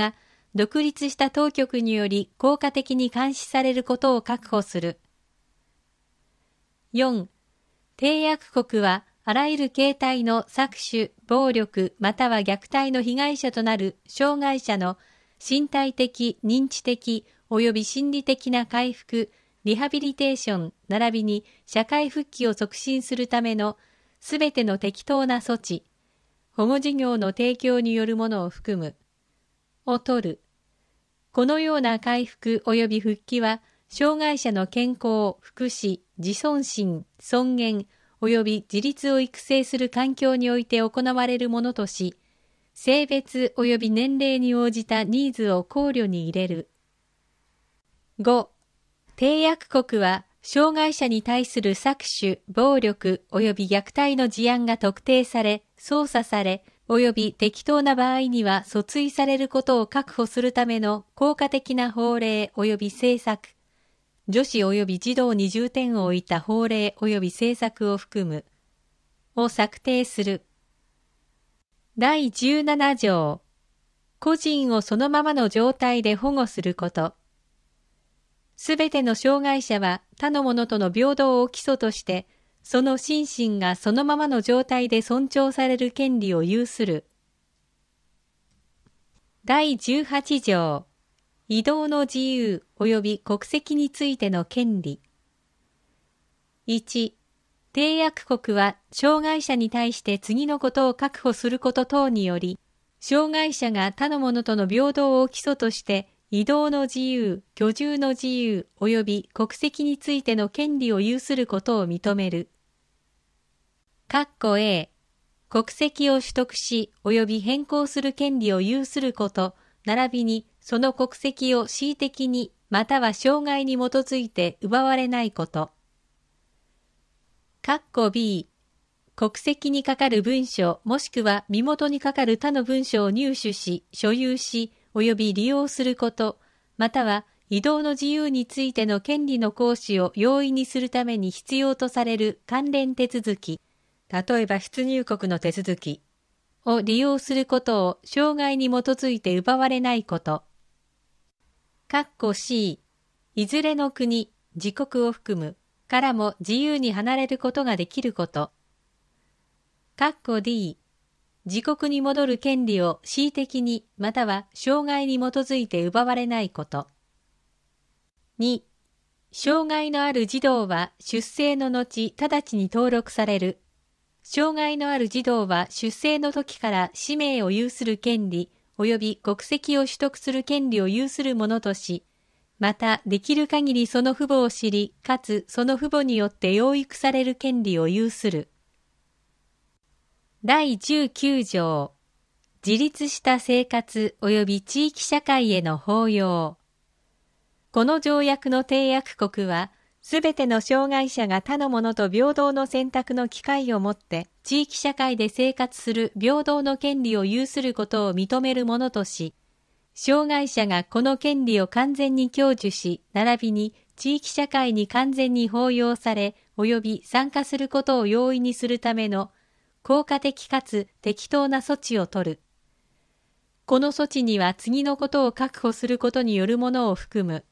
独立した当局により効果的に監視されることを確保する。よん、締約国はあらゆる形態の搾取、暴力または虐待の被害者となる障害者の身体的、認知的及び心理的な回復、リハビリテーション並びに社会復帰を促進するためのすべての適当な措置、保護事業の提供によるものを含む、を取る。このような回復及び復帰は、障害者の健康、福祉、自尊心、尊厳及び自立を育成する環境において行われるものとし、性別及び年齢に応じたニーズを考慮に入れる。ご、締約国は、障害者に対する搾取、暴力及び虐待の事案が特定され、捜査され、及び適当な場合には訴追されることを確保するための効果的な法令及び政策、女子及び児童に重点を置いた法令及び政策を含む、を策定する。だいじゅうなな条、個人をそのままの状態で保護すること。すべての障害者は他の者との平等を基礎として、その心身がそのままの状態で尊重される権利を有する。だいじゅうはち条、移動の自由及び国籍についての権利。いち、締約国は障害者に対して次のことを確保すること等により、障害者が他の者との平等を基礎として、移動の自由、居住の自由及び国籍についての権利を有することを認める。括弧 A、国籍を取得し及び変更する権利を有すること、並びにその国籍を恣意的にまたは障害に基づいて奪われないこと。括弧 B、国籍にかかる文書もしくは身元にかかる他の文書を入手し、所有し、及び利用すること、または移動の自由についての権利の行使を容易にするために必要とされる関連手続き、例えば出入国の手続きを利用することを障害に基づいて奪われないこと。括弧 C、いずれの国、自国を含むからも自由に離れることができること。括弧 D、自国に戻る権利を恣意的にまたは障害に基づいて奪われないこと。に、障害のある児童は出生の後直ちに登録される。障害のある児童は出生の時から氏名を有する権利及び国籍を取得する権利を有するものとし、またできる限りその父母を知り、かつその父母によって養育される権利を有する。だいじゅうきゅう条、自立した生活及び地域社会への包容。この条約の締約国は、すべての障害者が他の者と平等の選択の機会をもって、地域社会で生活する平等の権利を有することを認めるものとし、障害者がこの権利を完全に享受し、並びに地域社会に完全に包容され、及び参加することを容易にするための、効果的かつ適当な措置を取る。この措置には次のことを確保することによるものを含む。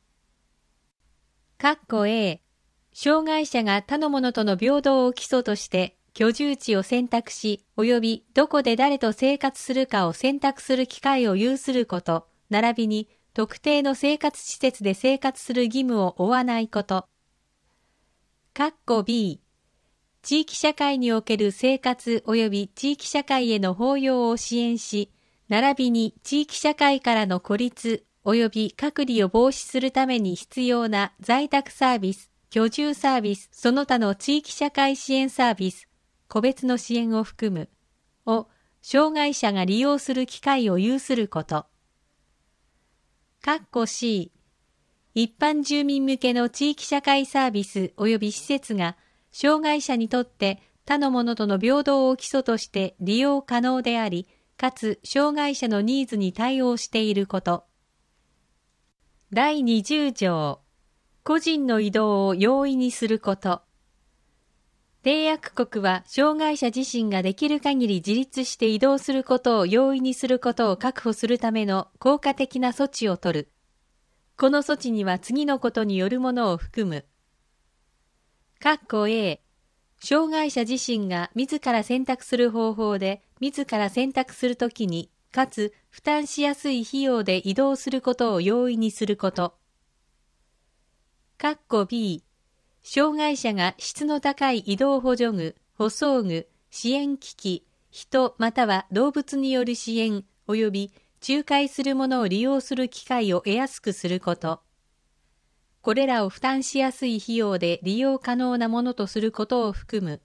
括弧 A、障害者が他の者との平等を基礎として居住地を選択し、及びどこで誰と生活するかを選択する機会を有すること、並びに特定の生活施設で生活する義務を負わないこと。括弧 B、地域社会における生活及び地域社会への包容を支援し、並びに地域社会からの孤立及び隔離を防止するために必要な在宅サービス、居住サービス、その他の地域社会支援サービス、個別の支援を含む、を障害者が利用する機会を有すること。括弧 C、一般住民向けの地域社会サービス及び施設が、障害者にとって他の者との平等を基礎として利用可能であり、かつ障害者のニーズに対応していること。だいにじゅう条、個人の移動を容易にすること。 締約国は障害者自身ができる限り自立して移動することを容易にすることを確保するための効果的な措置を取る。この措置には次のことによるものを含む。括弧 A、障害者自身が自ら選択する方法で自ら選択するときに、かつ負担しやすい費用で移動することを容易にすること。括弧 B、障害者が質の高い移動補助具、補装具、支援機器、人または動物による支援及び仲介するものを利用する機会を得やすくすること。これらを負担しやすい費用で利用可能なものとすることを含む。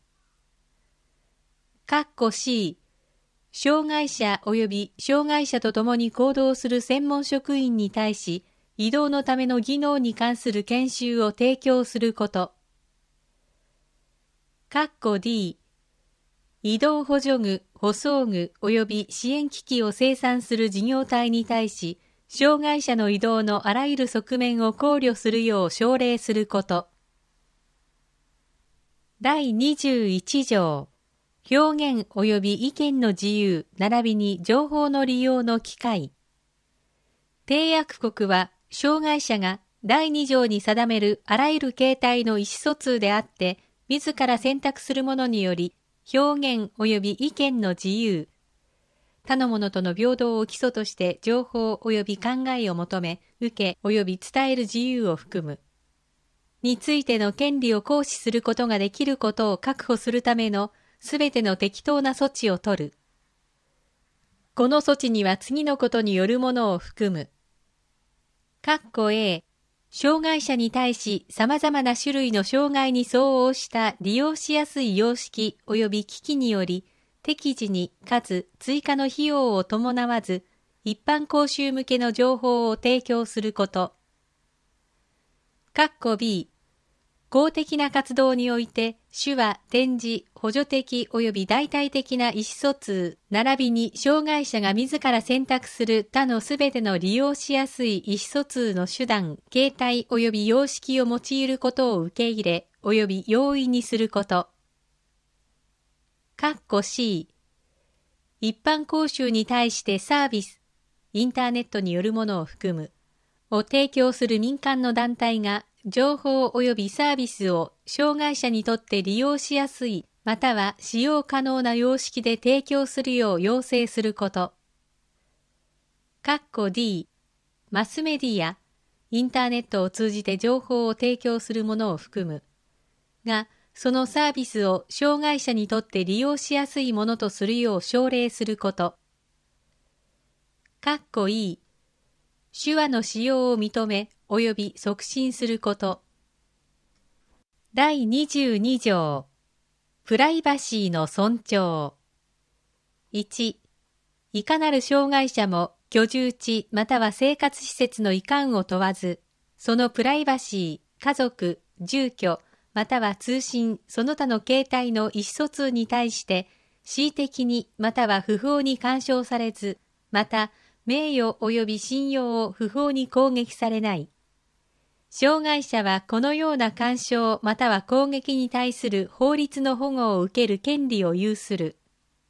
括弧 C、障害者及び障害者と共に行動する専門職員に対し、移動のための技能に関する研修を提供すること。括弧 D、移動補助具、補装具及び支援機器を生産する事業体に対し、障害者の移動のあらゆる側面を考慮するよう奨励すること。だいにじゅういち条、表現及び意見の自由並びに情報の利用の機会。締約国は、障害者がだいに条に定めるあらゆる形態の意思疎通であって、自ら選択するものにより、表現及び意見の自由、他の者との平等を基礎として情報及び考えを求め、受け及び伝える自由を含む。についての権利を行使することができることを確保するためのすべての適当な措置を取る。この措置には次のことによるものを含む。括弧 A、障害者に対し様々な種類の障害に相応した利用しやすい様式及び機器により、適時にかつ追加の費用を伴わず、一般公衆向けの情報を提供すること。括弧 B、公的な活動において、手話、展示、補助的及び代替的な意思疎通、並びに障害者が自ら選択する他のすべての利用しやすい意思疎通の手段、形態及び様式を用いることを受け入れ、及び容易にすること。括弧 C、一般公衆に対してサービス、インターネットによるものを含む、を提供する民間の団体が、情報及びサービスを障害者にとって利用しやすい、または使用可能な様式で提供するよう要請すること。括弧 D、マスメディア、インターネットを通じて情報を提供するものを含む。が、そのサービスを障害者にとって利用しやすいものとするよう奨励すること。括弧 E、手話の使用を認め、及び促進すること。だいにじゅうに条、プライバシーの尊重。いち、いかなる障害者も居住地または生活施設の移管を問わず、そのプライバシー、家族、住居、または通信、その他の形態の意思疎通に対して、恣意的にまたは不法に干渉されず、また、名誉及び信用を不法に攻撃されない。障害者はこのような干渉または攻撃に対する法律の保護を受ける権利を有する。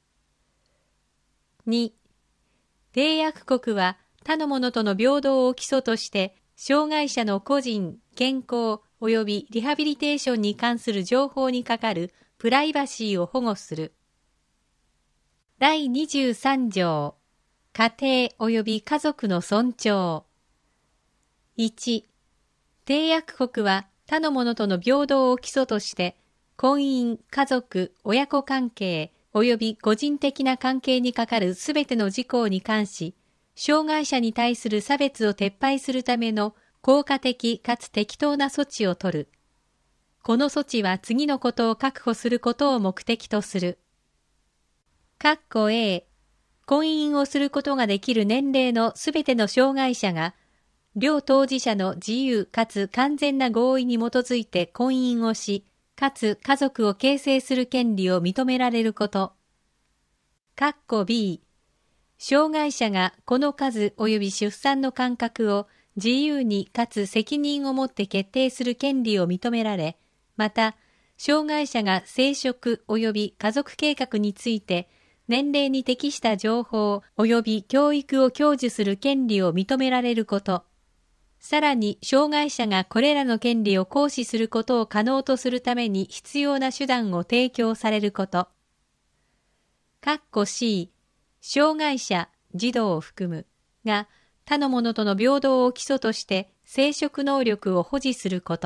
に、締約国は他の者との平等を基礎として、障害者の個人、健康及びリハビリテーションに関する情報に係るプライバシーを保護する。だいにじゅうさん条、家庭及び家族の尊重。いち、締約国は他の者との平等を基礎として、婚姻、家族、親子関係、及び個人的な関係に係るすべての事項に関し、障害者に対する差別を撤廃するための効果的かつ適当な措置を取る。この措置は次のことを確保することを目的とする。括弧 A、婚姻をすることができる年齢のすべての障害者が、両当事者の自由かつ完全な合意に基づいて婚姻をし、かつ家族を形成する権利を認められること。括弧 B、障害者がこの数及び出産の間隔を自由にかつ責任を持って決定する権利を認められ、また、 障害者が生殖及び家族計画について年齢に適した情報及び教育を享受する権利を認められること、さらに障害者がこれらの権利を行使することを可能とするために必要な手段を提供されること。括弧 C、障害者、児童を含むが他の者との平等を基礎として生殖能力を保持すること。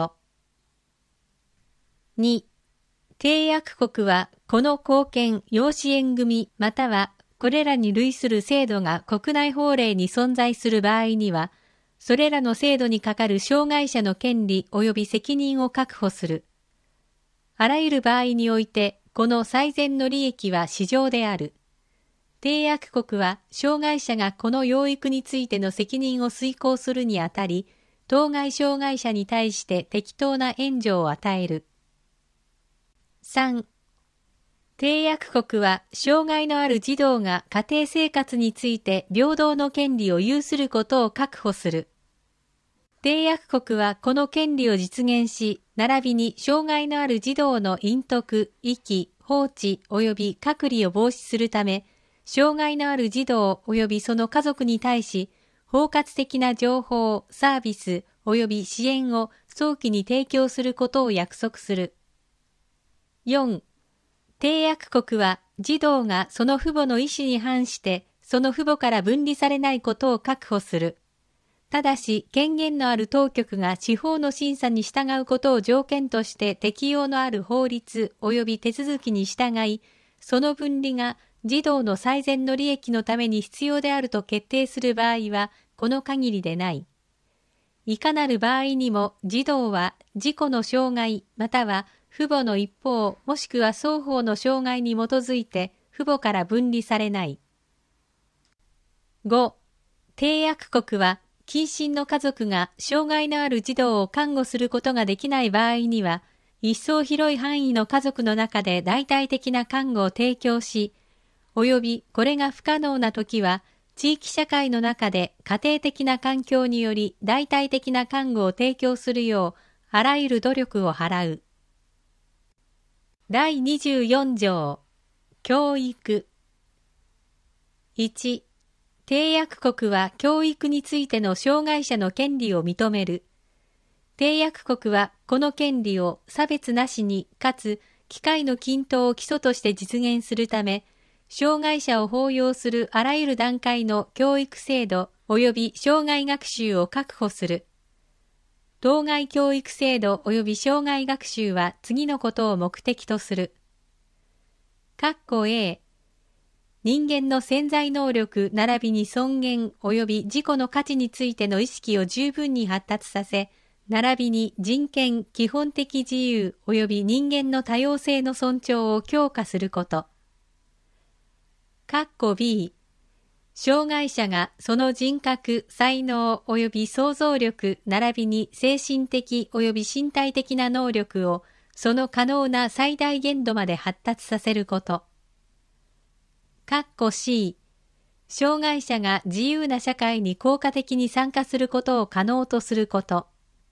に、締約国はこの貢献養子縁組またはこれらに類する制度が国内法令に存在する場合には、それらの制度に係る障害者の権利及び責任を確保する。あらゆる場合において、この最善の利益は至上である。締約国は障害者がこの養育についての責任を遂行するにあたり、当該障害者に対して適当な援助を与える。さん、締約国は障害のある児童が家庭生活について平等の権利を有することを確保する。締約国はこの権利を実現し、並びに障害のある児童の隠匿、遺棄、放置及び隔離を防止するため、障害のある児童及びその家族に対し、包括的な情報、サービス及び支援を早期に提供することを約束する。よん、締約国は児童がその父母の意思に反してその父母から分離されないことを確保する。ただし権限のある当局が司法の審査に従うことを条件として適用のある法律及び手続きに従い、その分離が児童の最善の利益のために必要であると決定する場合はこの限りでない。いかなる場合にも児童は自己の障害または父母の一方もしくは双方の障害に基づいて父母から分離されない。ご、締約国は近親の家族が障害のある児童を看護することができない場合には、一層広い範囲の家族の中で代替的な看護を提供し、及びこれが不可能なときは、地域社会の中で家庭的な環境により代替的な看護を提供するよう、あらゆる努力を払う。だいにじゅうよん条、教育。いち、締約国は教育についての障害者の権利を認める。締約国はこの権利を差別なしにかつ機会の均等を基礎として実現するため、障害者を包容するあらゆる段階の教育制度及び障害学習を確保する。当該教育制度及び障害学習は次のことを目的とする。括弧 A、人間の潜在能力並びに尊厳及び自己の価値についての意識を十分に発達させ、並びに人権、基本的自由及び人間の多様性の尊重を強化すること。括弧 B、障害者がその人格、才能及び想像力並びに精神的及び身体的な能力をその可能な最大限度まで発達させること。括弧 C、障害者が自由な社会に効果的に参加することを可能とすること。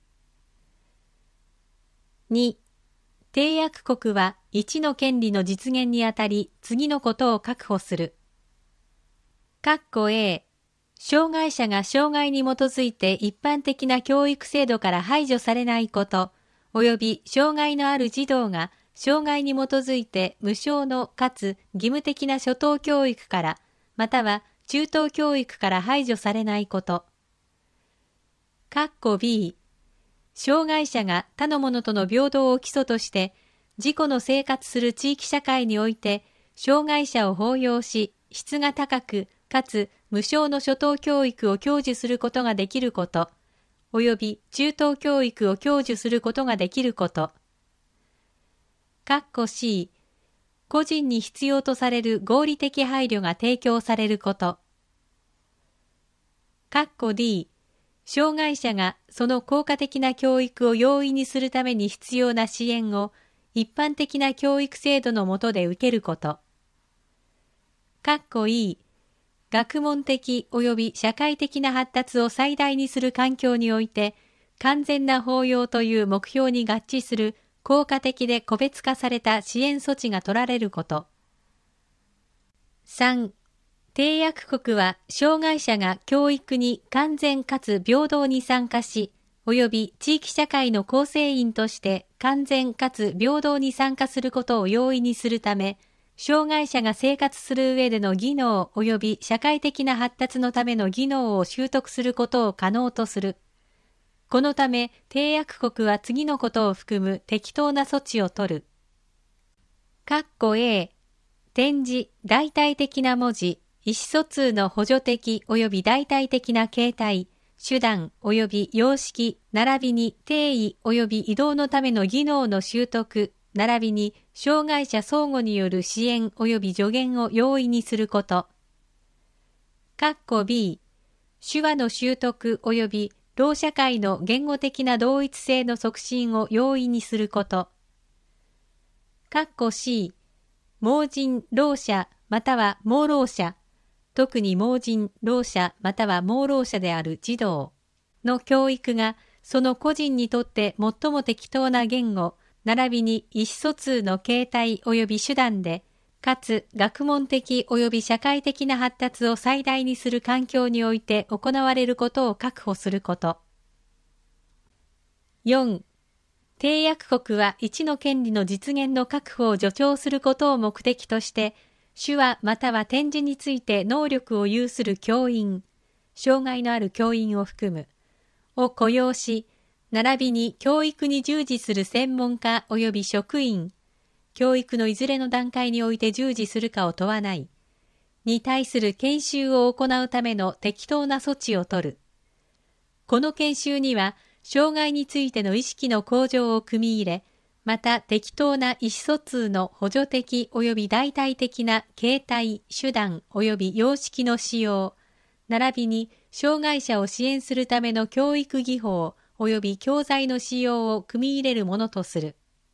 に、締約国はいちの権利の実現にあたり次のことを確保する。括弧 A、障害者が障害に基づいて一般的な教育制度から排除されないこと、及び障害のある児童が障害に基づいて無償のかつ義務的な初等教育から、または中等教育から排除されないこと。括弧 B、障害者が他の者との平等を基礎として、自己の生活する地域社会において、障害者を包容し、質が高く、かつ無償の初等教育を享受することができること、及び中等教育を享受することができること。括弧 C、個人に必要とされる合理的配慮が提供されること。括弧 D、障害者がその効果的な教育を容易にするために必要な支援を一般的な教育制度の下で受けること。括弧 E、学問的及び社会的な発達を最大にする環境において、完全な包容という目標に合致する効果的で個別化された支援措置が取られること。さん、締約国は障害者が教育に完全かつ平等に参加し、及び地域社会の構成員として完全かつ平等に参加することを容易にするため、障害者が生活する上での技能及び社会的な発達のための技能を習得することを可能とする。このため、締約国は次のことを含む適当な措置を取る。括弧 A、点字、代替的な文字、意思疎通の補助的及び代替的な形態、手段及び様式、並びに定位及び移動のための技能の習得、並びに障害者相互による支援及び助言を容易にすること。括弧 B、手話の習得及びろう社会の言語的な同一性の促進を容易にすること。括弧 C、盲人、ろう者または盲ろう者、特に盲人、ろう者または盲ろう者である児童の教育がその個人にとって最も適当な言語、並びに意思疎通の形態及び手段で、かつ学問的及び社会的な発達を最大にする環境において行われることを確保すること。よん、締約国は一の権利の実現の確保を助長することを目的として、手話または点字について能力を有する教員、障害のある教員を含む、を雇用し、並びに教育に従事する専門家及び職員、教育のいずれの段階において従事するかを問わない、に対する研修を行うための適当な措置を取る。この研修には、障害についての意識の向上を組み入れ、また適当な意思疎通の補助的及び代替的な形態、手段及び様式の使用、並びに障害者を支援するための教育技法及び教材の使用を組み入れるものとする。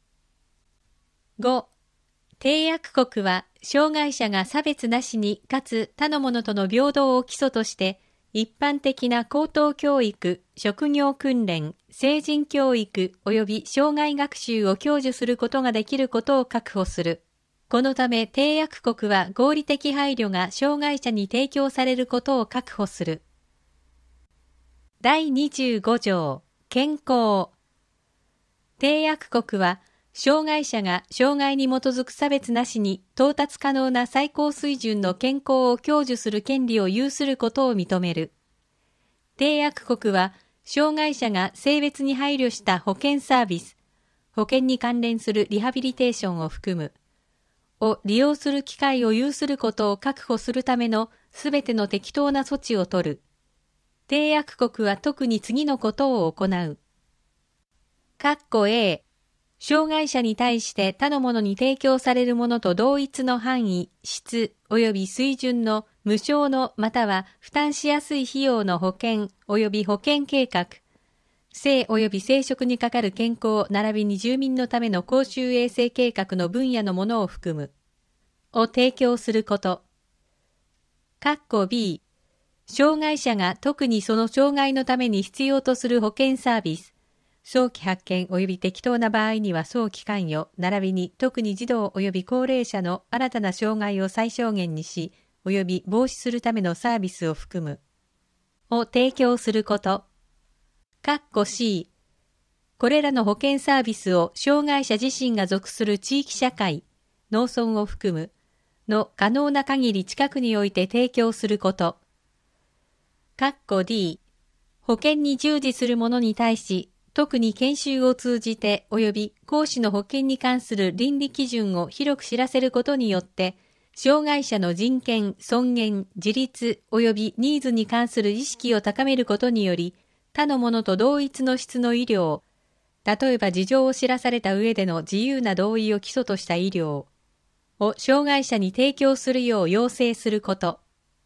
ご、締約国は障害者が差別なしにかつ他の者との平等を基礎として一般的な高等教育、職業訓練、成人教育及び障害学習を享受することができることを確保する。このため締約国は合理的配慮が障害者に提供されることを確保する。だいにじゅうご条、健康。締約国は障害者が障害に基づく差別なしに到達可能な最高水準の健康を享受する権利を有することを認める。締約国は障害者が性別に配慮した保健サービス、保健に関連するリハビリテーションを含む、を利用する機会を有することを確保するためのすべての適当な措置を取る。締約国は特に次のことを行う。括弧 A、障害者に対して他の者に提供されるものと同一の範囲、質及び水準の無償のまたは負担しやすい費用の保険及び保険計画、性及び生殖にかかる健康並びに住民のための公衆衛生計画の分野のものを含む、を提供すること。括弧 B、障害者が特にその障害のために必要とする保健サービス、早期発見及び適当な場合には早期関与、並びに特に児童及び高齢者の新たな障害を最小限にし、及び防止するためのサービスを含む、を提供すること。括弧 C、これらの保健サービスを障害者自身が属する地域社会、農村を含む、の可能な限り近くにおいて提供すること。括弧 D、保健に従事する者に対し、特に研修を通じて及び講師の保険に関する倫理基準を広く知らせることによって、障害者の人権、尊厳、自立及びニーズに関する意識を高めることにより、他の者と同一の質の医療、例えば事情を知らされた上での自由な同意を基礎とした医療を障害者に提供するよう要請すること。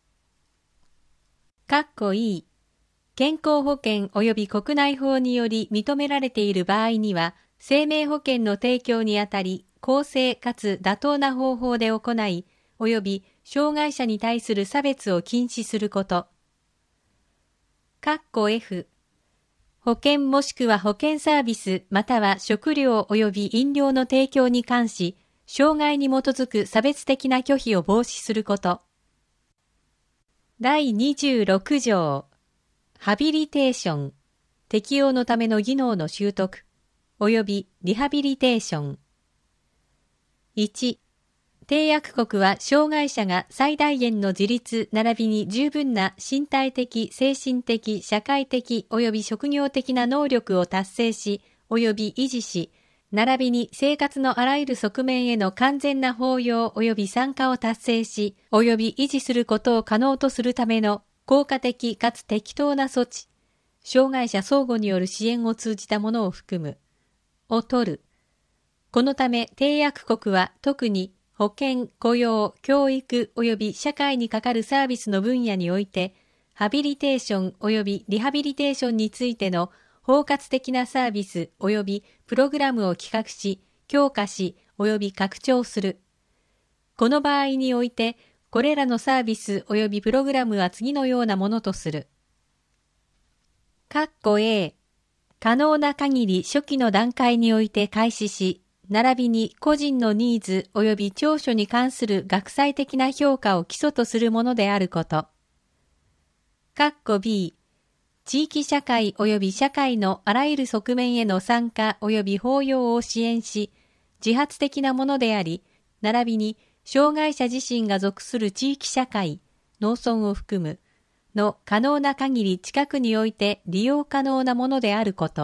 括弧 E、健康保険及び国内法により認められている場合には、生命保険の提供にあたり、公正かつ妥当な方法で行い、及び障害者に対する差別を禁止すること。括弧 F、 保険もしくは保険サービスまたは食料及び飲料の提供に関し、障害に基づく差別的な拒否を防止すること。だいにじゅうろく条、ハビリテーション、適応のための技能の習得、及びリハビリテーション。いち、締約国は障害者が最大限の自立並びに十分な身体的、精神的、社会的及び職業的な能力を達成し及び維持し、並びに生活のあらゆる側面への完全な包容及び参加を達成し及び維持することを可能とするための効果的かつ適当な措置、障害者相互による支援を通じたものを含む、を取る。このため締約国は特に保険、雇用、教育及び社会にかかるサービスの分野において、ハビリテーション及びリハビリテーションについての包括的なサービス及びプログラムを企画し、強化し及び拡張する。この場合において、これらのサービス及びプログラムは次のようなものとする。括弧 A、可能な限り初期の段階において開始し、並びに個人のニーズ及び長所に関する学際的な評価を基礎とするものであること。括弧 B、地域社会及び社会のあらゆる側面への参加及び包容を支援し、自発的なものであり、並びに障害者自身が属する地域社会、農村を含む、の可能な限り近くにおいて利用可能なものであること。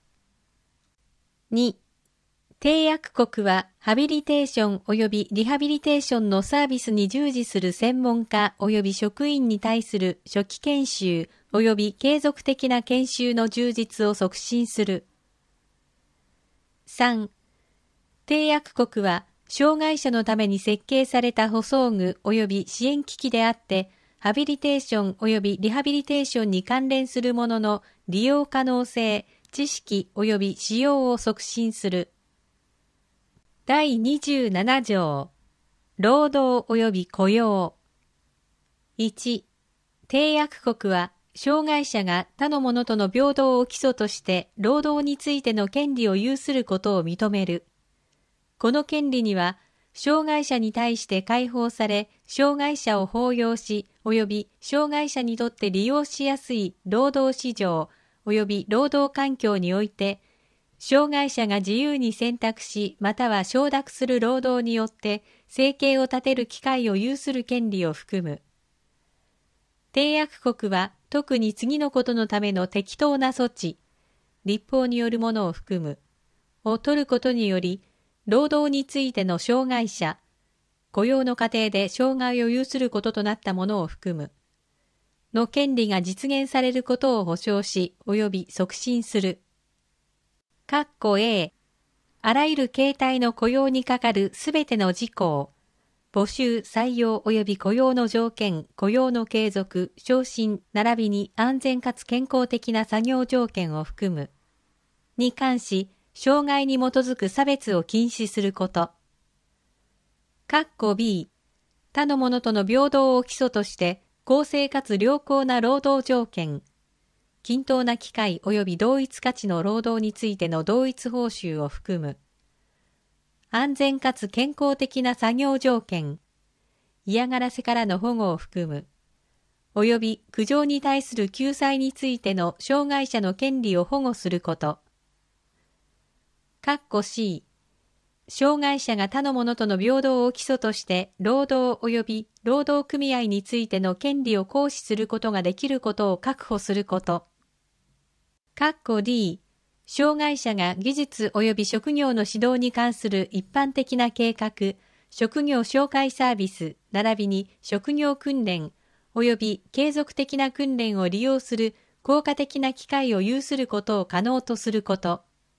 に、締約国はハビリテーション及びリハビリテーションのサービスに従事する専門家及び職員に対する初期研修及び継続的な研修の充実を促進する。さん、締約国は障害者のために設計された補装具及び支援機器であって、ハビリテーション及びリハビリテーションに関連するものの利用可能性、知識及び使用を促進する。だいにじゅうなな条、労働及び雇用。いち、締約国は障害者が他の者との平等を基礎として労働についての権利を有することを認める。この権利には、障害者に対して解放され、障害者を包容し、及び障害者にとって利用しやすい労働市場及び労働環境において、障害者が自由に選択し、または承諾する労働によって生計を立てる機会を有する権利を含む。締約国は特に次のことのための適当な措置、立法によるものを含む、を取ることにより、労働についての障害者、雇用の過程で障害を有することとなったものを含む、の権利が実現されることを保障し、及び促進する。括弧 A、あらゆる形態の雇用にかかるすべての事項、募集、採用及び雇用の条件、雇用の継続、昇進、並びに安全かつ健康的な作業条件を含む、に関し、障害に基づく差別を禁止すること。括弧 B、他の者との平等を基礎として、公正かつ良好な労働条件、均等な機会及び同一価値の労働についての同一報酬を含む。安全かつ健康的な作業条件、嫌がらせからの保護を含む。及び苦情に対する救済についての障害者の権利を保護すること。括弧 C、障害者が他の者との平等を基礎として労働及び労働組合についての権利を行使することができることを確保すること。括弧 D、障害者が技術及び職業の指導に関する一般的な計画、職業紹介サービス、並びに職業訓練及び継続的な訓練を利用する効果的な機会を有することを可能とすること。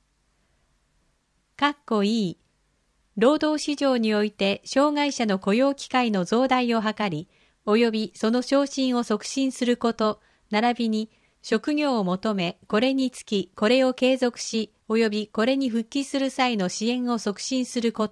括弧 E、労働市場において障害者の雇用機会の増大を図り、及びその昇進を促進すること、並びに職業を求め、これにつき、これを継続し、及びこれに復帰する際の支援を促進すること。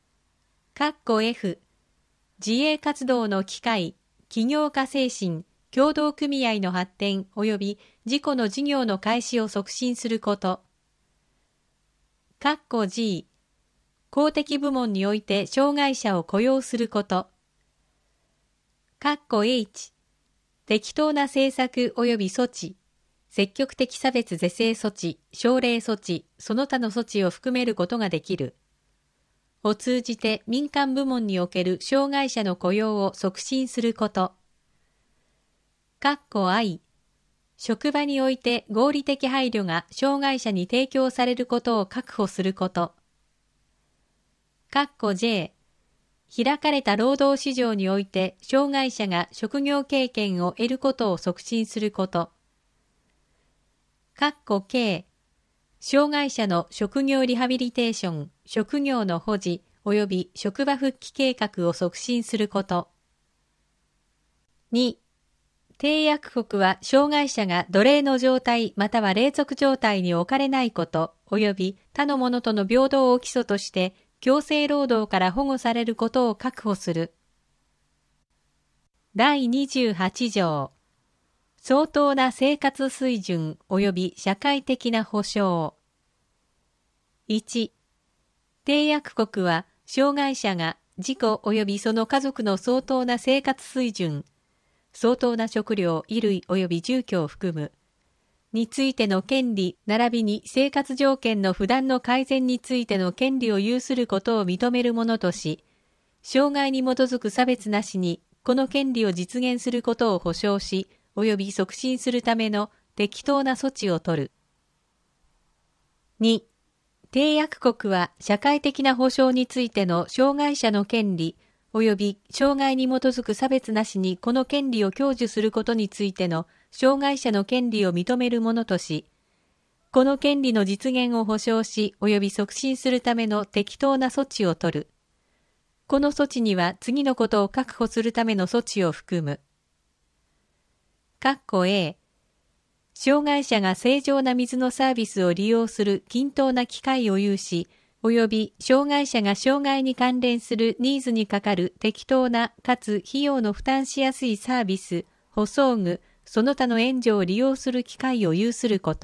括弧 F、自営活動の機会、起業家精神、 協同組合の発展及び自己の事業の開始を促進すること。括弧 G、公的部門において障害者を雇用すること。括弧 H、適当な政策及び措置、積極的差別是正措置、奨励措置、その他の措置を含めることができる。を通じて民間部門における障害者の雇用を促進すること。括弧 I、職場において合理的配慮が障害者に提供されることを確保すること。括弧 J、開かれた労働市場において障害者が職業経験を得ることを促進すること。括弧 K、障害者の職業リハビリテーション、職業の保持及び職場復帰計画を促進すること。に、締約国は障害者が奴隷の状態または隷属状態に置かれないこと及び他の者との平等を基礎として強制労働から保護されることを確保する。だいにじゅうはち条、相当な生活水準及び社会的な保障。いち、締約国は障害者が自己及びその家族の相当な生活水準、相当な食料、衣類及び住居を含む、についての権利並びに生活条件の不断の改善についての権利を有することを認めるものとし、障害に基づく差別なしにこの権利を実現することを保障し、及び促進するための適当な措置を取る。に、締約国は社会的な保障についての障害者の権利、及び障害に基づく差別なしにこの権利を享受することについての障害者の権利を認めるものとし、この権利の実現を保障し及び促進するための適当な措置を取る。この措置には次のことを確保するための措置を含む。括弧 A、障害者が正常な水のサービスを利用する均等な機会を有し、及び障害者が障害に関連するニーズにかかる適当なかつ費用の負担しやすいサービス、補装具、その他の援助を利用する機会を有すること。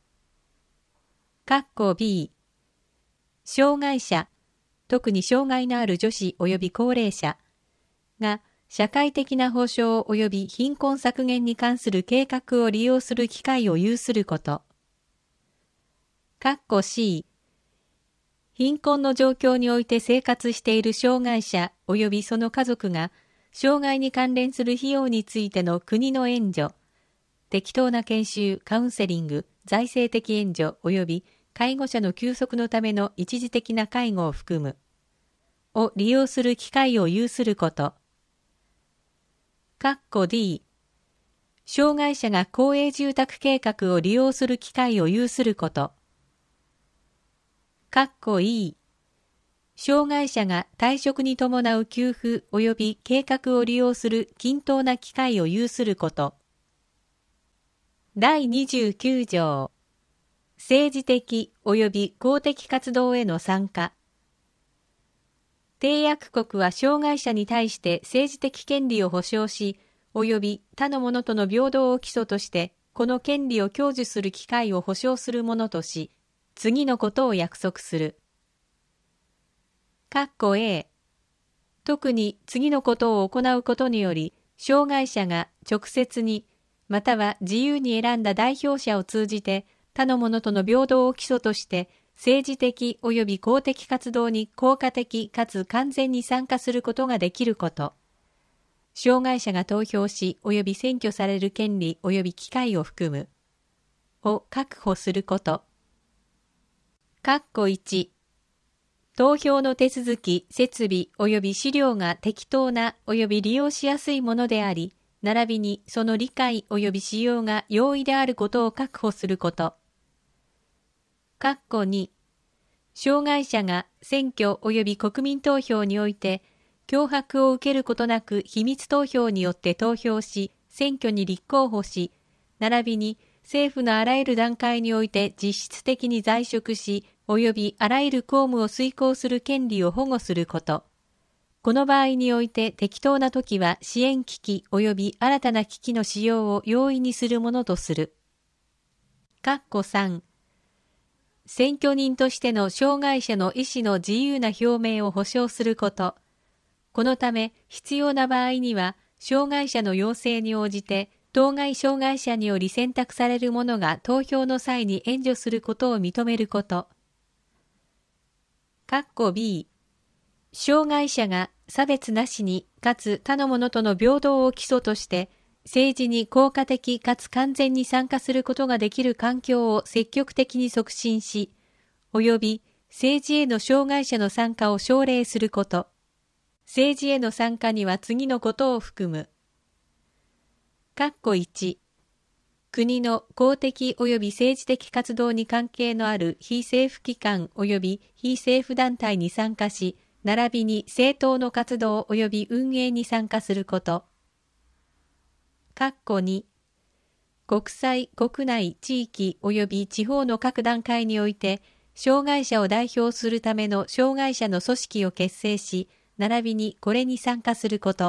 括弧 B、障害者、特に障害のある女子及び高齢者が社会的な保障及び貧困削減に関する計画を利用する機会を有すること。括弧 C、貧困の状況において生活している障害者及びその家族が障害に関連する費用についての国の援助、適当な研修、カウンセリング、財政的援助及び介護者の休息のための一時的な介護を含む、を利用する機会を有すること。括弧 D、障害者が公営住宅計画を利用する機会を有すること。括弧 E、障害者が退職に伴う給付及び計画を利用する均等な機会を有すること。だいにじゅうきゅう条、政治的及び公的活動への参加。締約国は障害者に対して政治的権利を保障し、及び他の者との平等を基礎として、この権利を享受する機会を保障するものとし、次のことを約束する。括弧 A、特に次のことを行うことにより、障害者が直接に、または自由に選んだ代表者を通じて、他の者との平等を基礎として、政治的及び公的活動に効果的かつ完全に参加することができること。障害者が投票し及び選挙される権利及び機会を含む。を確保すること。括弧いち、投票の手続き、設備及び資料が適当な及び利用しやすいものであり、並びにその理解及び使用が容易であることを確保すること。括弧に、障害者が選挙及び国民投票において、脅迫を受けることなく秘密投票によって投票し、選挙に立候補し、並びに政府のあらゆる段階において実質的に在職し、及びあらゆる公務を遂行する権利を保護すること。 この場合において適当なときは支援機器及び新たな機器の使用を容易にするものとする。括弧さん、選挙人としての障害者の意思の自由な表明を保障すること。このため必要な場合には、障害者の要請に応じて、当該障害者により選択されるものが投票の際に援助することを認めること。括弧 B、障害者が差別なしにかつ他の者との平等を基礎として政治に効果的かつ完全に参加することができる環境を積極的に促進し、及び政治への障害者の参加を奨励すること。政治への参加には次のことを含む。括弧いち、国の公的及び政治的活動に関係のある非政府機関及び非政府団体に参加し、並びに政党の活動及び運営に参加すること。括弧に、国際、国内、地域及び地方の各段階において、障害者を代表するための障害者の組織を結成し、並びにこれに参加すること。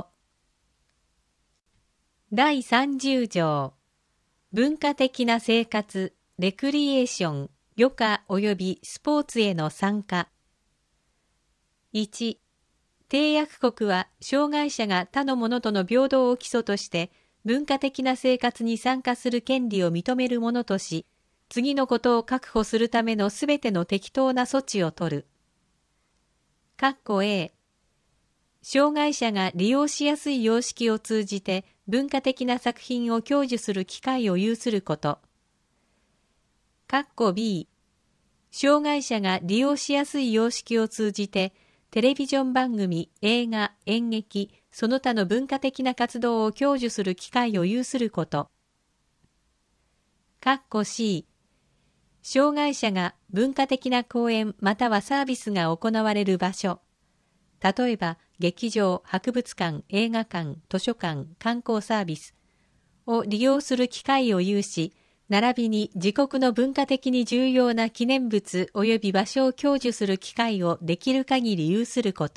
だいさんじゅう条、文化的な生活、レクリエーション、余暇及びスポーツへの参加。いち、締約国は障害者が他の者との平等を基礎として文化的な生活に参加する権利を認めるものとし、次のことを確保するためのすべての適当な措置を取る。括弧 A、障害者が利用しやすい様式を通じて文化的な作品を享受する機会を有すること。括弧 B、障害者が利用しやすい様式を通じてテレビジョン番組、映画、演劇、その他の文化的な活動を享受する機会を有すること。括弧 C、障害者が文化的な講演またはサービスが行われる場所、例えば劇場、博物館、映画館、図書館、観光サービスを利用する機会を有し、並びに自国の文化的に重要な記念物及び場所を享受する機会をできる限り有すること。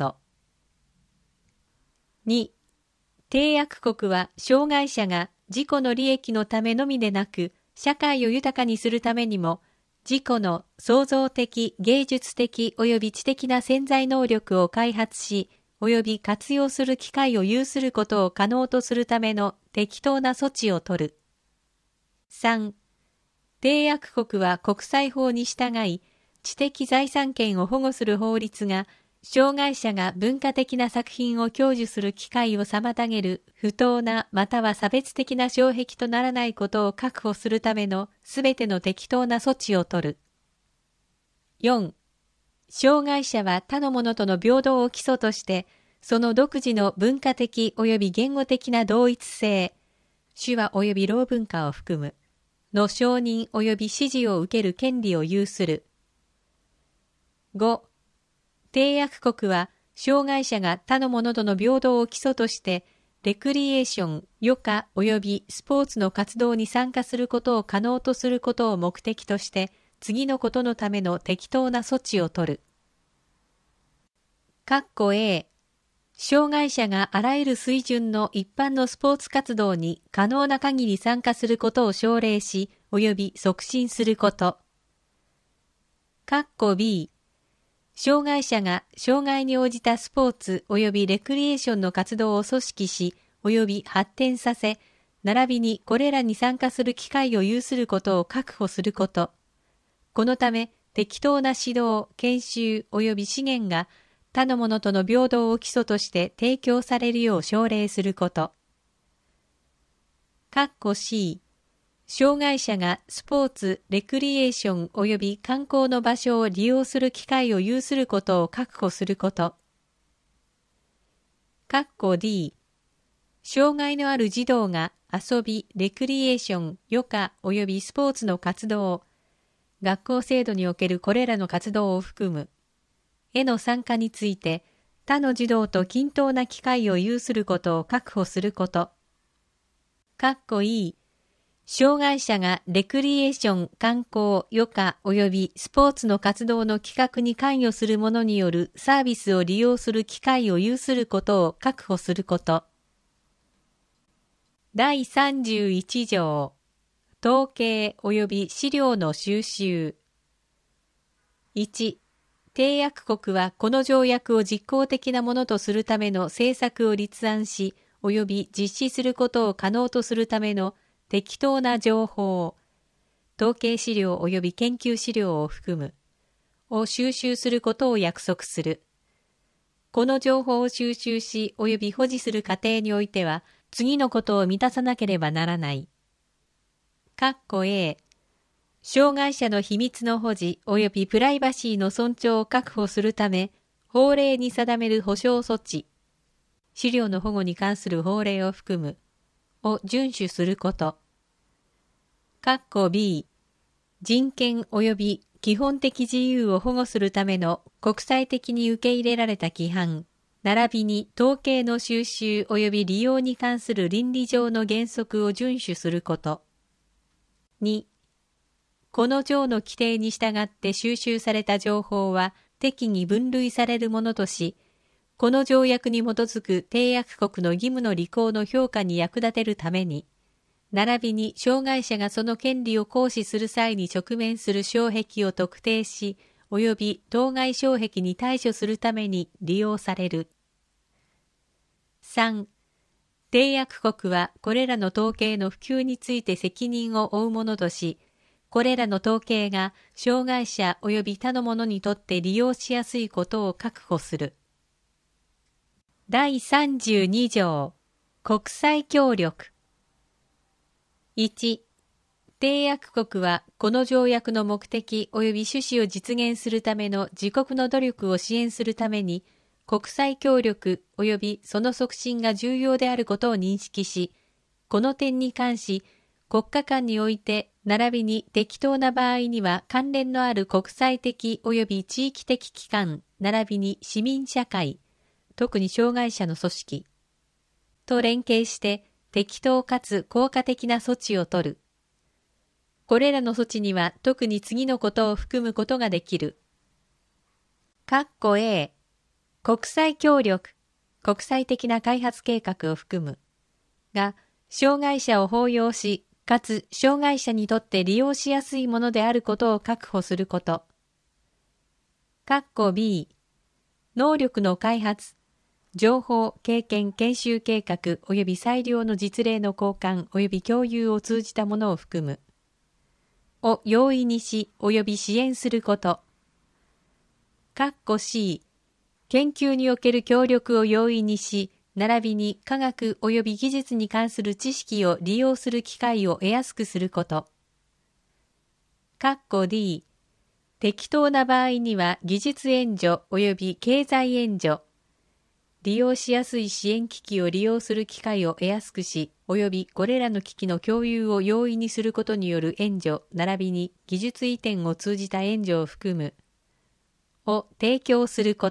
に、締約国は障害者が自己の利益のためのみでなく、社会を豊かにするためにも、自己の創造的、芸術的及び知的な潜在能力を開発し、及び活用する機会を有することを可能とするための適当な措置を取る。さん、締約国は国際法に従い、知的財産権を保護する法律が、障害者が文化的な作品を享受する機会を妨げる不当なまたは差別的な障壁とならないことを確保するためのすべての適当な措置を取る。よん、障害者は他の者との平等を基礎として、その独自の文化的及び言語的な同一性、手話及びろう文化を含む、の承認及び支持を受ける権利を有する。ご、締約国は障害者が他の者との平等を基礎としてレクリエーション、余暇及びスポーツの活動に参加することを可能とすることを目的として次のことのための適当な措置を取る。括弧 A、障害者があらゆる水準の一般のスポーツ活動に可能な限り参加することを奨励し及び促進すること。括弧 B、障害者が障害に応じたスポーツ及びレクリエーションの活動を組織し及び発展させ、並びにこれらに参加する機会を有することを確保すること。このため、適当な指導、研修及び資源が他の者との平等を基礎として提供されるよう奨励すること。括弧 C、障害者がスポーツ、レクリエーション及び観光の場所を利用する機会を有することを確保すること。括弧 D、障害のある児童が遊び、レクリエーション、余暇及びスポーツの活動、学校制度におけるこれらの活動を含む、への参加について他の児童と均等な機会を有することを確保すること。括弧 E、 障害者がレクリエーション、観光、余暇及びスポーツの活動の企画に関与する者によるサービスを利用する機会を有することを確保すること。だいさんじゅういち条、統計及び資料の収集。いち、締約国はこの条約を実効的なものとするための政策を立案し、及び実施することを可能とするための適当な情報、統計資料及び研究資料を含む、を収集することを約束する。この情報を収集し及び保持する過程においては、次のことを満たさなければならない。括弧 A、障害者の秘密の保持及びプライバシーの尊重を確保するため、法令に定める保障措置、資料の保護に関する法令を含む、を遵守すること。括弧 B、人権及び基本的自由を保護するための国際的に受け入れられた規範、並びに統計の収集及び利用に関する倫理上の原則を遵守すること。に、この条の規定に従って収集された情報は適宜分類されるものとし、この条約に基づく締約国の義務の履行の評価に役立てるために、並びに障害者がその権利を行使する際に直面する障壁を特定し、及び当該障壁に対処するために利用される。さん、締約国はこれらの統計の普及について責任を負うものとし、これらの統計が障害者及び他の者にとって利用しやすいことを確保する。だいさんじゅうに条、国際協力。いち、締約国はこの条約の目的及び趣旨を実現するための自国の努力を支援するために、国際協力及びその促進が重要であることを認識し、この点に関し、国家間において並びに適当な場合には関連のある国際的及び地域的機関並びに市民社会、特に障害者の組織と連携して適当かつ効果的な措置を取る。これらの措置には特に次のことを含むことができる。括弧 A、国際協力、国際的な開発計画を含むが、障害者を包容し、かつ障害者にとって利用しやすいものであることを確保すること。括弧 B、能力の開発、情報、経験、研修計画及び裁量の実例の交換及び共有を通じたものを含む。を容易にし及び支援すること。括弧 C、研究における協力を容易にし、並びに科学及び技術に関する知識を利用する機会を得やすくすること。括弧 D、適当な場合には技術援助及び経済援助、利用しやすい支援機器を利用する機会を得やすくし、及びこれらの機器の共有を容易にすることによる援助、並びに技術移転を通じた援助を含む、を提供すること。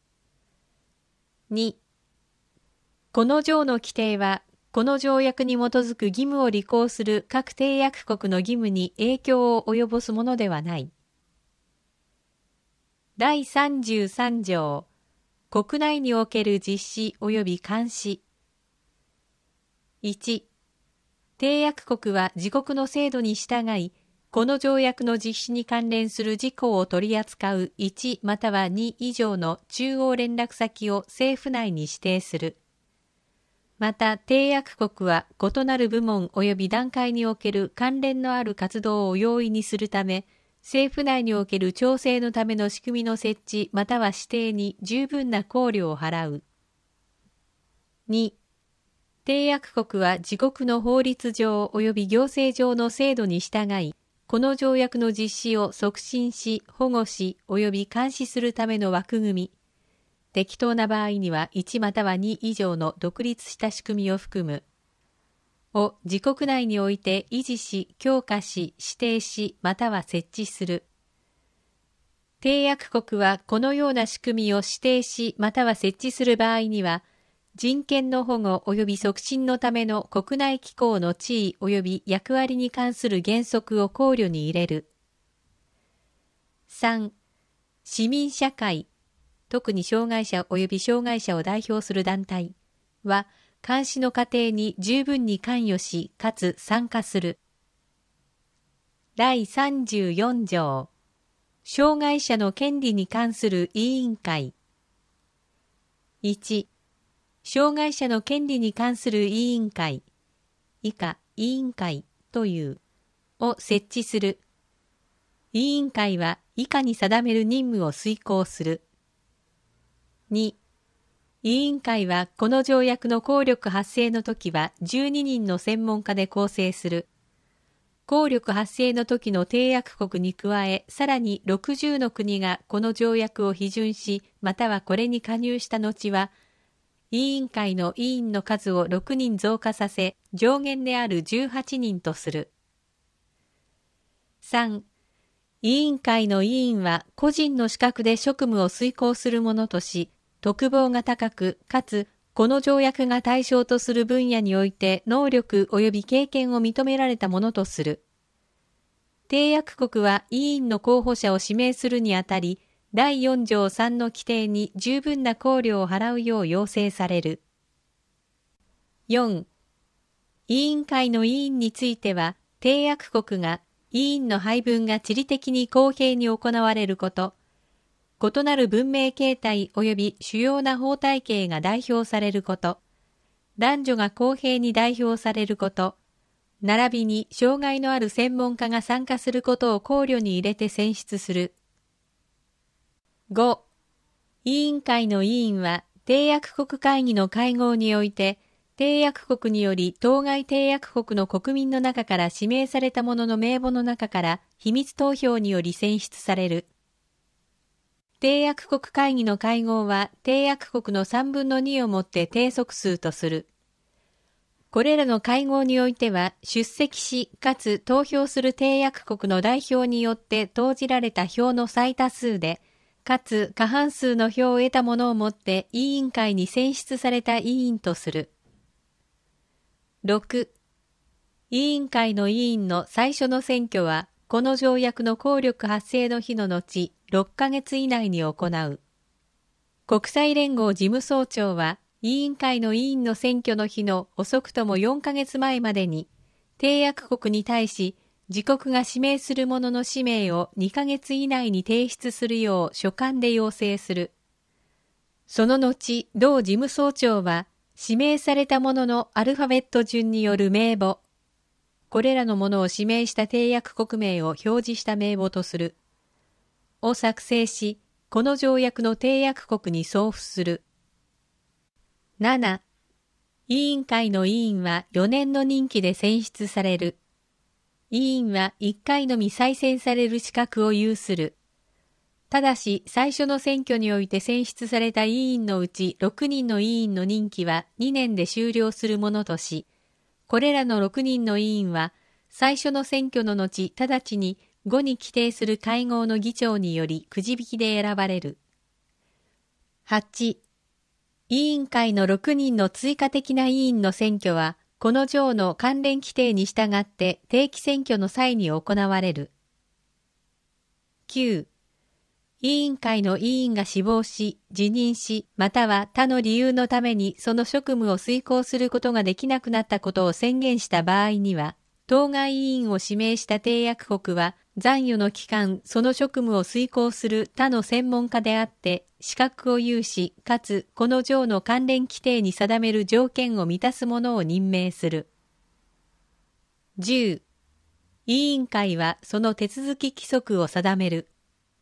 に、この条の規定は、この条約に基づく義務を履行する各締約国の義務に影響を及ぼすものではない。だいさんじゅうさん条、国内における実施及び監視。いち、締約国は自国の制度に従い、この条約の実施に関連する事項を取り扱ういちまたはに以上の中央連絡先を政府内に指定する。また、締約国は異なる部門及び段階における関連のある活動を容易にするため、政府内における調整のための仕組みの設置または指定に十分な考慮を払う。に、締約国は自国の法律上及び行政上の制度に従い、この条約の実施を促進し、保護し、及び監視するための枠組み、適当な場合にはいちまたはに以上の独立した仕組みを含む、を自国内において維持し、強化し、指定し、または設置する。締約国はこのような仕組みを指定し、または設置する場合には、 人権の保護及び促進のための国内機構の地位及び役割に関する原則を考慮に入れる。さん. 市民社会、特に障害者及び障害者を代表する団体は、監視の過程に十分に関与し、かつ参加する。だいさんじゅうよん条、障害者の権利に関する委員会。いち. 障害者の権利に関する委員会、以下委員会という、を設置する。委員会は以下に定める任務を遂行する。に. 委員会はこの条約の効力発生のときはじゅうににんの専門家で構成する。効力発生の時の締約国に加え、さらにろくじゅうの国がこの条約を批准し、またはこれに加入した後は、委員会の委員の数をろくにん増加させ、上限であるじゅうはちにんとする。さん. 委員会の委員は個人の資格で職務を遂行するものとし、特望が高く、かつ、この条約が対象とする分野において能力及び経験を認められたものとする。締約国は委員の候補者を指名するにあたり、だいよん条さんの規定に十分な考慮を払うよう要請される。よん. 委員会の委員については、締約国が委員の配分が地理的に公平に行われること、異なる文明形態及び主要な法体系が代表されること、男女が公平に代表されること、並びに障害のある専門家が参加することを考慮に入れて選出する。ご. 委員会の委員は締約国会議の会合において、締約国により当該締約国の国民の中から指名された者の名簿の中から秘密投票により選出される。締約国会議の会合は締約国のさんぶんのにをもって定則数とする。これらの会合においては出席し、かつ投票する締約国の代表によって投じられた票の最多数で、かつ過半数の票を得たものをもって委員会に選出された委員とする。ろく. 委員会の委員の最初の選挙は、この条約の効力発生の日の後、ろっかげつ以内に行う。国際連合事務総長は、委員会の委員の選挙の日の遅くともよんかげつまえまでに、締約国に対し、自国が指名する者の氏名をにかげつ以内に提出するよう書簡で要請する。その後、同事務総長は、指名された者のアルファベット順による名簿、これらのものを指名した締約国名を表示した名簿とする。を作成し、この条約の締約国に送付する。なな. 委員会の委員はよねんの任期で選出される。委員はいっかいのみ再選される資格を有する。ただし、最初の選挙において選出された委員のうちろくにんの委員の任期はにねんで終了するものとし、これらのろくにんの委員は、最初の選挙の後、直ちに後に規定する会合の議長によりくじ引きで選ばれる。はち. 委員会のろくにんの追加的な委員の選挙は、この条の関連規定に従って定期選挙の際に行われる。きゅう. 委員会の委員が死亡し、辞任し、または他の理由のためにその職務を遂行することができなくなったことを宣言した場合には、当該委員を指名した締約国は、残余の期間、その職務を遂行する他の専門家であって、資格を有し、かつこの条の関連規定に定める条件を満たす者を任命する。じゅう. 委員会はその手続き規則を定める。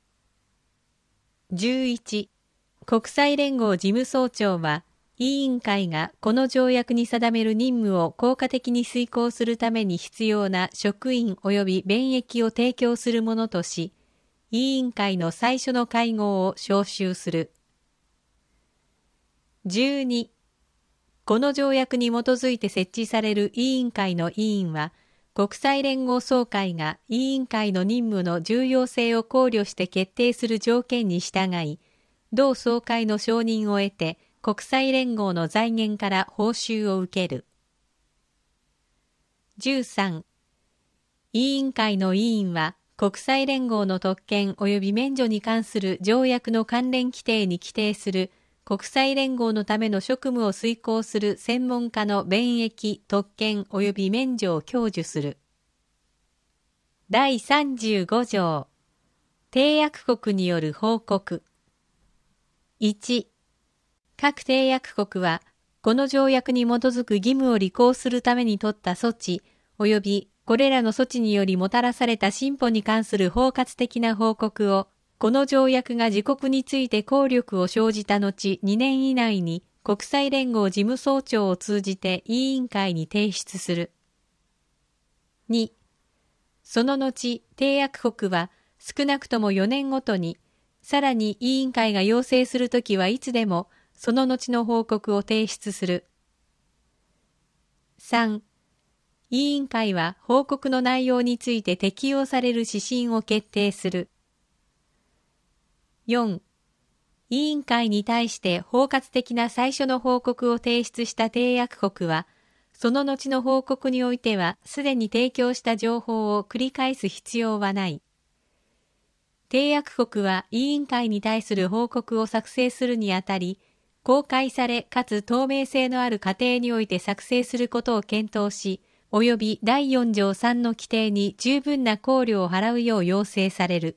じゅういち. 国際連合事務総長は、委員会がこの条約に定める任務を効果的に遂行するために必要な職員及び便益を提供するものとし、委員会の最初の会合を招集する。じゅうに. この条約に基づいて設置される委員会の委員は、国際連合総会が委員会の任務の重要性を考慮して決定する条件に従い、同総会の承認を得て、 国際連合の財源から報酬を受ける。じゅうさん、委員会の委員は国際連合の特権及び免除に関する条約の関連規定に規定する国際連合のための職務を遂行する専門家の弁益、特権及び免除を享受する。だいさんじゅうご条、締約国による報告。いち、各締約国は、この条約に基づく義務を履行するために取った措置、及びこれらの措置によりもたらされた進歩に関する包括的な報告を、この条約が自国について効力を生じた後にねん以内に国際連合事務総長を通じて委員会に提出する。に、その後、締約国は少なくともよねんごとに、さらに委員会が要請するときはいつでも、その後の報告を提出する。さん、委員会は報告の内容について適用される指針を決定する。よん、委員会に対して包括的な最初の報告を提出した締約国は、その後の報告においてはすでに提供した情報を繰り返す必要はない。締約国は委員会に対する報告を作成するにあたり、公開されかつ透明性のある過程において作成することを検討し、及びだいよん条さんの規定に十分な考慮を払うよう要請される。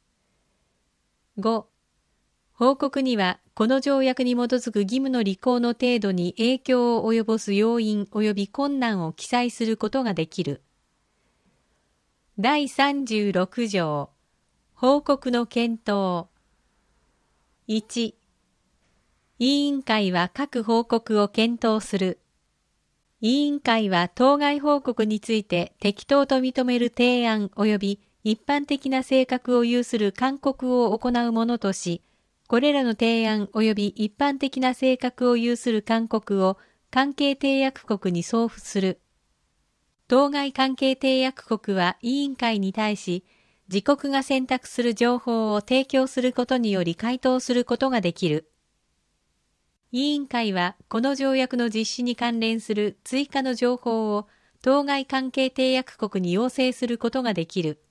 ご、報告にはこの条約に基づく義務の履行の程度に影響を及ぼす要因及び困難を記載することができる。だいさんじゅうろく条、報告の検討。いち、委員会は各報告を検討する。委員会は当該報告について適当と認める提案及び一般的な性格を有する勧告を行うものとし、これらの提案及び一般的な性格を有する勧告を関係締約国に送付する。当該関係締約国は委員会に対し、自国が選択する情報を提供することにより回答することができる。委員会はこの条約の実施に関連する追加の情報を当該関係締約国に要請することができる。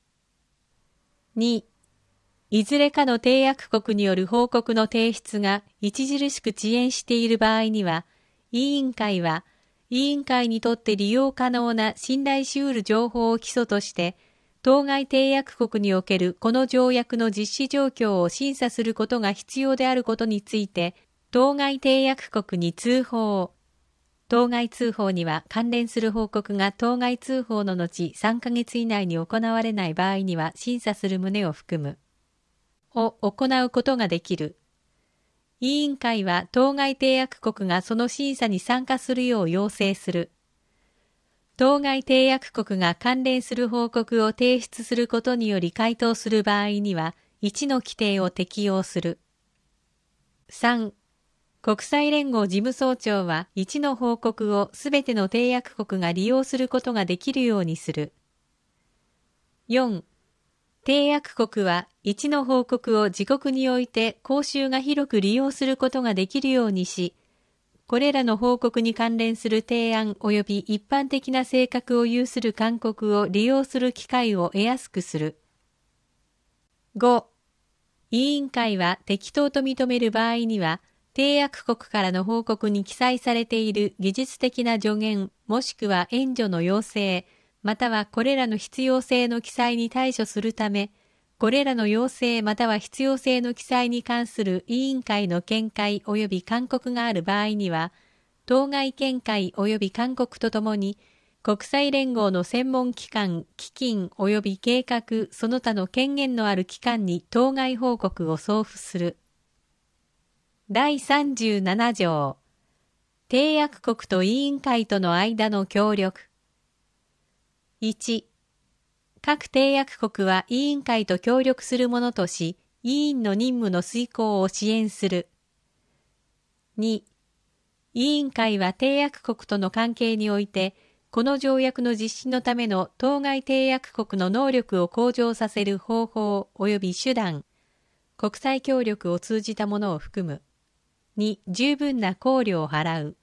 に、いずれかの締約国による報告の提出が著しく遅延している場合には、委員会は委員会にとって利用可能な信頼し得る情報を基礎として、当該締約国におけるこの条約の実施状況を審査することが必要であることについて、当該締約国に通報。当該通報には関連する報告が当該通報の後さんかげつ以内に行われない場合には審査する旨を含む。を行うことができる。委員会は当該締約国がその審査に参加するよう要請する。当該締約国が関連する報告を提出することにより回答する場合には、いちの規定を適用する。さん、国際連合事務総長はいちの報告をすべての締約国が利用することができるようにする。よん、締約国はいちの報告を自国において公衆が広く利用することができるようにし、これらの報告に関連する提案及び一般的な性格を有する勧告を利用する機会を得やすくする。ご、委員会は適当と認める場合には、締約国からの報告に記載されている技術的な助言もしくは援助の要請、またはこれらの必要性の記載に対処するため、これらの要請または必要性の記載に関する委員会の見解及び勧告がある場合には、当該見解及び勧告とともに、国際連合の専門機関、基金及び計画その他の権限のある機関に当該報告を送付する。だいさんじゅうなな条、締約国と委員会との間の協力。いち、各締約国は委員会と協力するものとし、委員の任務の遂行を支援する。に、委員会は締約国との関係において、この条約の実施のための当該締約国の能力を向上させる方法及び手段、国際協力を通じたものを含む。 に十分な考慮を払う。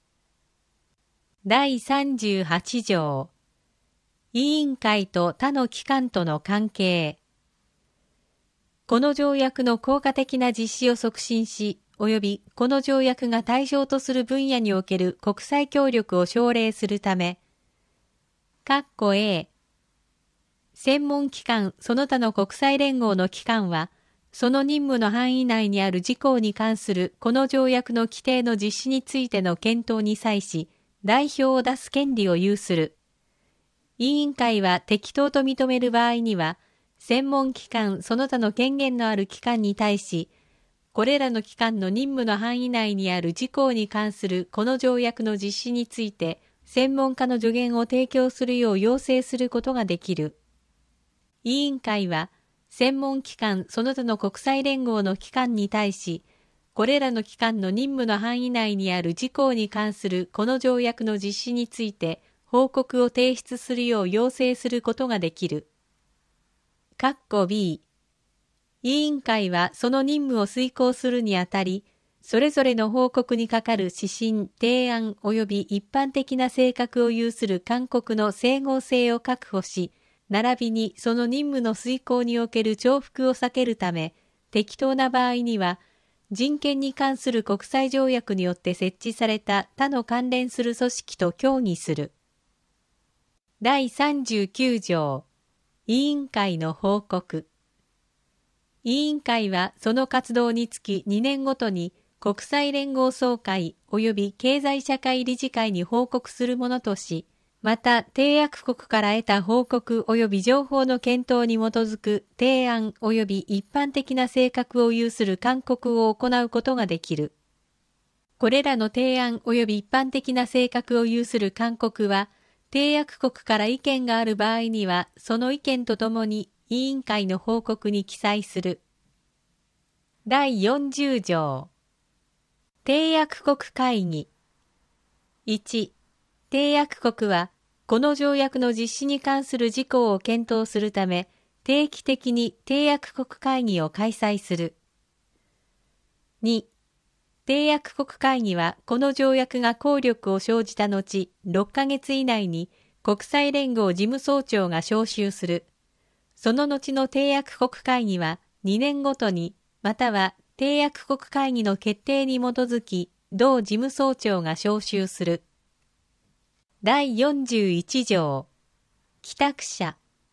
だいさんじゅうはち条、委員会と他の機関との関係。この条約の効果的な実施を促進し、及びこの条約が対象とする分野における国際協力を奨励するため、括弧 A、専門機関その他の国際連合の機関は、その任務の範囲内にある事項に関するこの条約の規定の実施についての検討に際し、代表を出す権利を有する。委員会は適当と認める場合には、専門機関その他の権限のある機関に対し、これらの機関の任務の範囲内にある事項に関するこの条約の実施について、専門家の助言を提供するよう要請することができる。委員会は、専門機関その他の国際連合の機関に対し、これらの機関の任務の範囲内にある事項に関するこの条約の実施について報告を提出するよう要請することができる。括弧 B、委員会はその任務を遂行するにあたり、それぞれの報告にかかる指針、提案及び一般的な性格を有する勧告の整合性を確保し、並びにその任務の遂行における重複を避けるため、適当な場合には、人権に関する国際条約によって設置された他の関連する組織と協議する。だいさんじゅうきゅう条、委員会の報告。委員会はその活動につきにねんごとに国際連合総会及び経済社会理事会に報告するものとし、また締約国から得た報告及び情報の検討に基づく提案及び一般的な性格を有する勧告を行うことができる。これらの提案及び一般的な性格を有する勧告は、締約国から意見がある場合には、その意見とともに委員会の報告に記載する。だいよんじゅう条、締約国会議。いち、締約国は、この条約の実施に関する事項を検討するため、定期的に締約国会議を開催する。に、締約国会議は、この条約が効力を生じた後、ろっかげつ以内に国際連合事務総長が招集する。その後の締約国会議は、にねんごとに、または締約国会議の決定に基づき、同事務総長が招集する。だいよんじゅういち条、帰宅者。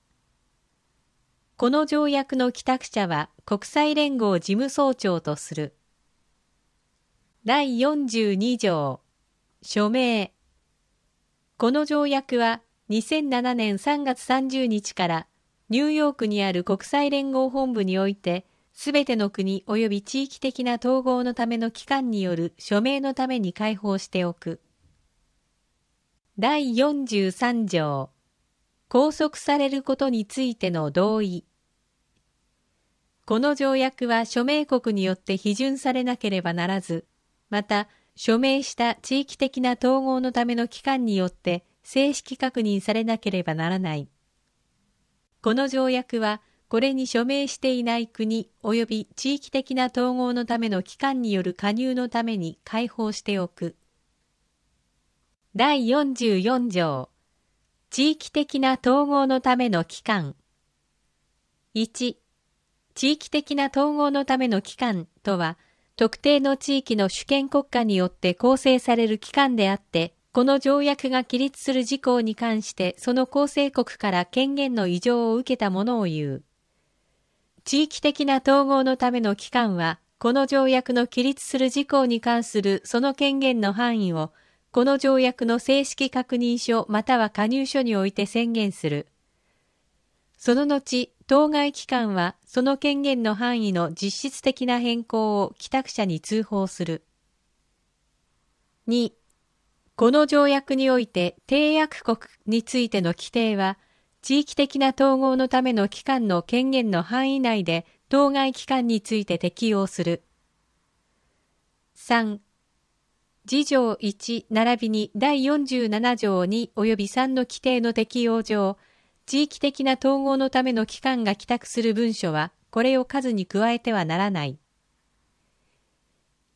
この条約の帰宅者は国際連合事務総長とする。だいよんじゅうに条、署名。この条約はにせんななねんさんがつさんじゅうにちからニューヨークにある国際連合本部において、すべての国及び地域的な統合のための機関による署名のために開放しておく。だいよんじゅうさん条、拘束されることについての同意。この条約は署名国によって批准されなければならず、また、署名した地域的な統合のための機関によって正式確認されなければならない。この条約は、これに署名していない国及び地域的な統合のための機関による加入のために開放しておく。だいよんじゅうよん条、地域的な統合のための機関。いち、地域的な統合のための機関とは、特定の地域の主権国家によって構成される機関であって、この条約が規律する事項に関してその構成国から権限の委譲を受けたものを言う。地域的な統合のための機関は、この条約の規律する事項に関するその権限の範囲を、この条約の正式確認書または加入書において宣言する。その後、当該機関はその権限の範囲の実質的な変更を帰宅者に通報する。に、この条約において締約国についての規定は、地域的な統合のための機関の権限の範囲内で当該機関について適用する。さん、次条いち並びにだいよんじゅうなな条に及びさんの規定の適用上、地域的な統合のための機関が帰宅する文書は、これを数に加えてはならない。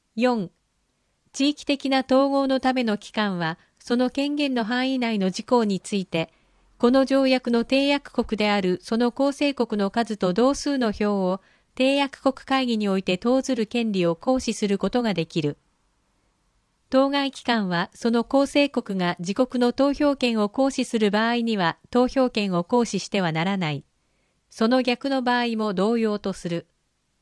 よん、地域的な統合のための機関は、その権限の範囲内の事項について、この条約の締約国であるその構成国の数と同数の票を締約国会議において投ずる権利を行使することができる。当該機関はその構成国が自国の投票権を行使する場合には投票権を行使してはならない。その逆の場合も同様とする。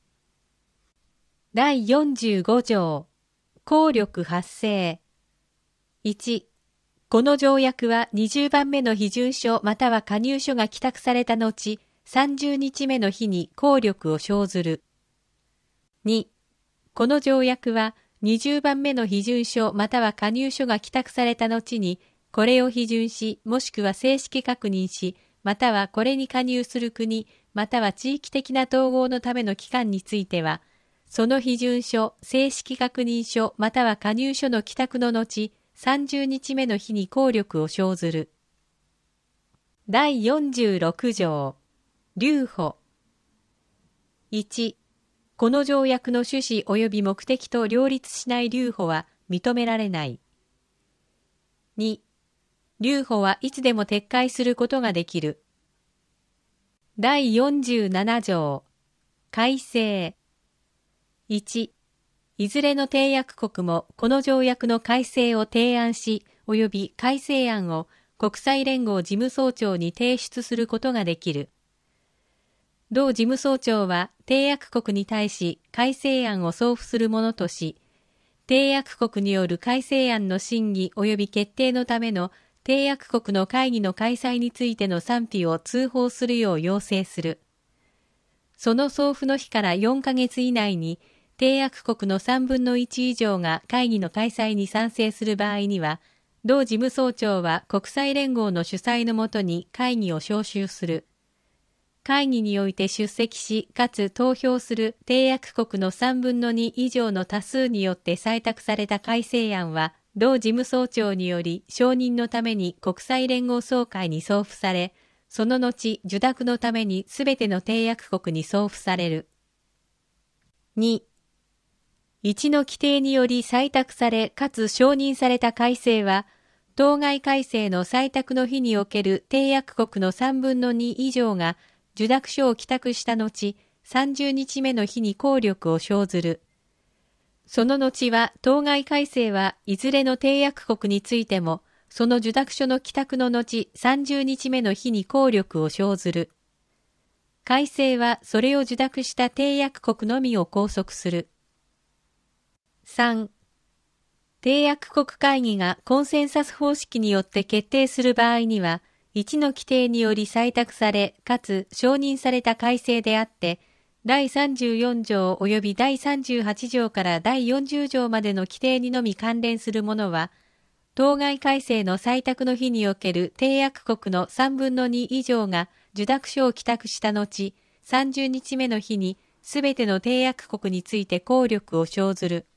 だいよんじゅうご条、効力発生。いち、この条約はにじゅうばんめの批准書または加入書が帰託された後、さんじゅうにちめの日に効力を生ずる。に、この条約はにじゅうばんめの批准書または加入書が帰託された後に、これを批准し、もしくは正式確認し、またはこれに加入する国、または地域的な統合のための機関については、その批准書、正式確認書、または加入書の帰託の後、さんじゅうにちめの日に効力を生ずる。だいよんじゅうろく条、留保。いち、この条約の趣旨及び目的と両立しない留保は認められない。に、留保はいつでも撤回することができる。だいよんじゅうなな条、改正。いち、いずれの締約国もこの条約の改正を提案し、及び改正案を国際連合事務総長に提出することができる。同事務総長は締約国に対し改正案を送付するものとし、締約国による改正案の審議及び決定のための締約国の会議の開催についての賛否を通報するよう要請する。その送付の日からよんかげつ以内に、締約国のさんぶんのいち以上が会議の開催に賛成する場合には、同事務総長は国際連合の主催のもとに会議を招集する。会議において出席し、かつ投票する締約国のさんぶんのに以上の多数によって採択された改正案は、同事務総長により承認のために国際連合総会に送付され、その後受諾のためにすべての締約国に送付される。に、いちの規定により採択されかつ承認された改正は、当該改正の採択の日における締約国のさんぶんのに以上が受諾書を帰託した後、さんじゅうにちめの日に効力を生ずる。その後は、当該改正はいずれの締約国についても、その受諾書の帰託の後さんじゅうにちめの日に効力を生ずる。改正はそれを受諾した締約国のみを拘束する。さん、締約国会議がコンセンサス方式によって決定する場合には、いちの規定により採択され、かつ承認された改正であって、だいさんじゅうよん条及びだいさんじゅうはち条からだいよんじゅう条までの規定にのみ関連するものは、当該改正の採択の日における締約国のさんぶんのに以上が受諾書を帰託した後、さんじゅうにちめの日にすべての締約国について効力を生ずる。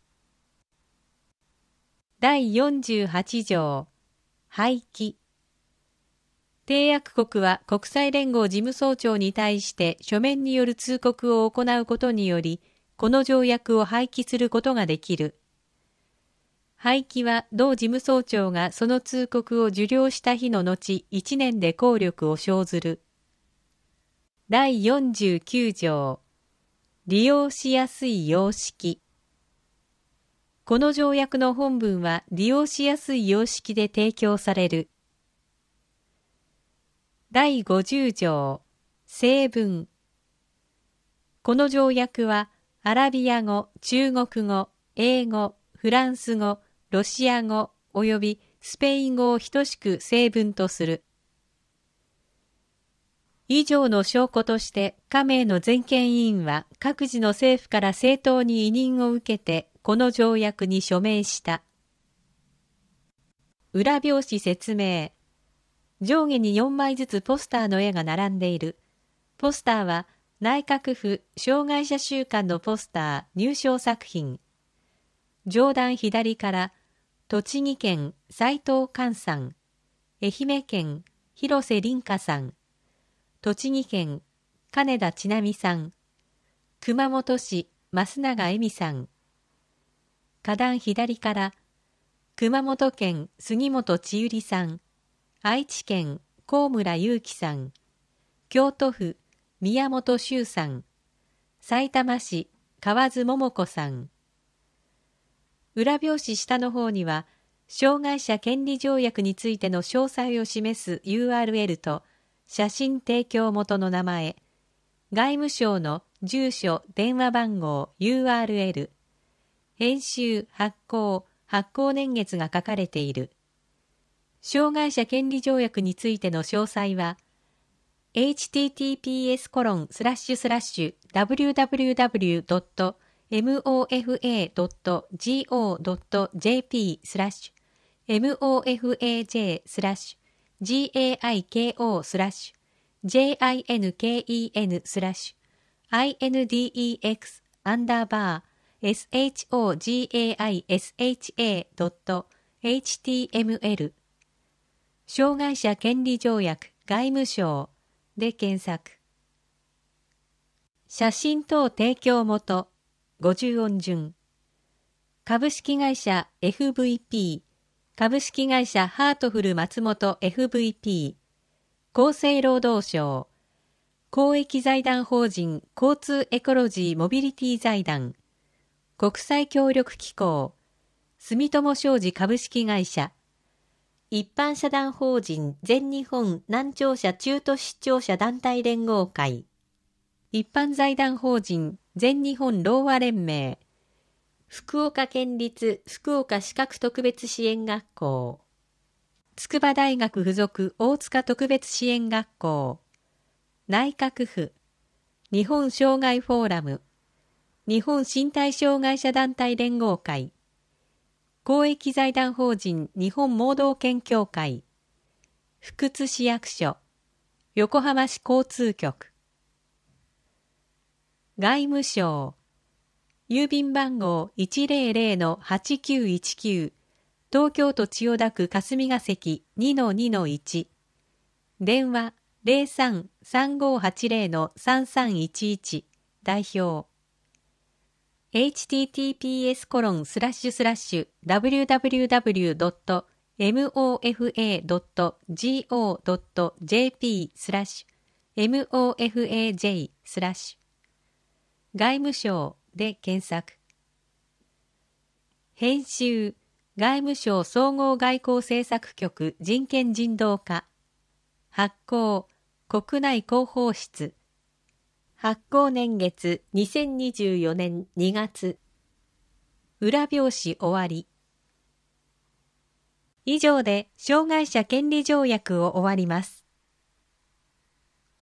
だいよんじゅうはち条、廃棄。締約国は国際連合事務総長に対して書面による通告を行うことにより、この条約を廃棄することができる。廃棄は同事務総長がその通告を受領した日の後いちねんで効力を生ずる。だいよんじゅうきゅう条、利用しやすい様式。この条約の本文は利用しやすい様式で提供される。だいごじゅう条、正文。この条約はアラビア語、中国語、英語、フランス語、ロシア語及びスペイン語を等しく正文とする。以上の証拠として加盟の全権委員は各自の政府から正当に委任を受けてこの条約に署名した。裏表紙説明。上下によんまいずつポスターの絵が並んでいる。ポスターは内閣府障害者週間のポスター入賞作品。上段左から栃木県斉藤寛さん、愛媛県広瀬凛香さん、栃木県金田千奈美さん、熊本市増永恵美さん、 下段左から、熊本県杉本千百合さん、愛知県高村祐樹さん、京都府宮本修さん、さいたま市河津桃子さん。裏表紙下の方には、障害者権利条約についての詳細を示す ユーアールエル と写真提供元の名前、外務省の住所電話番号 ユーアールエル、編集発行発行年月が書かれている。障害者権利条約についての詳細は エイチティーティーピーエスコロンスラッシュスラッシュダブリューダブリューダブリュードットモフエードットジオードットジェーピースラッシュ モフエージェースラッシュ ガイコ スラッシュ ジェーアイエヌケーイーエヌ スラッシュ アイエヌディーイーエックス アンダーバー エスエイチオージェーアイエスエイチエー ドット エイチティーエムエル 障害者権利条約外務省で検索。写真等提供元ごじゅう音順。株式会社 エフブイピー、株式会社ハートフル松本 エフブイピー、厚生労働省、公益財団法人交通エコロジーモビリティ財団、国際協力機構、住友商事株式会社、一般社団法人全日本南庁舎中途出張者団体連合会、一般財団法人全日本ろうあ連盟、福岡県立福岡視覚特別支援学校、筑波大学附属大塚特別支援学校、内閣府、日本障害フォーラム、日本身体障害者団体連合会、公益財団法人日本盲導犬協会、福津市役所、横浜市交通局、外務省、郵便番号 いちゼロゼロのはちきゅういちきゅう、東京都千代田区霞が関 にのにのいち、電話 ゼロさん さんごはちゼロのさんさんいちいち、代表。エイチティーティーピーエスコロンスラッシュスラッシュダブリューダブリューダブリュードットモフエードットジオードットジェーピースラッシュ モフエージェースラッシュ外務省で検索。編集外務省総合外交政策局人権人道課、発行国内広報室、発行年月にせんにじゅうよねんにがつ。裏表紙終わり。以上で障害者権利条約を終わります。